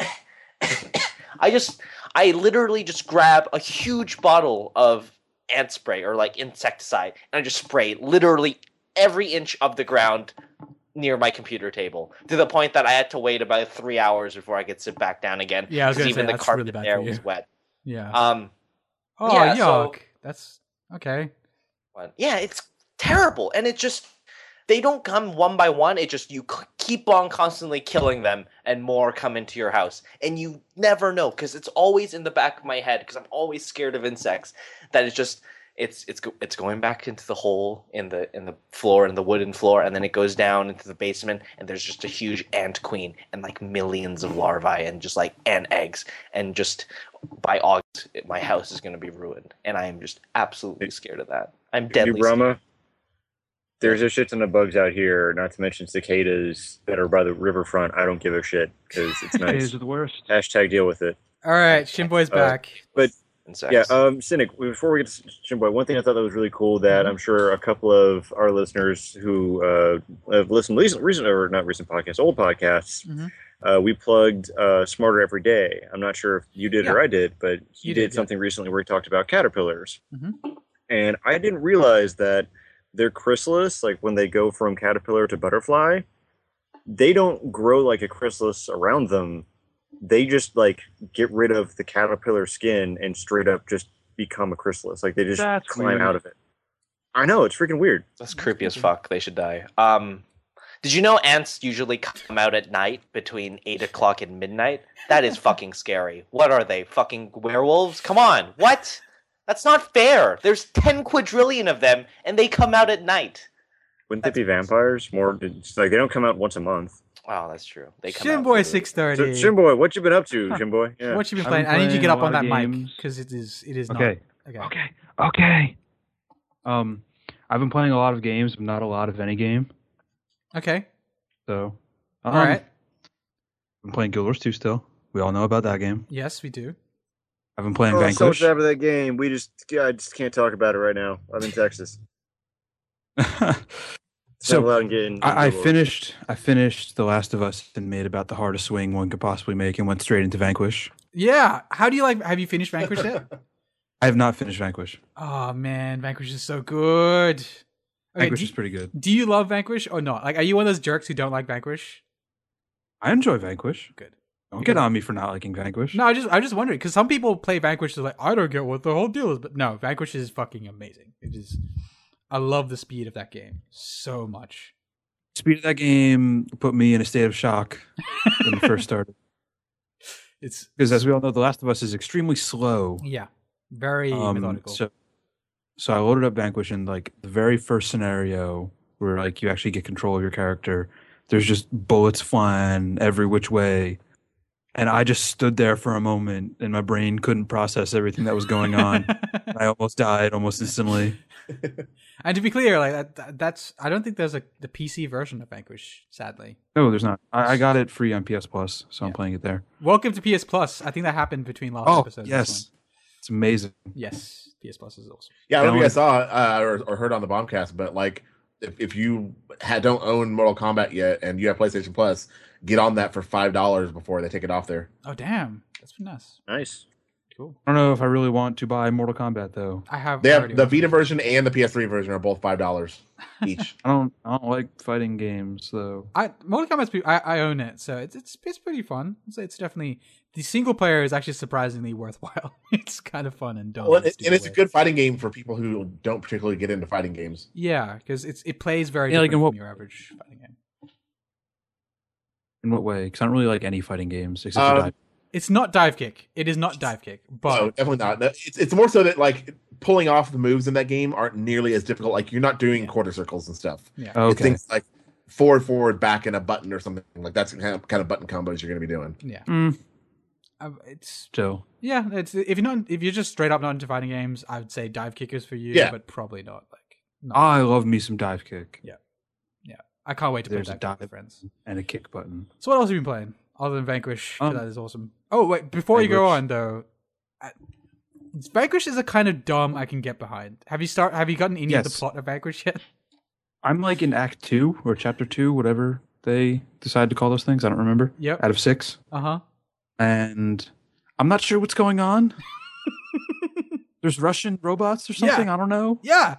C: I just, I literally just grab a huge bottle of ant spray or like insecticide, and I just spray literally every inch of the ground near my computer table, to the point that I had to wait about three hours before I could sit back down again.
A: Yeah, I was
C: because
A: gonna
C: even
A: say,
C: the
A: that's
C: carpet
A: really bad
C: there
A: for you.
C: was wet.
A: Yeah.
C: Um,
A: oh,
C: yeah,
A: yuck.
C: so-
A: That's okay.
C: but yeah, it's terrible, and it just they don't come one by one. It just you c- keep on constantly killing them, and more come into your house, and you never know because it's always in the back of my head because I'm always scared of insects. That it's just it's it's go- it's going back into the hole in the in the floor in the wooden floor, and then it goes down into the basement, and there's just a huge ant queen and like millions of larvae and just like ant eggs, and just by August it- my house is going to be ruined, and I am just absolutely scared of that. I'm deadly scared.
G: Rama, there's a shit ton of bugs out here, not to mention cicadas that are by the riverfront. I don't give a shit because it's nice.
F: Cicadas are the worst.
G: Hashtag deal with it.
A: All right, Shinboy's
G: Uh,
A: back.
G: But
C: Insects.
G: yeah, um, Cynic, before we get to Shinboy, one thing I thought that was really cool that I'm sure a couple of our listeners who uh, have listened to recent, recent, or not recent podcasts, old podcasts,
A: Mhm.
G: uh, we plugged uh, Smarter Every Day. I'm not sure if you did or
A: Yeah.
G: I did, but he
A: You
G: did,
A: did, yeah.
G: something recently where he talked about caterpillars.
A: Mhm.
G: And I didn't realize that their chrysalis, like when they go from caterpillar to butterfly, they don't grow like a chrysalis around them. they just like get rid of the caterpillar skin and straight up just become a chrysalis. Like they just
F: That's
G: climb
F: weird.
G: out of it. I know, it's freaking weird.
C: That's creepy as fuck. They should die. Um, did you know ants usually come out at night between eight o'clock and midnight? That is fucking scary. What are they? Fucking werewolves? Come on. What? That's not fair. There's ten quadrillion of them, and they come out at night.
G: Wouldn't they be vampires? More it's like they don't come out once a month.
C: Wow, that's true. They come out.
A: Shinboy six
G: So,
A: thirty.
G: Shimboy, what you been up to, Shimboy? Yeah.
A: What you been
F: I've
A: playing?
F: been
A: I need you to get
F: playing
A: up
F: a
A: on that
F: lot of
A: mic
F: games.
A: because it is it is
F: Okay.
A: not okay.
F: Okay. Okay. Um, I've been playing a lot of games, but not a lot of any game.
A: Okay.
F: So, um,
A: All right.
F: I'm playing Guild Wars two still. We all know about that game.
A: Yes, we do.
F: I've been playing
G: Oh, so
F: Vanquish.
G: much after that game. We just, I just can't talk about it right now. I'm in Texas.
F: so
G: allowed to get in,
F: I, I
G: in
F: finished. I finished The Last of Us and made about the hardest swing one could possibly make, and went straight into Vanquish.
A: Yeah. How do you like? Have you finished Vanquish yet?
F: I have not finished Vanquish.
A: Oh man, Vanquish is so good. Okay,
F: Vanquish
A: do,
F: is pretty good.
A: do you love Vanquish or not? Like, are you one of those jerks who don't like Vanquish?
F: I enjoy Vanquish.
A: Good.
F: Don't get on me for not liking Vanquish.
A: No, I just I just wondering because some people play Vanquish they're like I don't get what the whole deal is, but no, Vanquish is fucking amazing. It is. I love the speed of that game so much.
F: Speed of that game put me in a state of shock when it first started.
A: It's
F: Because as we all know, The Last of Us is extremely slow.
A: yeah, very
F: Um,
A: methodical.
F: so, so I loaded up Vanquish, and like the very first scenario where like you actually get control of your character, there's just bullets flying every which way, and I just stood there for a moment, and my brain couldn't process everything that was going on. I almost died almost instantly.
A: And to be clear, like that, that- that's I don't think there's a the P C version of Vanquish. Sadly,
F: No, there's not. I, I got it free on P S Plus, so I'm
A: Yeah.
F: playing it there.
A: welcome to P S Plus. I think that happened between last
F: Oh
A: episode. and this
F: yes, it's amazing.
A: one. Yes, P S Plus is awesome.
E: Yeah, I don't know if you guys
F: Alan-
E: saw uh, or, or heard on the Bombcast, but like if, if you had, don't own Mortal Kombat yet and you have PlayStation Plus, get on that for five dollars before they take it off there.
A: Oh damn, that's been nice.
G: Nice.
A: Cool.
F: I don't know if I really want to buy Mortal Kombat though.
A: I have.
E: They have
A: already
E: the
A: watched
E: Vita
A: it.
E: version and the P S three version are both five dollars each.
F: I don't. I don't like fighting games though.
A: I Mortal Kombat's pretty, I, I own it, so it's it's it's pretty fun. It's, it's definitely the single player is actually surprisingly worthwhile. It's kind of fun and dumb.
E: Well,
A: in a
E: and
A: stupid
E: it's a
A: way.
E: good fighting game for people who don't particularly get into fighting games.
A: Yeah, because it's it plays very
F: Yeah, like
A: different
F: in what-
A: from your average fighting game.
F: In what way? Because I don't really like any fighting games except
E: Um,
F: for dive.
A: It's not dive kick. It is not dive kick, but
E: So definitely not. No, It's it's more so that like pulling off the moves in that game aren't nearly as difficult. Like you're not doing quarter circles and stuff.
A: yeah.
F: Okay.
E: It's things like forward, forward, back, and a button or something like that's the kind of, kind of button combos you're going to be doing.
A: Yeah,
F: Mm,
A: Uh, it's
F: so
A: yeah. It's if you're not if you're just straight up not into fighting games, I would say dive kick is for you.
E: Yeah.
A: But probably not. Like, no.
F: I love me some dive kick
A: I can't wait to play
F: there's a
A: that with
F: dive.
A: friends.
F: and a kick button.
A: So what else have you been playing other than Vanquish? 'Cause
F: Um,
A: that is awesome. Oh wait, before you go
F: Vanquish.
A: on though, I, Vanquish is a kind of dumb I can get behind. Have you start? Have you gotten any of the
F: Yes.
A: plot of Vanquish yet?
F: I'm like in Act Two or Chapter Two, whatever they decide to call those things. I don't remember.
A: Yep.
F: Out of six,
A: Uh huh.
F: and I'm not sure what's going on. There's Russian robots or something.
A: Yeah.
F: I don't know.
A: Yeah.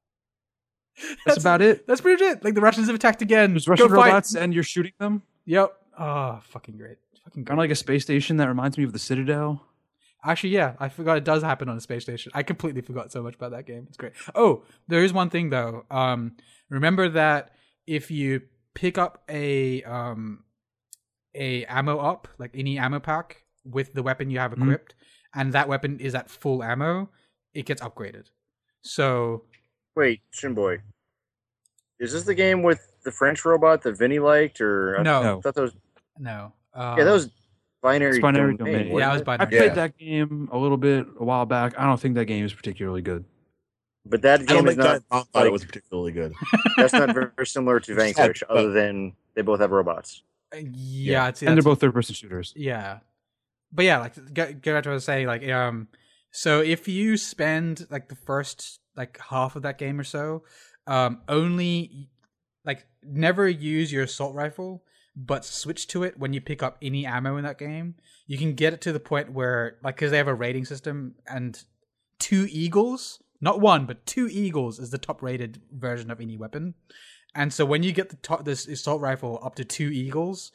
F: That's, about it.
A: That's pretty much it. Like the Russians have attacked again.
F: There's
A: Go
F: Russian
A: fight.
F: robots, and you're shooting them.
A: Yep. Oh, fucking great. Fucking great.
F: Kind of like a space station that reminds me of the Citadel.
A: Actually, yeah, I forgot it does happen on a space station. I completely forgot so much about that game. It's great. Oh, there is one thing though. Um, remember that if you pick up a um a ammo up, like any ammo pack with the weapon you have equipped, and that weapon is at full ammo, it gets upgraded. So
G: Wait, Shimboy. Is this the game with the French robot that Vinny liked, or I
A: no,
F: No.
G: thought that was
A: no. Uh,
G: yeah, that was binary,
F: It's Binary
G: domain.
F: Domain.
A: yeah,
G: wasn't
A: I was
G: it?
A: by
F: I played
E: Yeah.
F: that game a little bit a while back. I don't think that game is particularly good.
G: But that
E: I don't
G: game is
E: think
G: not.
E: Giant Bomb thought it
G: like-
E: was particularly good.
G: That's not very very similar to
E: Just
G: Vanquish,
E: had-
G: other than they both have robots.
A: yeah, it's,
F: And they're
A: that's-
F: both third-person shooters.
A: Yeah, but yeah, like get get back to what I was saying. Like, um, so if you spend like the first like half of that game or so, um, only like never use your assault rifle, but switch to it when you pick up any ammo in that game. You can get it to the point where, like, because they have a rating system, and two eagles, not one, but two eagles is the top rated version of any weapon. And so when you get the top, this assault rifle up to two eagles,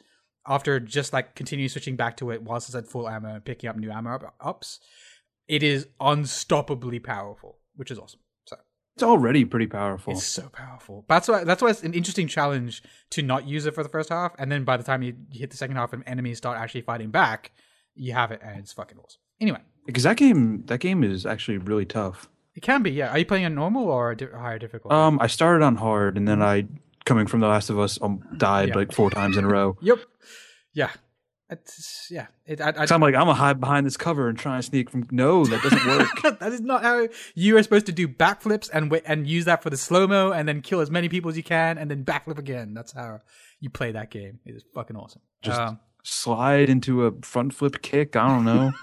A: after just like continue switching back to it whilst it's at full ammo and picking up new ammo up- ups, it is unstoppably powerful, which is awesome. So
F: It's already pretty powerful.
A: it's so powerful. That's why that's why it's an interesting challenge to not use it for the first half, and then by the time you, you hit the second half and enemies start actually fighting back, you have it and it's fucking awesome. Anyway,
F: Because that game, that game is actually really tough.
A: it can be. Yeah, are you playing on normal or a di- higher difficulty?
F: Um, I started on hard, and then I, coming from The Last of Us, um, died
A: Yeah.
F: like four times in a row.
A: Yep. Yeah. It's, yeah. It, I, I,
F: So I'm like, I'm gonna hide behind this cover and try and sneak from. No, that doesn't work.
A: that is not how you are supposed to do backflips and wait, and use that for the slow mo and then kill as many people as you can and then backflip again. That's how you play that game. It is fucking awesome.
F: Just
A: Um,
F: slide into a front flip kick. I don't know.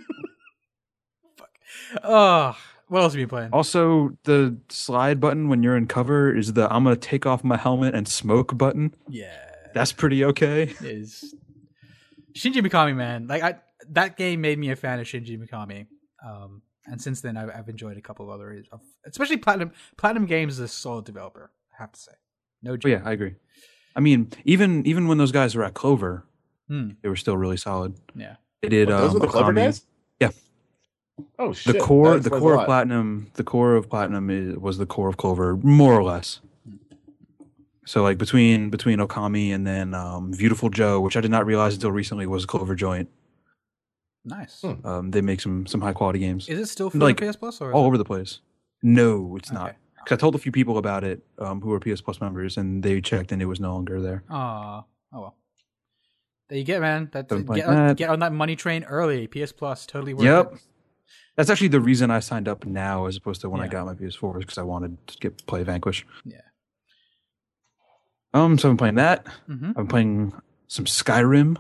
A: oh, what else have you been playing?
F: Also, the slide button when you're in cover is the I'm gonna take off my helmet and smoke button.
A: Yeah,
F: That's pretty okay.
A: it is Shinji Mikami, man. Like I, that game made me a fan of Shinji Mikami. Um, and since then, I've, I've enjoyed a couple of other, of, especially Platinum. Platinum Games is a solid developer. I have to say, no joke.
F: Oh, yeah, I agree. I mean, even even when those guys were at Clover,
A: Hmm.
F: they were still really solid.
A: Yeah.
F: They did.
E: What, those
F: um,
E: were the Clever
F: Okami.
E: guys?
F: Yeah.
E: Oh shit!
F: The core,
E: That
F: the
E: explains a
F: core of
E: lot.
F: Platinum, the core of Platinum is, was the core of Clover, more or less. So like between between Okami and then um, Beautiful Joe, which I did not realize until recently was a Clover joint.
A: Nice.
E: Hmm.
F: Um, they make some some high quality games
A: Is it still for
F: Like,
A: P S Plus or is
F: all
A: it-
F: over the place. No, it's not.
A: Okay.
F: Because I told a few people about it um, who were P S Plus members, and they checked and it was no longer there.
A: Aw. Oh well. There you get, man. That
F: Don't
A: get
F: like
A: on,
F: that.
A: get on that money train early. P S Plus, totally worth
F: Yep.
A: it.
F: That's actually the reason I signed up now, as opposed to when I
A: Yeah.
F: got my P S four, because I wanted to get play Vanquish.
A: Yeah.
F: Um, so I'm playing that.
A: Mm-hmm.
F: I'm playing some Skyrim.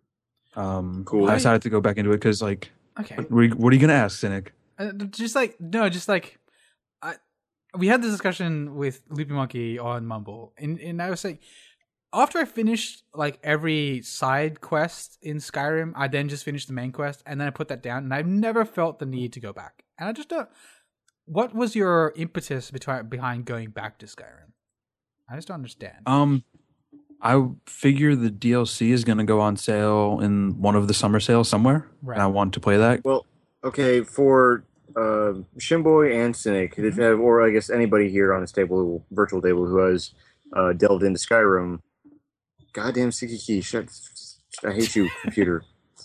F: Um,
B: Cool.
F: I decided to go back into it because, like,
A: Okay.
F: what, what are you- what are you gonna ask, Cynic?
A: Uh, just like no, just like I, we had this discussion with Loopy Monkey on Mumble, and and I was saying after I finished like every side quest in Skyrim, I then just finished the main quest, and then I put that down, and I've never felt the need to go back. And I just don't. What was your impetus between, behind going back to Skyrim? I just don't understand.
F: Um, I figure the D L C is gonna go on sale in one of the summer sales somewhere,
A: Right.
F: and I want to play that.
B: Well, okay, for uh, Shimboy and Cynic, if- or I guess anybody here on this table, virtual table, who has uh, delved into Skyrim, goddamn Sikiki, shut! I hate you, computer.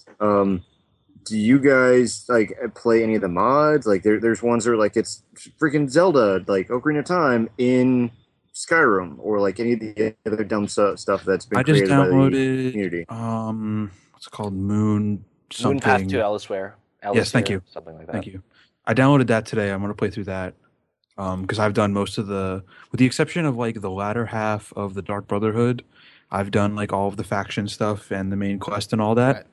B: Um, do you guys like play any of the mods? Like, there, there's ones that are like it's freaking Zelda, like Ocarina of Time in Skyrim, or like any of the other dumb stu- stuff that's been
F: I just
B: created by the
F: downloaded
B: community.
F: um, what's it called? Moon something.
C: Moon Path to Elsewhere.
F: Yes, thank
C: Elsewhere,
F: you.
C: Something like that.
F: Thank you. I downloaded that today. I'm gonna play through that because I've done most of the, with the exception of like the latter half of the Dark Brotherhood, I've done like all of the faction stuff and the main quest and all that.
A: Right.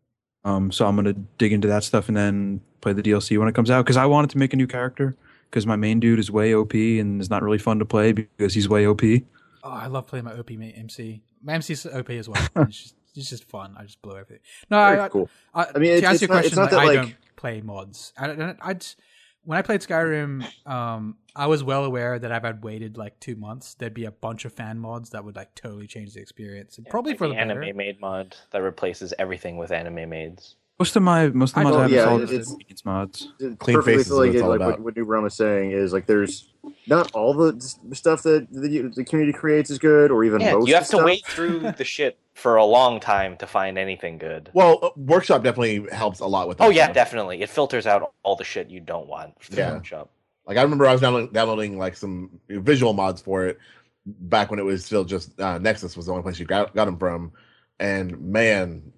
F: Um, so I'm gonna dig into that stuff and then play the D L C when it comes out because I wanted to make a new character because my main dude is way O P and it's not really fun to play because he's way O P.
A: Oh, I love playing my O P ma- M C. My M C's O P as well. it's, just, it's just fun. I just blow everything. No, I,
B: Very
A: I,
B: cool.
A: I,
B: I mean,
A: to
B: it's-
A: answer
B: it's
A: your
B: not- it's
A: question,
B: not
A: like,
B: that,
A: I
B: like-
A: don't play mods. I, I, I just, when I played Skyrim, um, I was well aware that if I'd waited like two months, there'd be a bunch of fan mods that would like totally change the experience, and probably
C: Like
A: for
C: the
A: the
C: anime
A: better.
C: made mod that replaces everything with anime maids.
F: Most of my most of the
A: I
F: mods
A: don't-
F: I have
B: yeah,
F: installed
B: it's-
F: is convenience mods.
E: Clean
B: perfectly
E: faces is what
B: like,
E: it's all
B: like
E: about.
B: what, what New Realm is saying is like there's not all the s- stuff that the, the community creates is good, or even
C: Yeah,
B: most
C: you
B: of
C: have to
B: stuff.
C: wait through the shit for a long time to find anything good.
E: Well, uh, Workshop definitely helps a lot with that.
C: Oh yeah,
E: stuff.
C: definitely. It filters out all the shit you don't want from the
E: Yeah.
C: workshop.
E: Like I remember I was downloading, downloading like some visual mods for it back when it was still just uh, Nexus was the only place you got got them from, and man,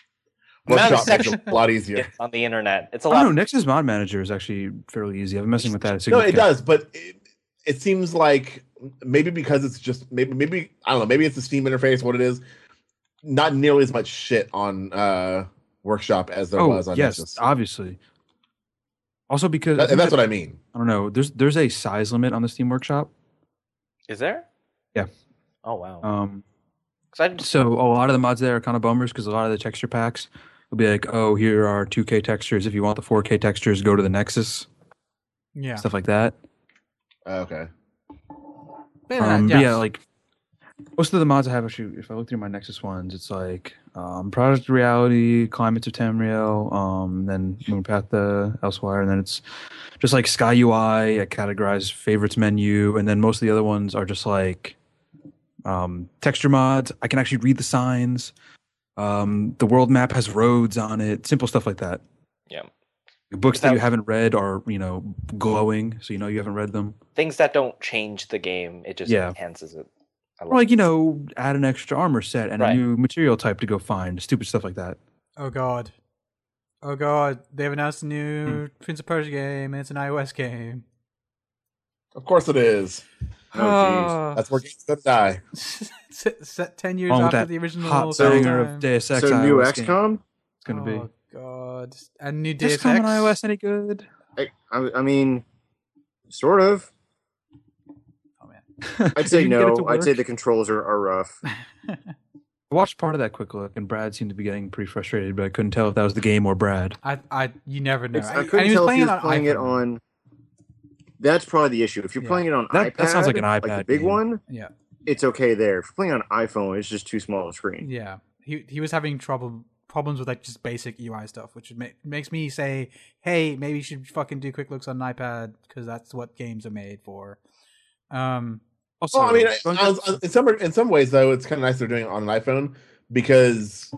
C: The amount of
E: Workshop makes it
C: section-
E: a lot easier.
C: It's on the internet. It's a
F: I
C: lot.
F: don't know. Nexus Mod Manager is actually fairly easy. I've been messing with that.
E: No, it
F: significant-
E: does, but it, it seems like maybe because it's just maybe maybe I don't know, maybe it's the Steam interface, what it is. Not nearly as much shit on uh, Workshop as there
F: Oh
E: was on
F: yes,
E: Nexus.
F: obviously. Also because I
E: That-
F: think
E: and that's
F: that-
E: what I mean.
F: I don't know. There's there's a size limit on the Steam Workshop.
C: Is there?
F: Yeah.
C: Oh wow.
F: Um,
C: 'Cause I just,
F: so a lot of the mods there are kind of bummers because a lot of the texture packs will be like, oh, here are two K textures. If you want the four K textures, go to the Nexus.
A: Yeah,
F: Stuff like that.
E: Uh, okay.
A: But, uh,
F: Um, but yeah, like Most of the mods I have actually, if I look through my Nexus ones, it's like um, Project Reality, Climates of Tamriel, um, then Moonpath uh, Elsewhere, and then it's just like Sky U I. I categorize favorites menu, and then most of the other ones are just like um, texture mods. I can actually read the signs. Um, the world map has roads on it, simple stuff like that.
C: Yeah.
F: Books that you
C: Without-
F: haven't read are, you know, glowing, so you know you haven't read them.
C: Things that don't change the game, it just
F: Yeah.
C: enhances it. I love
F: Or like,
C: it.
F: you know, add an extra armor set and
C: Right.
F: a new material type to go find, stupid stuff like that.
A: Oh god. Oh god. They've announced a new Prince of Persia game and it's an iOS game.
E: Of course it is.
B: Oh, jeez.
E: That's where games gonna die.
A: set, set ten years
F: Along with
A: after
F: that
A: the original
F: hot
B: So-
F: banger
A: time.
F: of Deus Ex
B: So new
F: iOS game.
B: XCOM?
F: It's going to
A: Oh
F: be.
A: god. And new Deus
F: Deus Ex on
A: Ex.
F: iOS any good?
B: I, I, I mean, sort of.
A: Oh man.
B: I'd say
F: You can get it to
B: no. I'd say
F: work.
B: the controls are, are rough.
F: I watched part of that quick look, and Brad seemed to be getting pretty frustrated, but I couldn't tell if that was the game or Brad.
A: I I you never know.
B: It's,
A: And
B: I couldn't
A: he was
B: tell if
A: playing
B: he
A: it
B: was
A: on
B: playing it
A: iPhone.
B: on. That's probably the issue. If you're
A: Yeah.
B: playing it on
F: That-
B: iPad,
F: that sounds like an
B: like
F: iPad
B: the big
F: game.
B: one,
A: Yeah.
B: it's okay there. If you're playing on iPhone, it's just too small a screen.
A: Yeah. He he was having trouble problems with like just basic U I stuff, which ma- makes me say, hey, maybe you should fucking do quick looks on an iPad because that's what games are made for. Um.
F: Also,
E: Well, I mean,
F: going
E: I-
F: back-
E: I- in some in some ways though, it's kind of nice they're doing it on an iPhone because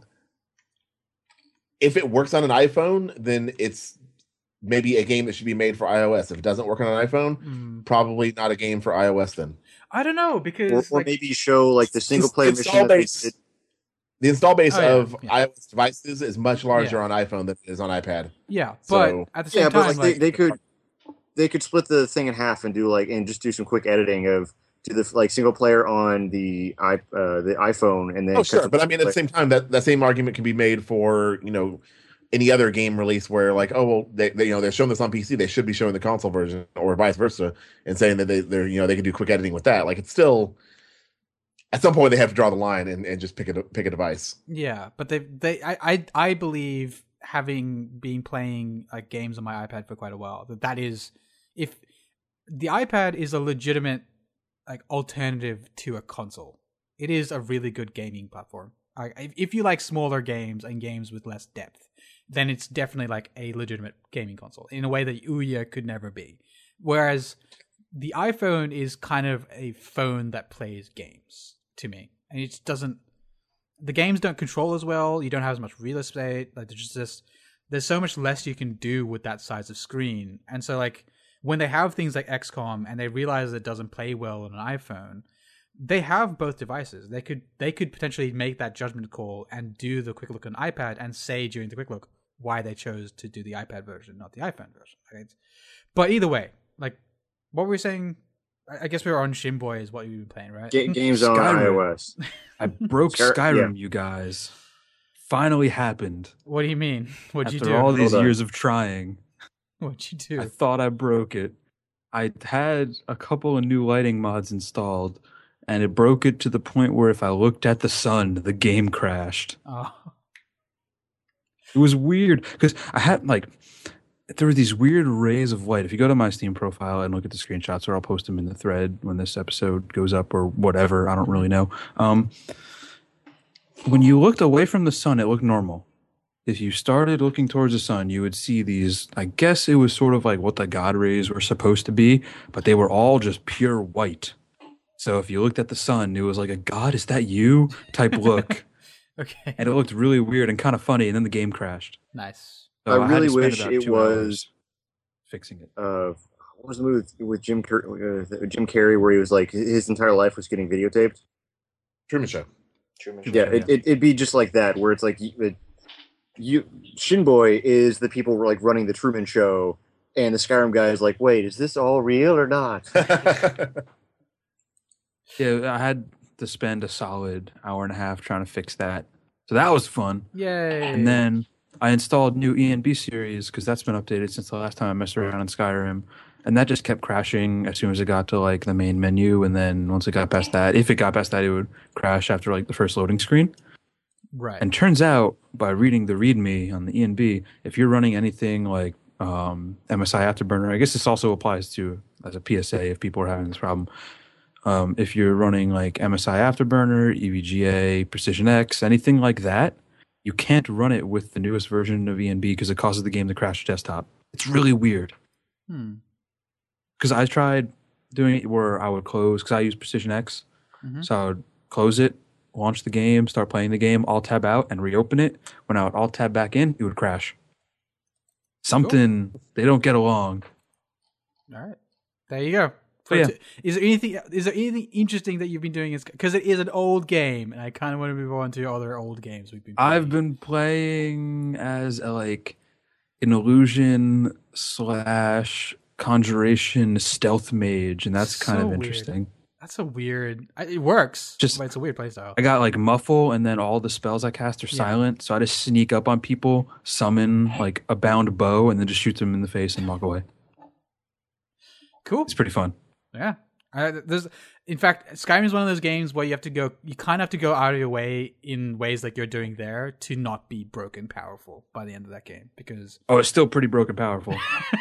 E: if it works on an iPhone, then it's maybe a game that should be made for iOS. If it doesn't work on an iPhone,
A: mm,
E: probably not a game for iOS then.
A: I don't know because
B: Or, or
A: like,
B: maybe show like the single player
E: Install
B: mission. That they
E: base.
B: did.
E: The install base
A: Oh, yeah,
E: of
A: yeah.
E: iOS devices is much larger
A: Yeah.
E: on iPhone than it is on iPad.
A: yeah, but
E: So-
A: at the same
B: Yeah, but
A: time,
B: like,
A: like,
B: they, they could they could split the thing in half and do like and just do some quick editing of do the like single player on the i uh, the iPhone and then
E: Oh,
B: cut
E: sure,
B: to
E: but I mean, at the
B: multiplayer.
E: same time, that that same argument can be made for you know any other game release where like, oh well, they, they you know they're showing this on P C, they should be showing the console version, or vice versa, and saying that they they're you know they can do quick editing with that. Like it's still at some point they have to draw the line and, and just pick a pick a device.
A: yeah, but they they I, I I believe having been playing like games on my iPad for quite a while that that is if the iPad is a legitimate like alternative to a console. It is a really good gaming platform. I, if- if you like smaller games and games with less depth, then it's definitely like a legitimate gaming console in a way that Ouya could never be. Whereas the iPhone is kind of a phone that plays games to me, and it just doesn't. The games don't control as well. You don't have as much real estate. Like there's just this, there's so much less you can do with that size of screen, and so like when they have things like X COM and they realize it doesn't play well on an iPhone, they have both devices. They could they could potentially make that judgment call and do the quick look on iPad and say during the quick look why they chose to do the iPad version, not the iPhone version. Right? But either way, like what were we saying? I I guess we were on Shinboy is what you've been playing, right?
B: Ga- games on
F: Skyrim.
B: iOS.
F: I broke
B: Skyr-
F: Skyrim, you guys. Finally happened.
A: What do you mean? What'd you
F: After
A: do?
F: all these
B: Hold on.
F: years of trying,
A: What'd you do?
F: I thought I broke it. I had a couple of new lighting mods installed, and it broke it to the point where if I looked at the sun, the game crashed.
A: Oh.
F: It was weird because I had like there were these weird rays of light. If you go to my Steam profile and look at the screenshots, or I'll post them in the thread when this episode goes up, or whatever. I don't really know. Um, when you looked away from the sun, it looked normal. If you started looking towards the sun, you would see these. I guess it was sort of like what the God rays were supposed to be, but they were all just pure white. So if you looked at the sun, it was like a God, is that you type look.
A: Okay.
F: And it looked really weird and kind of funny, and then the game crashed.
A: Nice.
F: So
B: I
F: had
B: really
F: to spend
B: wish
F: about
B: it
F: two
B: was-
F: hours fixing it.
B: Uh, what was the movie with, with Jim Car- uh, Jim Carrey where he was like his entire life was getting videotaped?
E: Truman Show.
C: Truman
F: Yeah.
C: Show.
B: Yeah, it, it, it'd be just like that, where it's like you, it, you Shinboy is the people who are like running the Truman Show, and the Skyrim guy is like, wait, is this all real or not?
F: Yeah, I had to spend a solid hour and a half trying to fix that. So that was fun.
A: Yay.
F: And then I installed new E N B series because that's been updated since the last time I messed around in Skyrim. And that just kept crashing as soon as it got to like the main menu. And then once it got past that, if it got past that, it would crash after like the first loading screen.
A: right.
F: And turns out by reading the README on the E N B, if you're running anything like um, M S I Afterburner, I guess this also applies to as a P S A if people are having this problem. Um, if you're running like M S I Afterburner, E V G A, Precision X, anything like that, you can't run it with the newest version of E N B because it causes the game to crash your desktop. It's really weird.
A: Hmm.
F: Because I tried doing it where I would close, because I use Precision X.
A: Mhm.
F: So I would close it, launch the game, start playing the game, alt tab out, and reopen it. When I would alt tab back in, it would crash. Something, they don't get along.
A: All right, there you go.
F: So, yeah.
A: Is there anything? Is there anything interesting that you've been doing? Because it is an old game, and I kind of want to move on to other old games we've been. playing.
F: I've been playing as a, like an illusion slash conjuration stealth mage, and that's kind
A: So
F: of
A: weird.
F: interesting.
A: That's a weird. I- It works,
F: Just-
A: but it's a weird playstyle.
F: I got like muffle, and then all the spells I cast are
A: Yeah.
F: silent, so I just sneak up on people, summon like a bound bow, and then just shoot them in the face and walk away.
A: Cool.
F: It's pretty fun.
A: Yeah. Uh, there's, in fact, Skyrim is one of those games where you have to go. You kind of have to go out of your way in ways like you're doing there to not be broken powerful by the end of that game because.
F: Oh, it's still pretty broken powerful.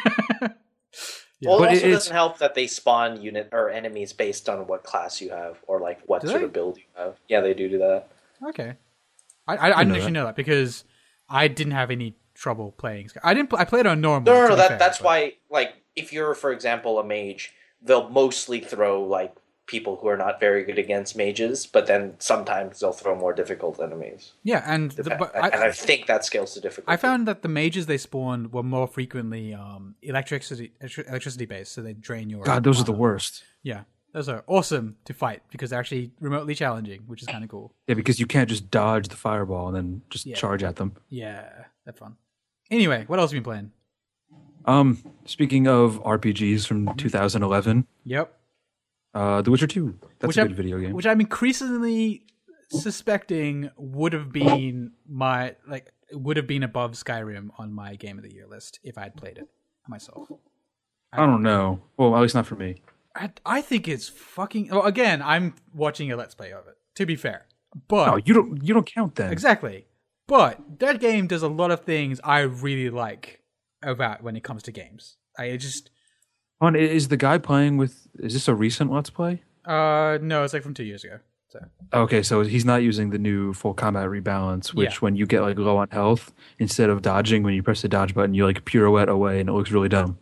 A: Yeah.
C: Well,
F: But
C: it
F: it-
C: also
F: it's-
C: doesn't help that they spawn unit or enemies based on what class you have or like what
A: Do
C: sort
A: they?
C: of build you have. Yeah, they do do that.
A: Okay. I I, I didn't
F: know
A: actually
F: that.
A: know that because I didn't have any trouble playing. Sky- I didn't. Pl- I played on normal.
C: No, no,
A: to
C: no.
A: be
C: That
A: fair,
C: that's
A: but-
C: why. Like, if you're, for example, a mage, they'll mostly throw like people who are not very good against mages, but then sometimes they'll throw more difficult enemies.
A: Yeah, and the, but
C: and
A: I,
C: I think that scales to difficulty.
A: I found that the mages they spawned were more frequently um, electricity electricity based, so they drain your.
F: God, those are the
A: mana.
F: worst.
A: Yeah, those are awesome to fight because they're actually remotely challenging, which is kind of cool.
F: Yeah, because you can't just dodge the fireball and then just
A: Yeah.
F: charge at them.
A: Yeah, they're fun. Anyway, what else have you been playing?
F: Um, speaking of R P Gs from two thousand eleven,
A: Yep.
F: uh, The Witcher two. That's
A: Which
F: a
A: I-
F: good video game.
A: Which I'm increasingly suspecting would have been my like would have been above Skyrim on my game of the year list if I had played it myself.
F: I don't know. Well, at least not for me.
A: I, I think it's fucking. Well, again, I'm watching a let's play of it. To be fair, but
F: No, you don't. You don't count then.
A: exactly. But that game does a lot of things I really like about when it comes to games. I just
F: On is the guy playing with? Is this a recent Let's Play?
A: uh no, it's like from two years ago. So
F: Okay, so he's not using the new full combat rebalance, which
A: Yeah.
F: when you get like low on health, instead of dodging, when you press the dodge button, you like pirouette away, and it looks really dumb.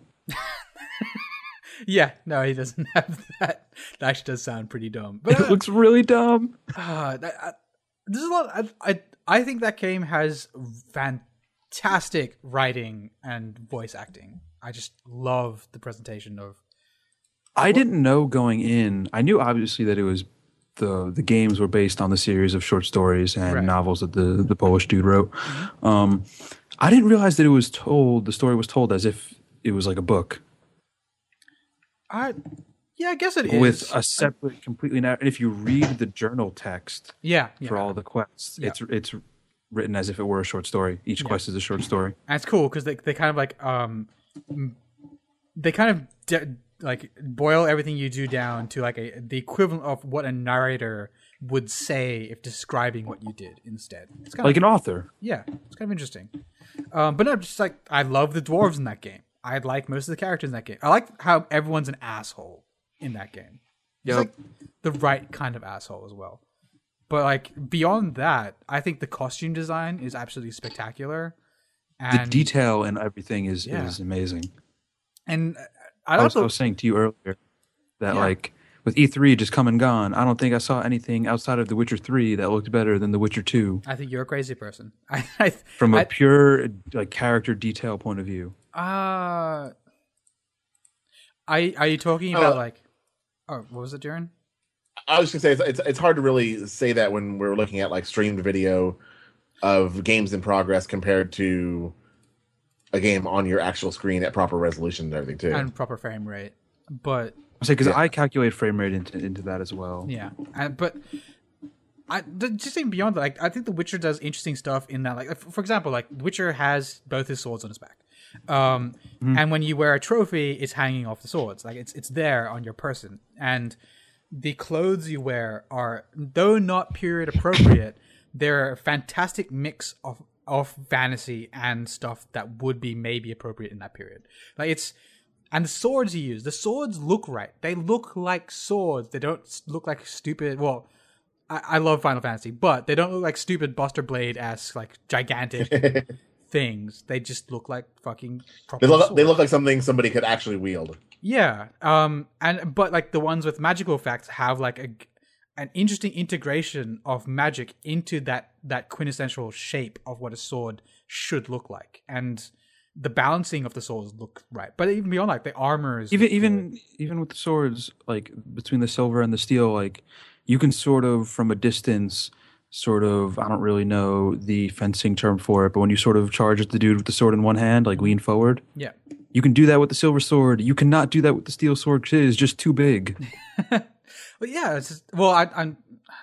A: yeah, no, he doesn't have that. That actually does sound pretty dumb. But
F: It
A: uh,
F: looks really dumb.
A: Uh, that, I, there's a lot. I, I I think that game has fantastic writing and voice acting. I just love the presentation of.
F: I didn't know going in. I knew obviously that it was the the games were based on the series of short stories and
A: Right.
F: novels that the the Polish dude wrote. Um, I didn't realize that it was told. The story was told as if it was like a book
A: I yeah, I guess it is
F: with a separate, completely. Narr- and if you read the journal text
A: yeah, yeah.
F: for all the quests,
A: Yeah.
F: it's it's written as if it were a short story. Each
A: Yeah.
F: quest is a short story.
A: And it's cool because they they kind of like um m- they kind of de- like boil everything you do down to like a the equivalent of what a narrator would say if describing what you did instead. It's kind
F: Like
A: of
F: an author.
A: yeah, it's kind of interesting. Um, but no, just like I love the dwarves in that game. I like most of the characters in that game. I like how everyone's an asshole in that game. It's
F: Yep.
A: like the right kind of asshole as well. But like beyond that, I think the costume design is absolutely spectacular.
F: The
A: And
F: detail and everything is
A: Yeah.
F: is amazing.
A: and I
F: I was, I
A: also
F: was saying to you earlier that
A: Yeah.
F: like with E three just come and gone, I don't think I saw anything outside of The Witcher three that looked better than The Witcher two
A: I think you're a crazy person. I, I
F: from a
A: I-
F: pure like character detail point of view.
A: uh, I are you talking about
E: Uh,
A: like oh what was it, Darren?
E: I was just gonna say it's, it's it's hard to really say that when we're looking at like streamed video of games in progress compared to a game on your actual screen at proper resolution and everything too.
A: And proper frame rate, but
F: I say because
E: Yeah.
F: I calculate frame rate into into that as well.
A: yeah, and, but I the- just even beyond that, like I think The Witcher does interesting stuff in that, like f- for example, like Witcher has both his swords on his back, um, and when you wear a trophy, it's hanging off the swords, like it's it's there on your person, and the clothes you wear are, though not period appropriate, they're a fantastic mix of of fantasy and stuff that would be maybe appropriate in that period. Like it's And the swords you use, the swords look right. They look like swords. They don't look like stupid. Well, I, I love Final Fantasy, but they don't look like stupid Buster Blade-esque, like gigantic things. They just look like fucking. Proper
E: They look
A: swords.
E: they look like something somebody could actually wield.
A: Yeah. Um. And but like the ones with magical effects have like a an interesting integration of magic into that that quintessential shape of what a sword should look like, and the balancing of the swords look right. But even beyond like the armor is
F: Even
A: good.
F: even even with the swords, like between the silver and the steel, like you can sort of from a distance, sort of I don't really know the fencing term for it, but when you sort of charge at the dude with the sword in one hand, like lean forward,
A: Yeah.
F: you can do that with the silver sword. You cannot do that with the steel sword because it is just too big.
A: But yeah, it's just, well, I, I'm.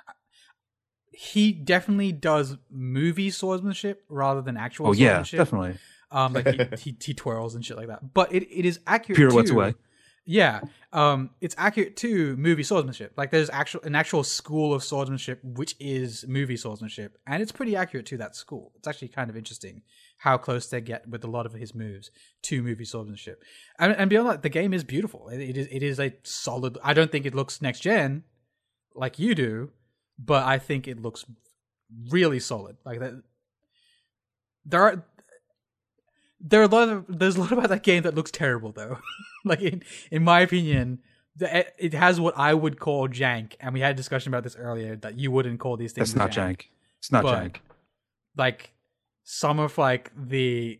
A: He definitely does movie swordsmanship rather than actual.
F: Oh yeah,
A: swordsmanship.
F: definitely.
A: Um, like he, he he twirls and shit like that. But it, it is accurate.
F: Pirouettes
A: to,
F: away.
A: Yeah, um, it's accurate to movie swordsmanship. Like there's actual an actual school of swordsmanship which is movie swordsmanship, and it's pretty accurate to that school. It's actually kind of interesting how close they get with a lot of his moves to movie swordsmanship. And, and beyond that, the game is beautiful. It, it is it is a solid. I don't think it looks next gen like you do, but I think it looks really solid. Like that, there are. There are a lot of there's a lot about that game that looks terrible though. Like in in my opinion, the, it has what I would call jank, and we had a discussion about this earlier that you wouldn't call these things.
F: That's not jank. It's not
A: But-
F: jank.
A: Like some of like the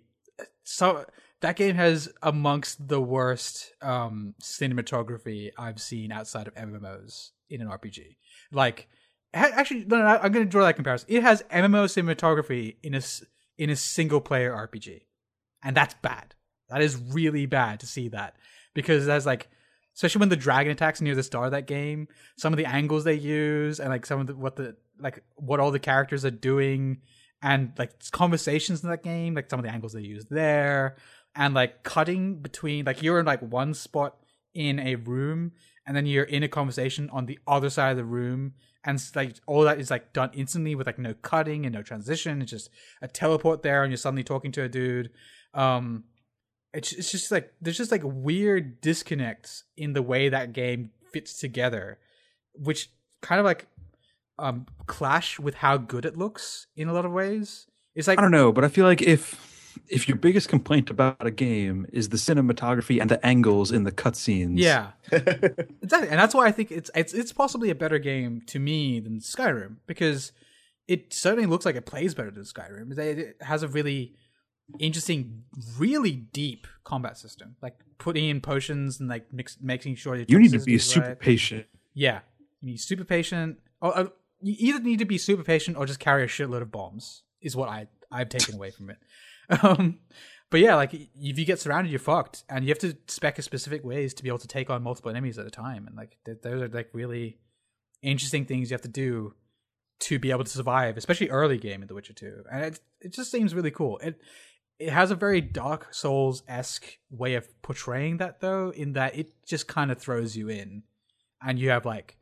A: so that game has amongst the worst um cinematography I've seen outside of M M Os in an R P G. Like ha- actually, no, no, I'm going to draw that comparison. It has M M O cinematography in a s- in a single player R P G. And that's bad. That is really bad to see that. Because there's like, especially when the dragon attacks near the start of that game, some of the angles they use and like some of the, what the, like what all the characters are doing and like conversations in that game, like some of the angles they use there and like cutting between, like you're in like one spot in a room and then you're in a conversation on the other side of the room. And like all that is like done instantly with like no cutting and no transition. It's just a teleport there and you're suddenly talking to a dude. Um, it's it's just like there's just like weird disconnects in the way that game fits together, which kind of like um clash with how good it looks in a lot of ways. It's like
F: I don't know, but I feel like if if your biggest complaint about a game is the cinematography and the angles in the cutscenes,
A: yeah, exactly, and that's why I think it's it's it's possibly a better game to me than Skyrim because it certainly looks like it plays better than Skyrim. It has a really interesting, really deep combat system, like putting in potions and like mix, making sure your
F: you need to
A: toxicity
F: be
A: is
F: super
A: right.
F: patient.
A: Yeah, you need super patient. Or uh, you either need to be super patient or just carry a shitload of bombs. Is what I I've taken away from it. Um, but yeah, like if you get surrounded, you're fucked, and you have to spec a specific ways to be able to take on multiple enemies at a time. And like th- those are like really interesting things you have to do to be able to survive, especially early game in The Witcher two. And it it just seems really cool. It it has a very Dark Souls esque way of portraying that though, in that it just kind of throws you in, and you have like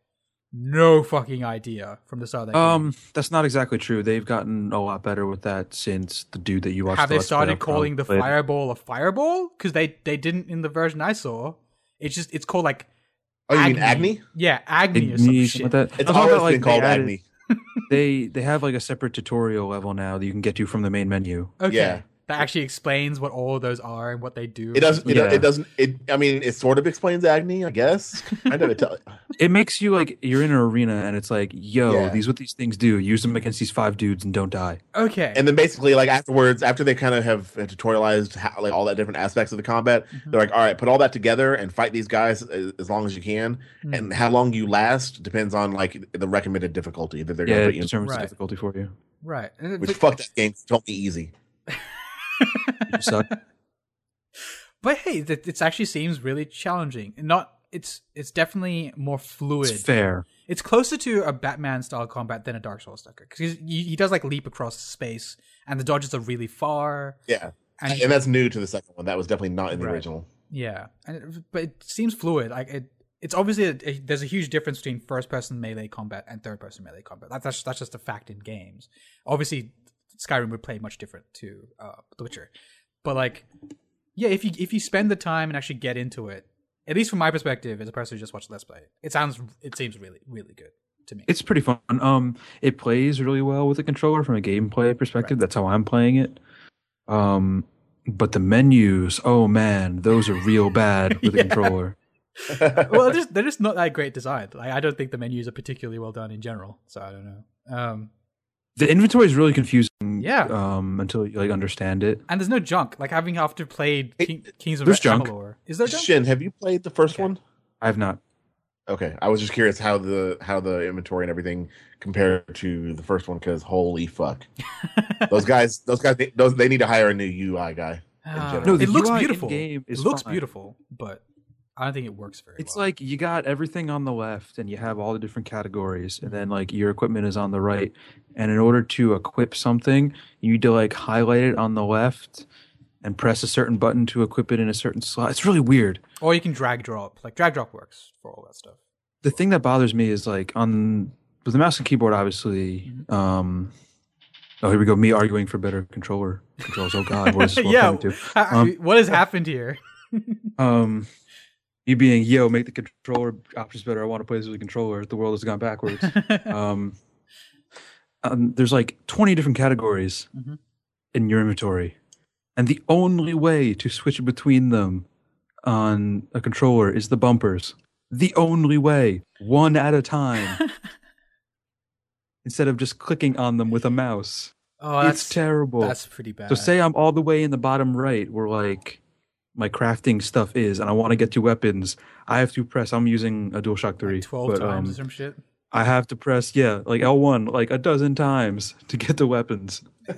A: no fucking idea from the start of that game.
F: Um, that's not exactly true. They've gotten a lot better with that since the dude that you watched.
A: Have
F: the
A: they
F: Let's Play
A: started
F: of
A: calling the
F: played.
A: fireball a fireball? Because they they didn't in the version I saw. It's just it's called like
E: Oh, you mean Agni?
A: Yeah, Agni or some
F: Agni,
A: shit.
F: something like that.
E: It's
F: I thought
E: always
F: that, like,
E: been called
F: they added-
E: Agni.
F: They they have like a separate tutorial level now that you can get to from the main menu.
A: Okay,
E: Yeah.
A: that actually explains what all of those are and what they do.
E: It doesn't. It,
F: Yeah.
E: it doesn't. It. I mean, it sort of explains Agni, I guess. I know. It tell,
F: It makes you like you're in an arena and it's like, yo,
E: Yeah.
F: these what these things do. Use them against these five dudes and don't die.
A: Okay,
E: and then basically, like afterwards, after they kind of have tutorialized how, like all that different aspects of the combat,
A: Mhm.
E: they're like, all right, put all that together and fight these guys as, as long as you can.
A: Hmm.
E: And how long you last depends on like the recommended difficulty that they're
F: Yeah,
E: going to
F: it
E: put you in.
F: determines
A: Right.
F: the difficulty for you.
A: right. And
E: Which
A: but-
E: fuck that game. Told me easy.
F: You suck.
A: But hey, it, it actually seems really challenging. And not it's it's definitely more fluid.
F: It's fair.
A: It's closer to a Batman style combat than a Dark Souls style because he, he does like leap across space, and the dodges are really far.
E: Yeah,
A: And,
E: and that's new to the second one. That was definitely not in the
A: Right.
E: original.
A: yeah, and it, but it seems fluid. Like it, it's obviously a, a- there's a huge difference between first person melee combat and third person melee combat. That, that's that's just a fact in games. Obviously, Skyrim would play much different to uh, The Witcher, but like Yeah, if you if you spend the time and actually get into it, at least from my perspective, as a person who just watched Let's Play, it sounds it seems really really good to me.
F: It's pretty fun. Um, it plays really well with the controller from a gameplay perspective.
A: Right.
F: That's how I'm playing it. Um, but the menus, oh man, those are real bad with
A: Yeah.
F: the controller.
A: Well, they're just, they're just not that great design. Like, I don't think the menus are particularly well done in general. So I don't know. Um,
F: The inventory is really confusing.
A: Yeah.
F: Um, until you like understand it.
A: and there's no junk. Like having after played
E: Hey,
A: King, Kings of
F: there's junk.
A: Amalur. Is there junk?
E: Shin, have you played the first
A: Okay.
E: one?
F: I have not.
E: Okay, I was just curious how the how the inventory and everything compared to the first one because holy fuck, those guys, those guys, they, those they need to hire a new U I guy.
A: Uh,
E: general.
F: No, the
A: it looks
F: U I
A: beautiful.
F: in-game
A: It
F: is
A: looks
F: fine.
A: beautiful, but I don't think it works very
F: It's
A: well.
F: like you got everything on the left and you have all the different categories and then like your equipment is on the right. And in order to equip something, you need to like highlight it on the left and press a certain button to equip it in a certain slot. It's really weird.
A: Or you can drag drop. Like drag drop works for all that stuff.
F: The thing that bothers me is like on with the mouse and keyboard, obviously. Um, oh, here we go. Me arguing for better controller controls. Oh God, what is this world
A: yeah,
F: coming to?
A: ha-
F: Um,
A: what has happened here?
F: Um, you being yo, make the controller options better. I want to play this with a controller. The world has gone backwards. um, um, there's like twenty different categories
A: Mhm.
F: in your inventory, and the only way to switch between them on a controller is the bumpers. The only way, one at a time, instead of just clicking on them with a mouse.
A: oh,
F: It's
A: that's
F: terrible.
A: That's pretty bad.
F: So say I'm all the way in the bottom right where like my crafting stuff is and I want to get to weapons, I have to press I'm using a DualShock three.
A: like twelve
F: but,
A: times or
F: um,
A: some shit.
F: I have to press yeah, like L one like a dozen times to get the weapons.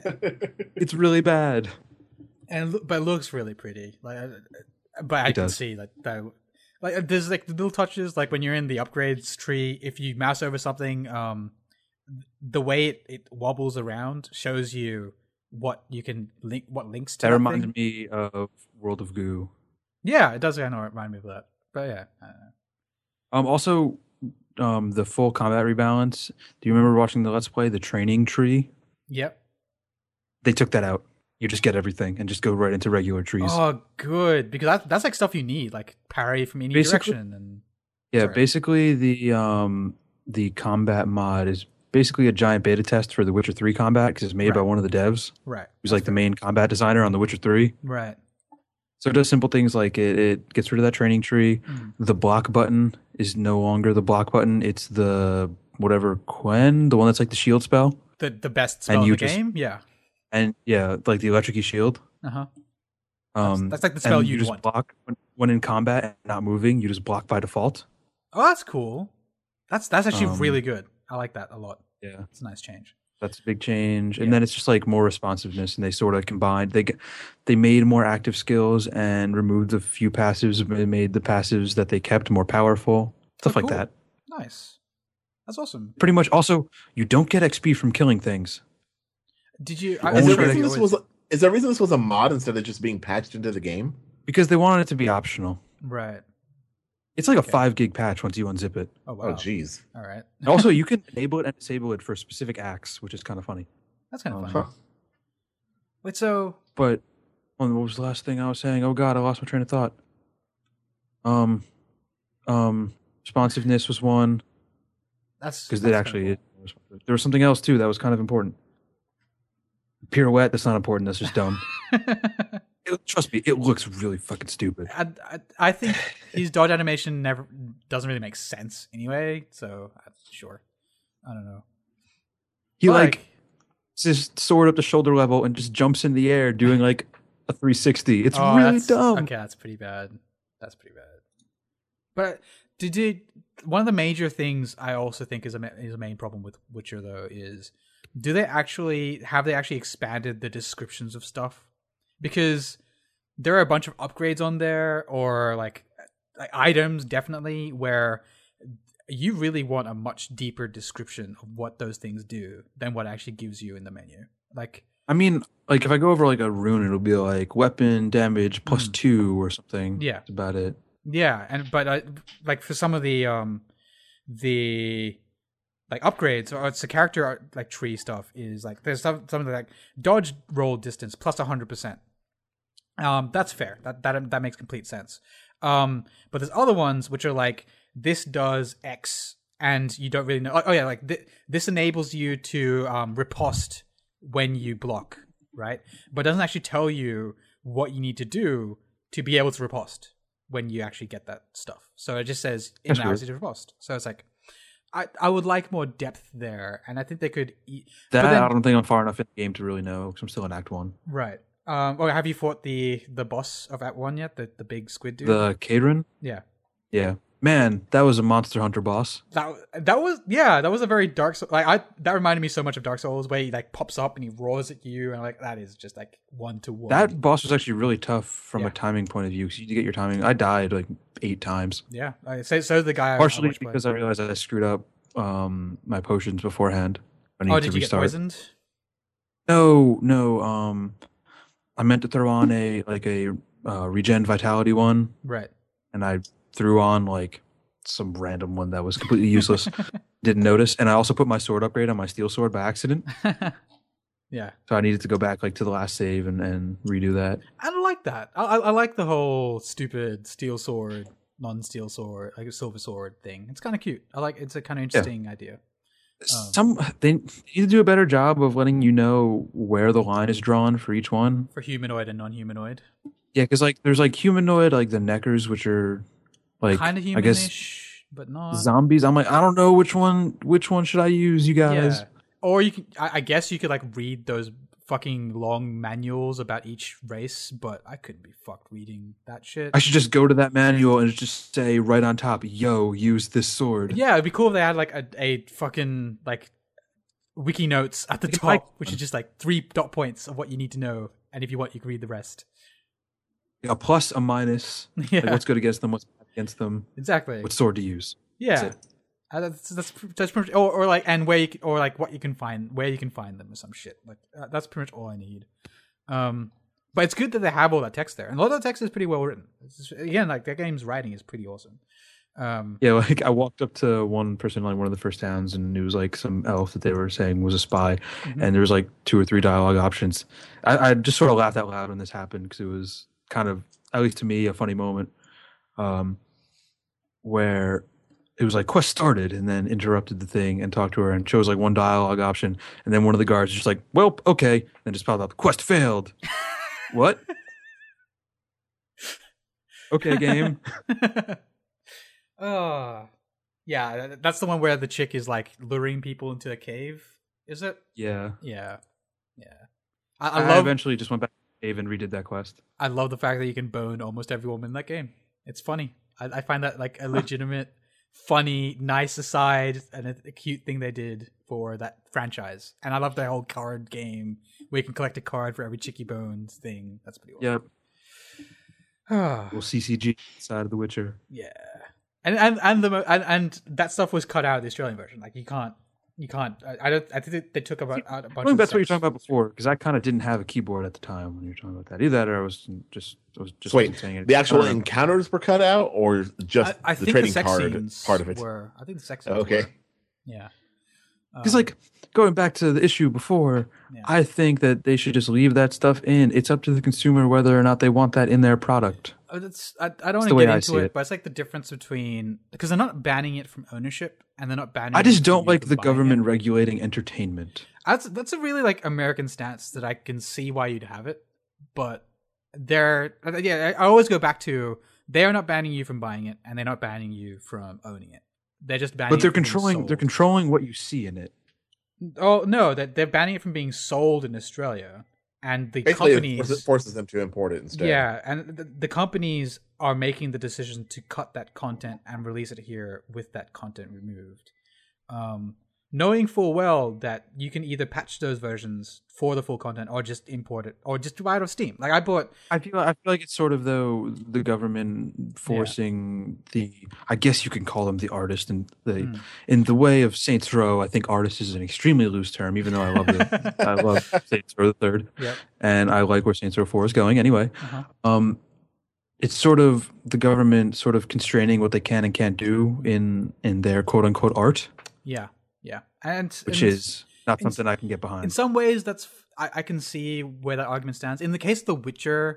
F: It's really bad.
A: And lo- but it looks really pretty. Like, uh, but I
F: It
A: can
F: does.
A: see like that. Like uh, there's like the little touches. Like when you're in the upgrades tree, if you mouse over something, um, the way it, it wobbles around shows you what you can link, what links to
F: That
A: that
F: reminded
A: thing.
F: me of World of Goo.
A: Yeah, it does kind of remind me of that. But yeah, I don't know.
F: Um also um the full combat rebalance. Do you remember watching the Let's Play, the training tree?
A: Yep.
F: They took that out. You just get everything and just go right into regular trees.
A: Oh, good, because that's that's like stuff you need, like parry from any
F: Basically-
A: direction, and
F: Yeah,
A: Sorry.
F: basically the um the combat mod is basically a giant beta test for The Witcher three combat because it's made by
A: Right.
F: one of the devs
A: right,
F: who's like the main combat designer on The Witcher three.
A: right.
F: So it does simple things like it, it gets rid of that training tree.
A: Mhm.
F: The block button is no longer the block button. It's the whatever Quen, the one that's like the shield spell.
A: The the best spell in
F: you
A: the
F: just-
A: game. Yeah.
F: And yeah, like the electric shield.
A: Uh huh.
F: Um,
A: that's like the spell
F: and you
A: you'd
F: just
A: want.
F: block when, when in combat and not moving. You just block by default.
A: Oh, that's cool. That's that's actually
F: Um,
A: really good. I like that a lot.
F: Yeah.
A: It's a nice change.
F: That's a big change, and
A: Yeah.
F: then it's just like more responsiveness, and they sort of combined. They g- they made more active skills and removed a few passives, but made the passives that they kept more powerful. Stuff
A: Oh,
F: like
A: cool.
F: that.
A: Nice. That's awesome.
F: Pretty much. Also, you don't get X P from killing things.
A: Did you?
F: You
A: I,
F: only
E: Is
A: I'm
E: there
A: sure
E: a reason
A: they
E: this
A: always-
E: was is there a reason this was a mod instead of just being patched into the game?
F: Because they wanted it to be optional.
A: right.
F: It's like a
A: Okay.
F: five gig patch once you unzip it.
A: Oh wow.
E: Oh, jeez.
A: All right.
F: And also, you can enable it and disable it for specific acts, which is kind of funny.
A: That's kind of
F: um,
A: fun.
E: Huh.
A: Wait, so
F: But oh, what was the last thing I was saying? Oh God, I lost my train of thought. Um, um, responsiveness was one
A: that's
F: because it
A: that's
F: actually
A: kinda
F: there was something else too that was kind of important. Pirouette, that's not important. That's just dumb.
A: cool.
F: It- trust me, it looks really fucking stupid.
A: I, I I think his dodge animation never doesn't really make sense anyway. So uh, sure. I don't know.
F: He
A: But,
F: like just sword up to shoulder level and just jumps in the air doing like a three sixty. It's
A: oh,
F: really
A: that's-
F: dumb.
A: Okay, that's pretty bad. That's pretty bad. But did you? One of the major things I also think is a ma- is a main problem with Witcher though is do they actually have they actually expanded the descriptions of stuff? Because there are a bunch of upgrades on there or like, like items definitely where you really want a much deeper description of what those things do than what actually gives you in the menu. Like
F: I mean, like if I go over like a rune, it'll be like weapon damage plus
A: Mm.
F: two or something.
A: Yeah.
F: That's about it.
A: yeah, and but uh, like for some of the um the like upgrades or it's the character art, like tree stuff is like there's some something like dodge roll distance plus one hundred percent. Um, that's fair. That that that makes complete sense. Um, but there's other ones which are like this does X, and you don't really know. Oh yeah, like th- this enables you to um, riposte when you block, right? But it doesn't actually tell you what you need to do to be able to riposte when you actually get that stuff. So it just says it allows you to riposte. So it's like I I would like more depth there, and I think they could. E-
F: That
A: but then-
F: I don't think I'm far enough in the game to really know because I'm still in Act One.
A: right. Um. Oh, have you fought the the boss of Act One yet? The the big squid dude.
F: The Cadron,
A: yeah.
F: yeah, man, that was a Monster Hunter boss.
A: That that was yeah, that was a very Dark Souls. Like I that reminded me so much of Dark Souls, where he like pops up and he roars at you, and like that is just like one to one.
F: That boss was actually really tough from
A: Yeah.
F: a timing point of view. So you need to get your timing. I died like eight times,
A: yeah. I, so so the guy. I- I
F: partially
A: watched play.
F: because I realized I screwed up um, my potions beforehand. I need
A: Oh,
F: to
A: did you get
F: restart.
A: poisoned?
F: No, no. Um, I meant to throw on a like a uh, regen vitality one,
A: Right.
F: and I threw on like some random one that was completely useless. Didn't notice, and I also put my sword upgrade on my steel sword by accident.
A: Yeah.
F: So I needed to go back like to the last save and, and redo that.
A: I like that. I, I I like the whole stupid steel sword, non-steel sword, like a silver sword thing. It's kind of cute. I like. It's a kind of interesting idea. Um,
F: Some they need to do a better job of letting you know where the line is drawn for each one.
A: For humanoid and non-humanoid,
F: Yeah, because like there's like humanoid, like the Neckers, which are like
A: kind of
F: I guess
A: humanish, but not.
F: zombies. I'm like I don't know which one. Which one should I use, you guys?
A: Yeah. Or you can, I I guess you could like read those fucking long manuals about each race, but I couldn't be fucked reading that shit.
F: I should just go to that manual and just say right on top, "Yo, use this sword."
A: Yeah, it'd be cool if they had like a, a fucking like wiki notes at the
F: Like,
A: top,
F: like-
A: which is just like three dot points of what you need to know, and if you want, you can read the rest.
F: A plus, a minus.
A: Yeah,
F: Like what's good against them, what's bad against them,
A: exactly.
F: what sword to use.
A: Yeah,
F: That's it.
A: Uh, that's that's that's pretty much, or, or like and where you can, or like what you can find, where you can find them or some shit. Like uh, that's pretty much all I need. Um, but it's good that they have all that text there, and a lot of the text is pretty well written. It's just- again, like that game's writing is pretty awesome. Um,
F: Yeah, like I walked up to one person in like one of the first towns, and it was like some elf that they were saying was a spy,
A: Mhm.
F: and there was like two or three dialogue options. I, I just sort of laughed out loud when this happened because it was kind of, at least to me, a funny moment, um, where it was like quest started, and then interrupted the thing and talked to her and chose like one dialogue option, and then one of the guards was just like, "Well, okay," and then just popped up, "Quest failed." What? Okay, game.
A: uh, yeah, that- that's the one where the chick is like luring people into a cave. Is it?
F: Yeah.
A: Yeah, yeah. I,
F: I,
A: I love.
F: eventually just went back to the cave and redid that quest.
A: I love the fact that you can bone almost every woman in that game. It's funny. I, I find that like a legitimate, funny, nice aside and a, a cute thing they did for that franchise. And I love the whole card game where you can collect a card for every chicky bones thing. That's pretty awesome.
F: Yep.
A: Yeah.
F: Little C C G side of The Witcher.
A: Yeah. And and and the mo- and, and that stuff was cut out of the Australian version. Like you can't you can't. I, I don't. I think they took about out a bunch.
F: I think
A: of
F: that's what you're
A: steps.
F: talking about before, because I kind of didn't have a keyboard at the time when you were talking about that. Either that, or I was just, I was just
E: So wait,
F: wasn't saying it.
E: the actual
F: I don't know.
E: encounters were cut out, or just
A: I, I
E: the
A: think
E: trading
A: the sex
E: card
A: scenes
E: part of it?
A: were. I think the sex scenes.
E: Okay.
A: Were. Yeah.
F: Because,
A: Um,
F: like, going back to the issue before,
A: Yeah.
F: I think that they should just leave that stuff in. It's up to the consumer whether or not they want that in their product.
A: Uh, That's I, I don't want
F: the
A: to
F: way
A: get
F: I
A: into
F: see
A: it,
F: it.
A: but it's like the difference between because they're not banning it from ownership and they're not banning.
F: I
A: it
F: just
A: from
F: don't
A: you
F: like
A: from
F: the
A: buying
F: government
A: it.
F: regulating entertainment.
A: That's that's a really like American stance that I can see why you'd have it, but they're uh, yeah. I I always go back to they are not banning you from buying it and they're not banning you from owning it. They're just banning.
F: But they're
A: it from being
F: controlling. They're
A: sold.
F: controlling what you see in it.
A: Oh no, that they're banning it from being sold in Australia, and the
E: Basically, it
A: companies
E: forces, forces them to import it instead.
A: Yeah, and the, the companies are making the decision to cut that content and release it here with that content removed. Um, knowing full well that you can either patch those versions for the full content or just import it or just buy it off Steam. Like I bought
F: I feel. I feel like it's sort of though the government forcing the. I guess you can call them the artist and the
A: Mm.
F: in the way of Saints Row. I think artist is an extremely loose term, even though I love it. I love Saints Row the Third,
A: Yep.
F: and I like where Saints Row Four is going. Anyway,
A: Uh-huh.
F: um, it's sort of the government sort of constraining what they can and can't do in in their quote unquote art,
A: Yeah, yeah, and
F: which
A: and
F: is not
A: in-
F: something I can get
A: in
F: behind.
A: some ways that's I, I can see where that argument stands. In the case of The Witcher,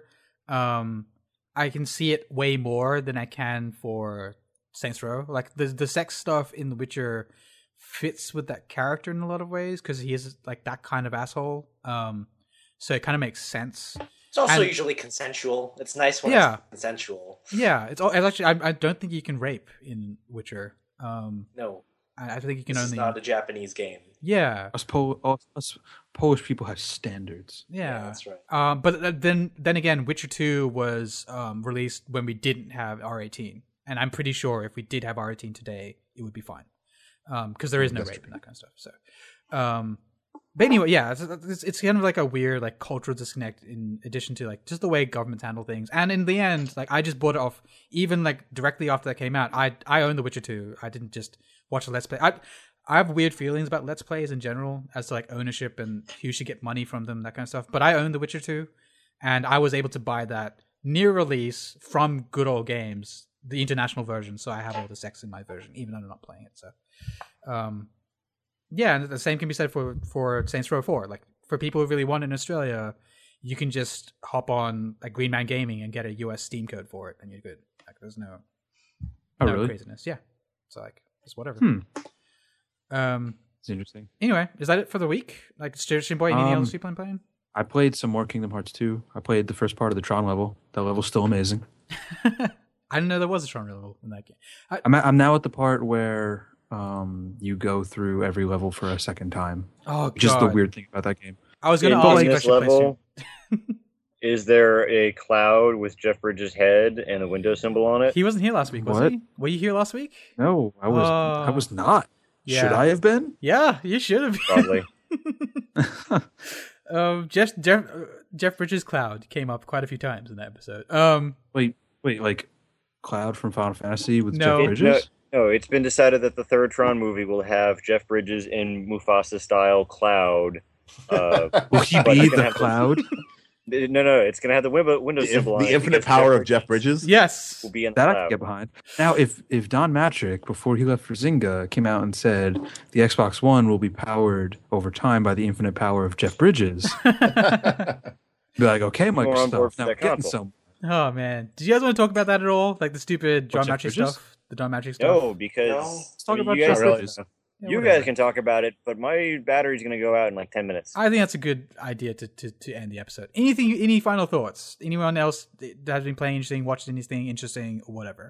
A: um, I can see it way more than I can for Saints Row. Like the the sex stuff in The Witcher fits with that character in a lot of ways because he is like that kind of asshole. Um, so it kind of makes sense.
C: It's also
A: And-
C: usually consensual. It's nice when
A: Yeah.
C: it's consensual.
A: Yeah, it's, all, it's actually I, I don't think you can rape in Witcher. Um,
C: No,
A: I, I think you can
C: this
A: only
C: is not a Japanese game.
A: yeah
F: Us, Pol- us, us Polish people have standards.
A: yeah.
C: that's right.
A: Um, but uh, then then again, Witcher two was um, released when we didn't have R eighteen, and I'm pretty sure if we did have R eighteen today, it would be fine because there is no
E: That's
A: rape
E: true.
A: and that kind of stuff. So, um, but anyway, yeah, it's, it's it's kind of like a weird like cultural disconnect in addition to like just the way governments handle things. And in the end, like I just bought it off even like directly after that came out. I I own The Witcher two. I didn't just watch a Let's Play. I I have weird feelings about Let's Plays in general as to like ownership and who should get money from them, that kind of stuff. But I own The Witcher two, and I was able to buy that near release from Good Old Games, the international version. So I have all the sex in my version, even though I'm not playing it. So, um, yeah, and the same can be said for for Saints Row four. Like for people who really want it in Australia, you can just hop on like Green Man Gaming and get a U S Steam code for it, and you're good. Like there's no,
F: Oh,
A: no
F: really?
A: craziness. Yeah, it's like it's whatever.
F: Hmm.
A: Um.
F: It's interesting.
A: Anyway, is that it for the week? Like, Shin Boy, anything
F: Um,
A: else you plan playing?
F: I played some more Kingdom Hearts two. I played the first part of the Tron level. That level's still amazing.
A: I didn't know there was a Tron level in that game. I,
F: I'm at, I'm now at the part where um you go through every level for a second time.
A: oh,
F: Which is the
A: God.
F: weird thing about that game.
A: I was going to
B: In
A: ask you
B: this
A: if I should play
B: level, is there a cloud with Jeff Bridges' head and a window symbol on
A: soon.
B: it?
A: He wasn't here last week, was
F: What?
A: he? Were you here last week?
F: No, I was I
A: Oh.
F: was not.
A: Yeah.
F: Should I have been?
A: Yeah, you should have.
B: Probably.
A: um, Jeff, Jeff, uh, Jeff Bridges' Cloud came up quite a few times in that episode. Um,
F: Wait, wait, like Cloud from Final Fantasy with
A: No.
F: Jeff
B: It-
F: Bridges?
B: no, no, it's been decided that the third Tron movie will have Jeff Bridges in Mufasa-style cloud. Uh,
F: Will he
B: but
F: be
B: it's gonna
F: the
B: have
F: Cloud?
B: no, no, it's going to have the window, window
E: The,
B: symbol on
E: the
B: it
E: infinite
B: because
E: power of Jeff Bridges.
A: yes.
B: will be in the
F: That I
B: cloud.
F: could get behind. Now, if if Don Matrick, before he left for Zynga, came out and said the Xbox One will be powered over time by the infinite power of Jeff Bridges, be like, okay,
B: People are on board
F: Microsoft,
B: for
F: now
B: that
F: we're getting
B: console.
F: some.
A: Oh man, did you guys want to talk about that at all? Like the stupid John
F: Jeff
A: Matrix
F: Bridges?
A: stuff, the John Matrix stuff.
B: No, because
C: No.
F: Let's talk
B: I mean,
F: about
B: you
F: Jeff
B: guys,
F: Bridges.
A: Yeah,
B: you
A: whatever.
B: guys can talk about it, but my battery's going to go out in like ten minutes.
A: I think that's a good idea to, to, to end the episode. Anything? Any final thoughts? Anyone else that has been playing anything, watched anything interesting, or whatever?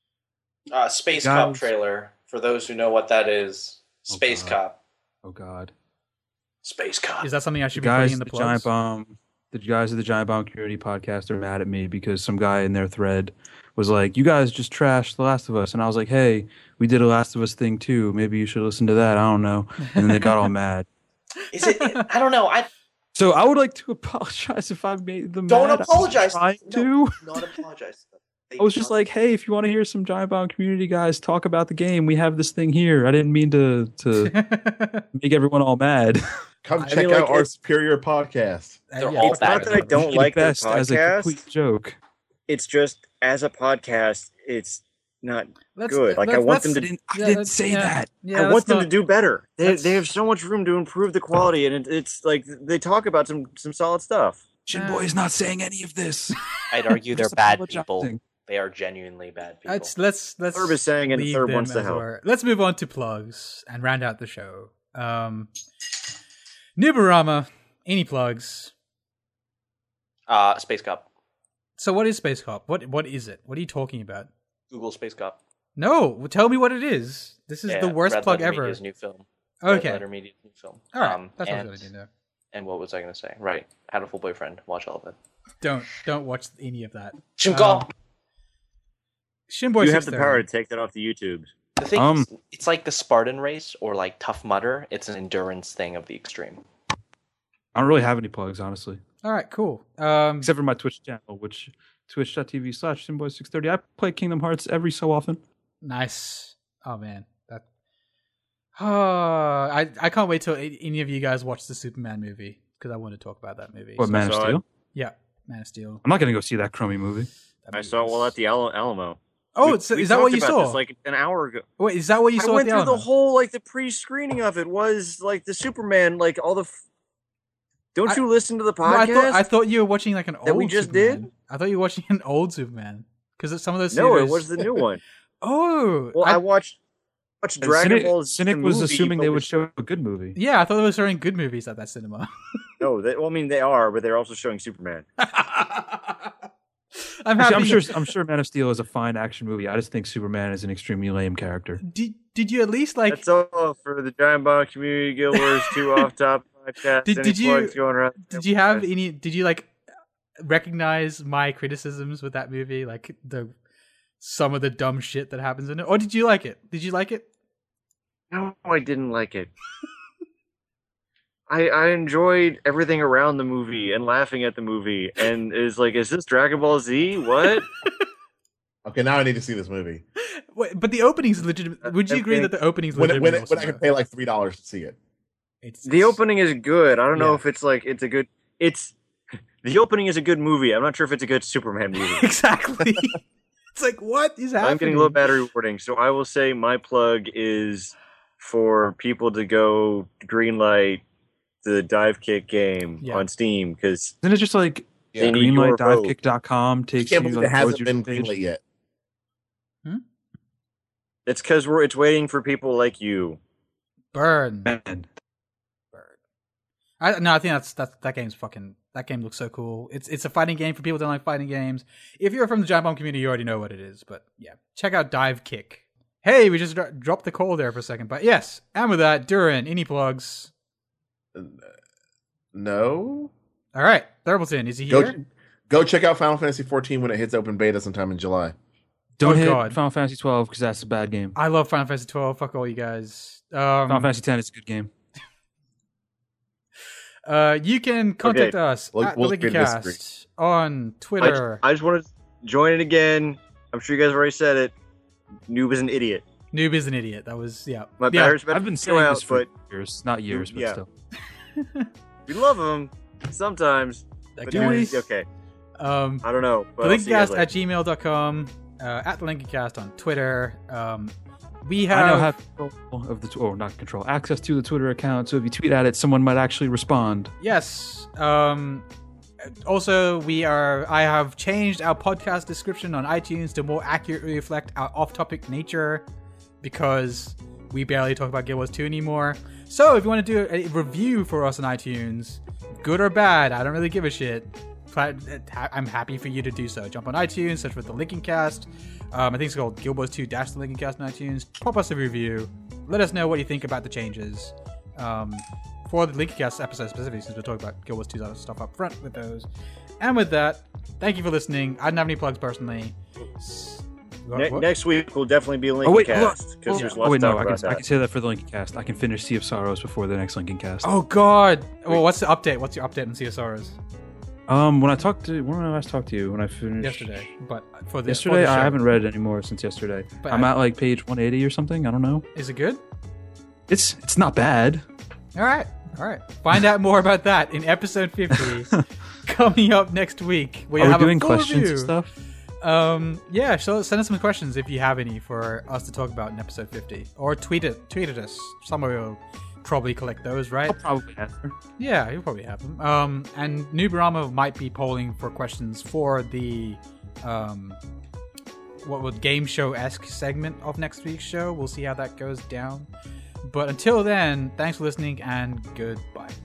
C: Uh, Space
F: Guys.
C: Cop trailer. For those who know what that is,
F: Oh,
C: Space
F: God.
C: Cop.
F: Oh God,
C: Space Cop.
A: Is that something I
F: the
A: should be putting
F: guys,
A: in
F: the
A: the
F: Giant
A: plugs?
F: Bomb, the guys of the Giant Bomb Community Podcast are mad at me because some guy in their thread was like, "You guys just trashed The Last of Us," and I was like, "Hey, we did a Last of Us thing too. Maybe you should listen to that." I don't know, and then they got all mad.
C: Is it? I don't know. I
F: So I would like to apologize if I made them
C: don't
F: mad.
C: apologize.
F: I was trying
C: No,
F: to.
C: not apologize. They
F: I was just
C: don't-
F: like, hey, if you want to hear some Giant Bomb Community guys talk about the game, we have this thing here. I didn't mean to to make everyone all mad.
E: Come
B: I
E: check
B: mean, like,
E: out our
B: it's-
E: superior podcast.
C: They're
A: Yeah,
C: all
B: It's not
C: bad.
B: that I don't
F: The
B: like their
F: best as a
B: podcast.
F: complete joke.
B: It's just as a podcast, it's not
A: Let's-
B: good. Like I
A: let's-
B: want them
A: let's-
B: to.
F: I didn't, I
A: yeah,
F: didn't
A: let's-
F: say
A: yeah.
F: that.
A: Yeah,
B: I
A: let's
B: want them
A: not-
B: to do better. They
A: let's-
B: they have so much room to improve the quality, and it, it's like they talk about some some solid stuff.
F: Shinboy is not saying any of this.
C: I'd argue they're
F: Just
C: bad
F: apologizing.
C: people. They are genuinely bad people.
A: Let's let's let's.
B: Thurb is saying it, and
A: leave
B: Thurb
A: them
B: wants to
A: as
B: help.
A: were. Let's move on to plugs and round out the show. Um, Nubarama, any plugs?
C: Uh, Space Cop.
A: So what is Space Cop? What what is it? What are you talking about?
C: Google Space Cop.
A: No, tell me what it is. This is
C: Yeah,
A: the worst
C: Red
A: plug
C: Letter
A: ever.
C: Media's new film. Red
A: Okay,
C: Letter Media's new film.
A: all right,
C: Um,
A: that's what I
C: and,
A: was gonna do now.
C: and what was I going to say? Right. Had a full boyfriend. Watch all of it.
A: Don't don't watch any of that.
C: Shinko!
A: Um, Shinboy
B: You have the
A: six thirty.
B: power to take that off the YouTube.
C: The thing
F: Um,
C: is, it's like the Spartan race or like Tough Mudder. It's an endurance thing of the extreme.
F: I don't really have any plugs, honestly,
A: All right, cool. Um,
F: except for my Twitch channel, which twitch.tv slash Shinboy six thirty. I play Kingdom Hearts every so often.
A: nice. Oh man, that. Oh, I I can't wait till a- any of you guys watch the Superman movie because I want to talk about that movie.
F: What,
A: So-
F: Man of
B: saw it.
F: Steel?
A: Yeah, Man of Steel.
F: I'm not going to go see that crummy movie.
A: That
B: I
A: movie
B: saw it
A: was-
B: while at the Al- Alamo.
A: Oh,
B: We-
A: so
B: we
A: is that what
B: talked
A: you
B: about
A: saw?
B: This like an hour ago.
A: Wait, is that what you
B: I
A: saw?
B: went
A: at
B: through
A: the
B: the
A: Alamo?
B: whole like the pre-screening of it was like the Superman, like all the. F-
G: Don't
A: I-
G: you listen to the
A: No, I
G: podcast?
A: thought I thought you were watching like an
G: That
A: old
G: we just
A: Superman.
G: did?
A: I thought you were watching an old Superman because some of those.
G: no, it
A: series-
G: was the new one.
A: Oh,
G: Well, I,
A: I-
G: watched watched
D: And
G: Dragon
D: Cynic,
G: Ball Z.
D: Cynic
G: the
D: was
G: movie,
D: assuming
G: but
D: they
G: was-
D: would show a good movie.
A: yeah, I thought they were showing good movies at that cinema.
G: No, they, well, I mean they are, but they're also showing Superman.
A: I'm
D: Actually,
A: happy.
D: I'm sure. I'm sure Man of Steel is a fine action movie. I just think Superman is an extremely lame character.
A: Did Did you at least like?
G: That's all for the Giant Bomb Community Guild Wars two off top podcast.
A: Did-
G: Any
A: did you-
G: plugs going around?
A: Did you have any? Did you like recognize my criticisms with that movie? Like the some of the dumb shit that happens in it, or did you like it? Did you like it?
G: No, I didn't like it. I I enjoyed everything around the movie and laughing at the movie, and is like, is this Dragon Ball Z? What?
E: Okay, now I need to see this movie.
A: Wait, but the opening's legitimate. Would you agree that the opening's
E: When it,
A: legitimate?
E: when, it, when I can pay like three dollars to see it.
A: It's
G: The opening is good. I don't know
A: Yeah.
G: if it's like it's a good. It's the opening is a good movie. I'm not sure if it's a good Superman movie.
A: exactly. It's like what is happening?
G: I'm getting low battery warning, so I will say my plug is for people to go greenlight the Dive Kick game
A: Yeah.
G: on Steam because
D: Isn't it just like
E: Yeah.
G: They need your
D: greenlight
G: vote.
D: divekick dot com
E: I
D: takes
E: can't
D: you
E: believe
D: like,
E: it hasn't
D: loads your
E: been
D: page?
E: greenlit yet.
G: it's because we're it's waiting for people like you.
A: Burn.
D: Man,
A: I, no, I think that's that. That game's fucking. That game looks so cool. It's it's a fighting game for people who don't like fighting games. If you're from the Giant Bomb community, you already know what it is. But yeah, check out Dive Kick. Hey, we just dro- dropped the call there for a second, but yes. And with that, Durin, any plugs?
E: No.
A: All right, Thurbleton, is he
E: Go
A: here?
E: go check out Final Fantasy fourteen when it hits open beta sometime in July.
D: don't
A: Oh,
D: hit
A: God.
D: Final Fantasy twelve because that's a bad game.
A: I love Final Fantasy twelve. Fuck all you guys. Um,
D: Final Fantasy ten is a good game.
A: uh, you can contact
G: Okay,
A: us
E: we'll-
A: at
E: we'll
A: the
E: agree to disagree.
A: LinkedCast on
G: I,
A: Twitter.
G: I just want to join it again. I'm sure you guys already said it. Noob is an idiot.
A: Noob is an idiot. That was yeah.
G: My
A: yeah.
G: battery's about
D: I've been
G: to go
D: saying
G: out,
D: this for
G: but
D: years, not years, but
G: Yeah.
D: still.
G: we love him sometimes.
A: That
G: But
A: guy-
G: he's- okay,
A: Um,
G: I don't know. But
A: the
G: I'll see you guys
A: LinkedCast
G: later.
A: at gmail dot com, uh, at the LinkedCast on Twitter. Um, we
D: I now
A: have,
D: have control of the tw- or not control access to the Twitter account. So if you tweet at it, someone might actually respond.
A: yes. Um, also, we are. I have changed our podcast description on iTunes to more accurately reflect our off-topic nature because we barely talk about Guild Wars two anymore. So, if you want to do a review for us on iTunes, good or bad, I don't really give a shit. But I'm happy for you to do so. Jump on iTunes, search for the Lincoln Cast. Um, I think it's called Guild Wars two Dash the Lincoln Cast on iTunes. Pop us a review. Let us know what you think about the changes. Um, for the Lincoln Cast episode specifically, since we're talking about Guild Wars two stuff up front with those. And with that, thank you for listening. I don't have any plugs personally. S- what-
G: Ne-
A: what?
G: next week will definitely be a Lincoln
D: Oh wait, hold on.
G: cast because there's
D: Oh,
G: lots
D: wait,
G: to
D: no,
G: talk
D: I
G: about
D: can, I
G: that.
D: can say that for the Lincoln Cast. I can finish Sea of Sorrows before the next Lincoln Cast.
A: Oh God! Well, what's the update? What's your update on C S Rs?
D: Um, when I talked to when did I last talk to you? When I finished
A: Yesterday, but for the
D: Yesterday,
A: for the
D: I
A: show.
D: haven't read it anymore since yesterday.
A: But
D: I'm
A: I-
D: at like page one eighty or something. I don't know.
A: Is it good?
D: It's it's not bad.
A: All right, all right. Find out more about that in episode fifty, coming up next week. We
D: Are we
A: have a
D: doing
A: full
D: questions
A: review.
D: and stuff?
A: Um, yeah. So send us some questions if you have any for us to talk about in episode fifty, or tweet it, tweet at us. Somebody will probably collect those, right?
D: I'll probably answer.
A: Yeah, you'll probably have them. Um, and Nubarama might be polling for questions for the um, what would game show esque segment of next week's show. We'll see how that goes down. But until then, thanks for listening and goodbye.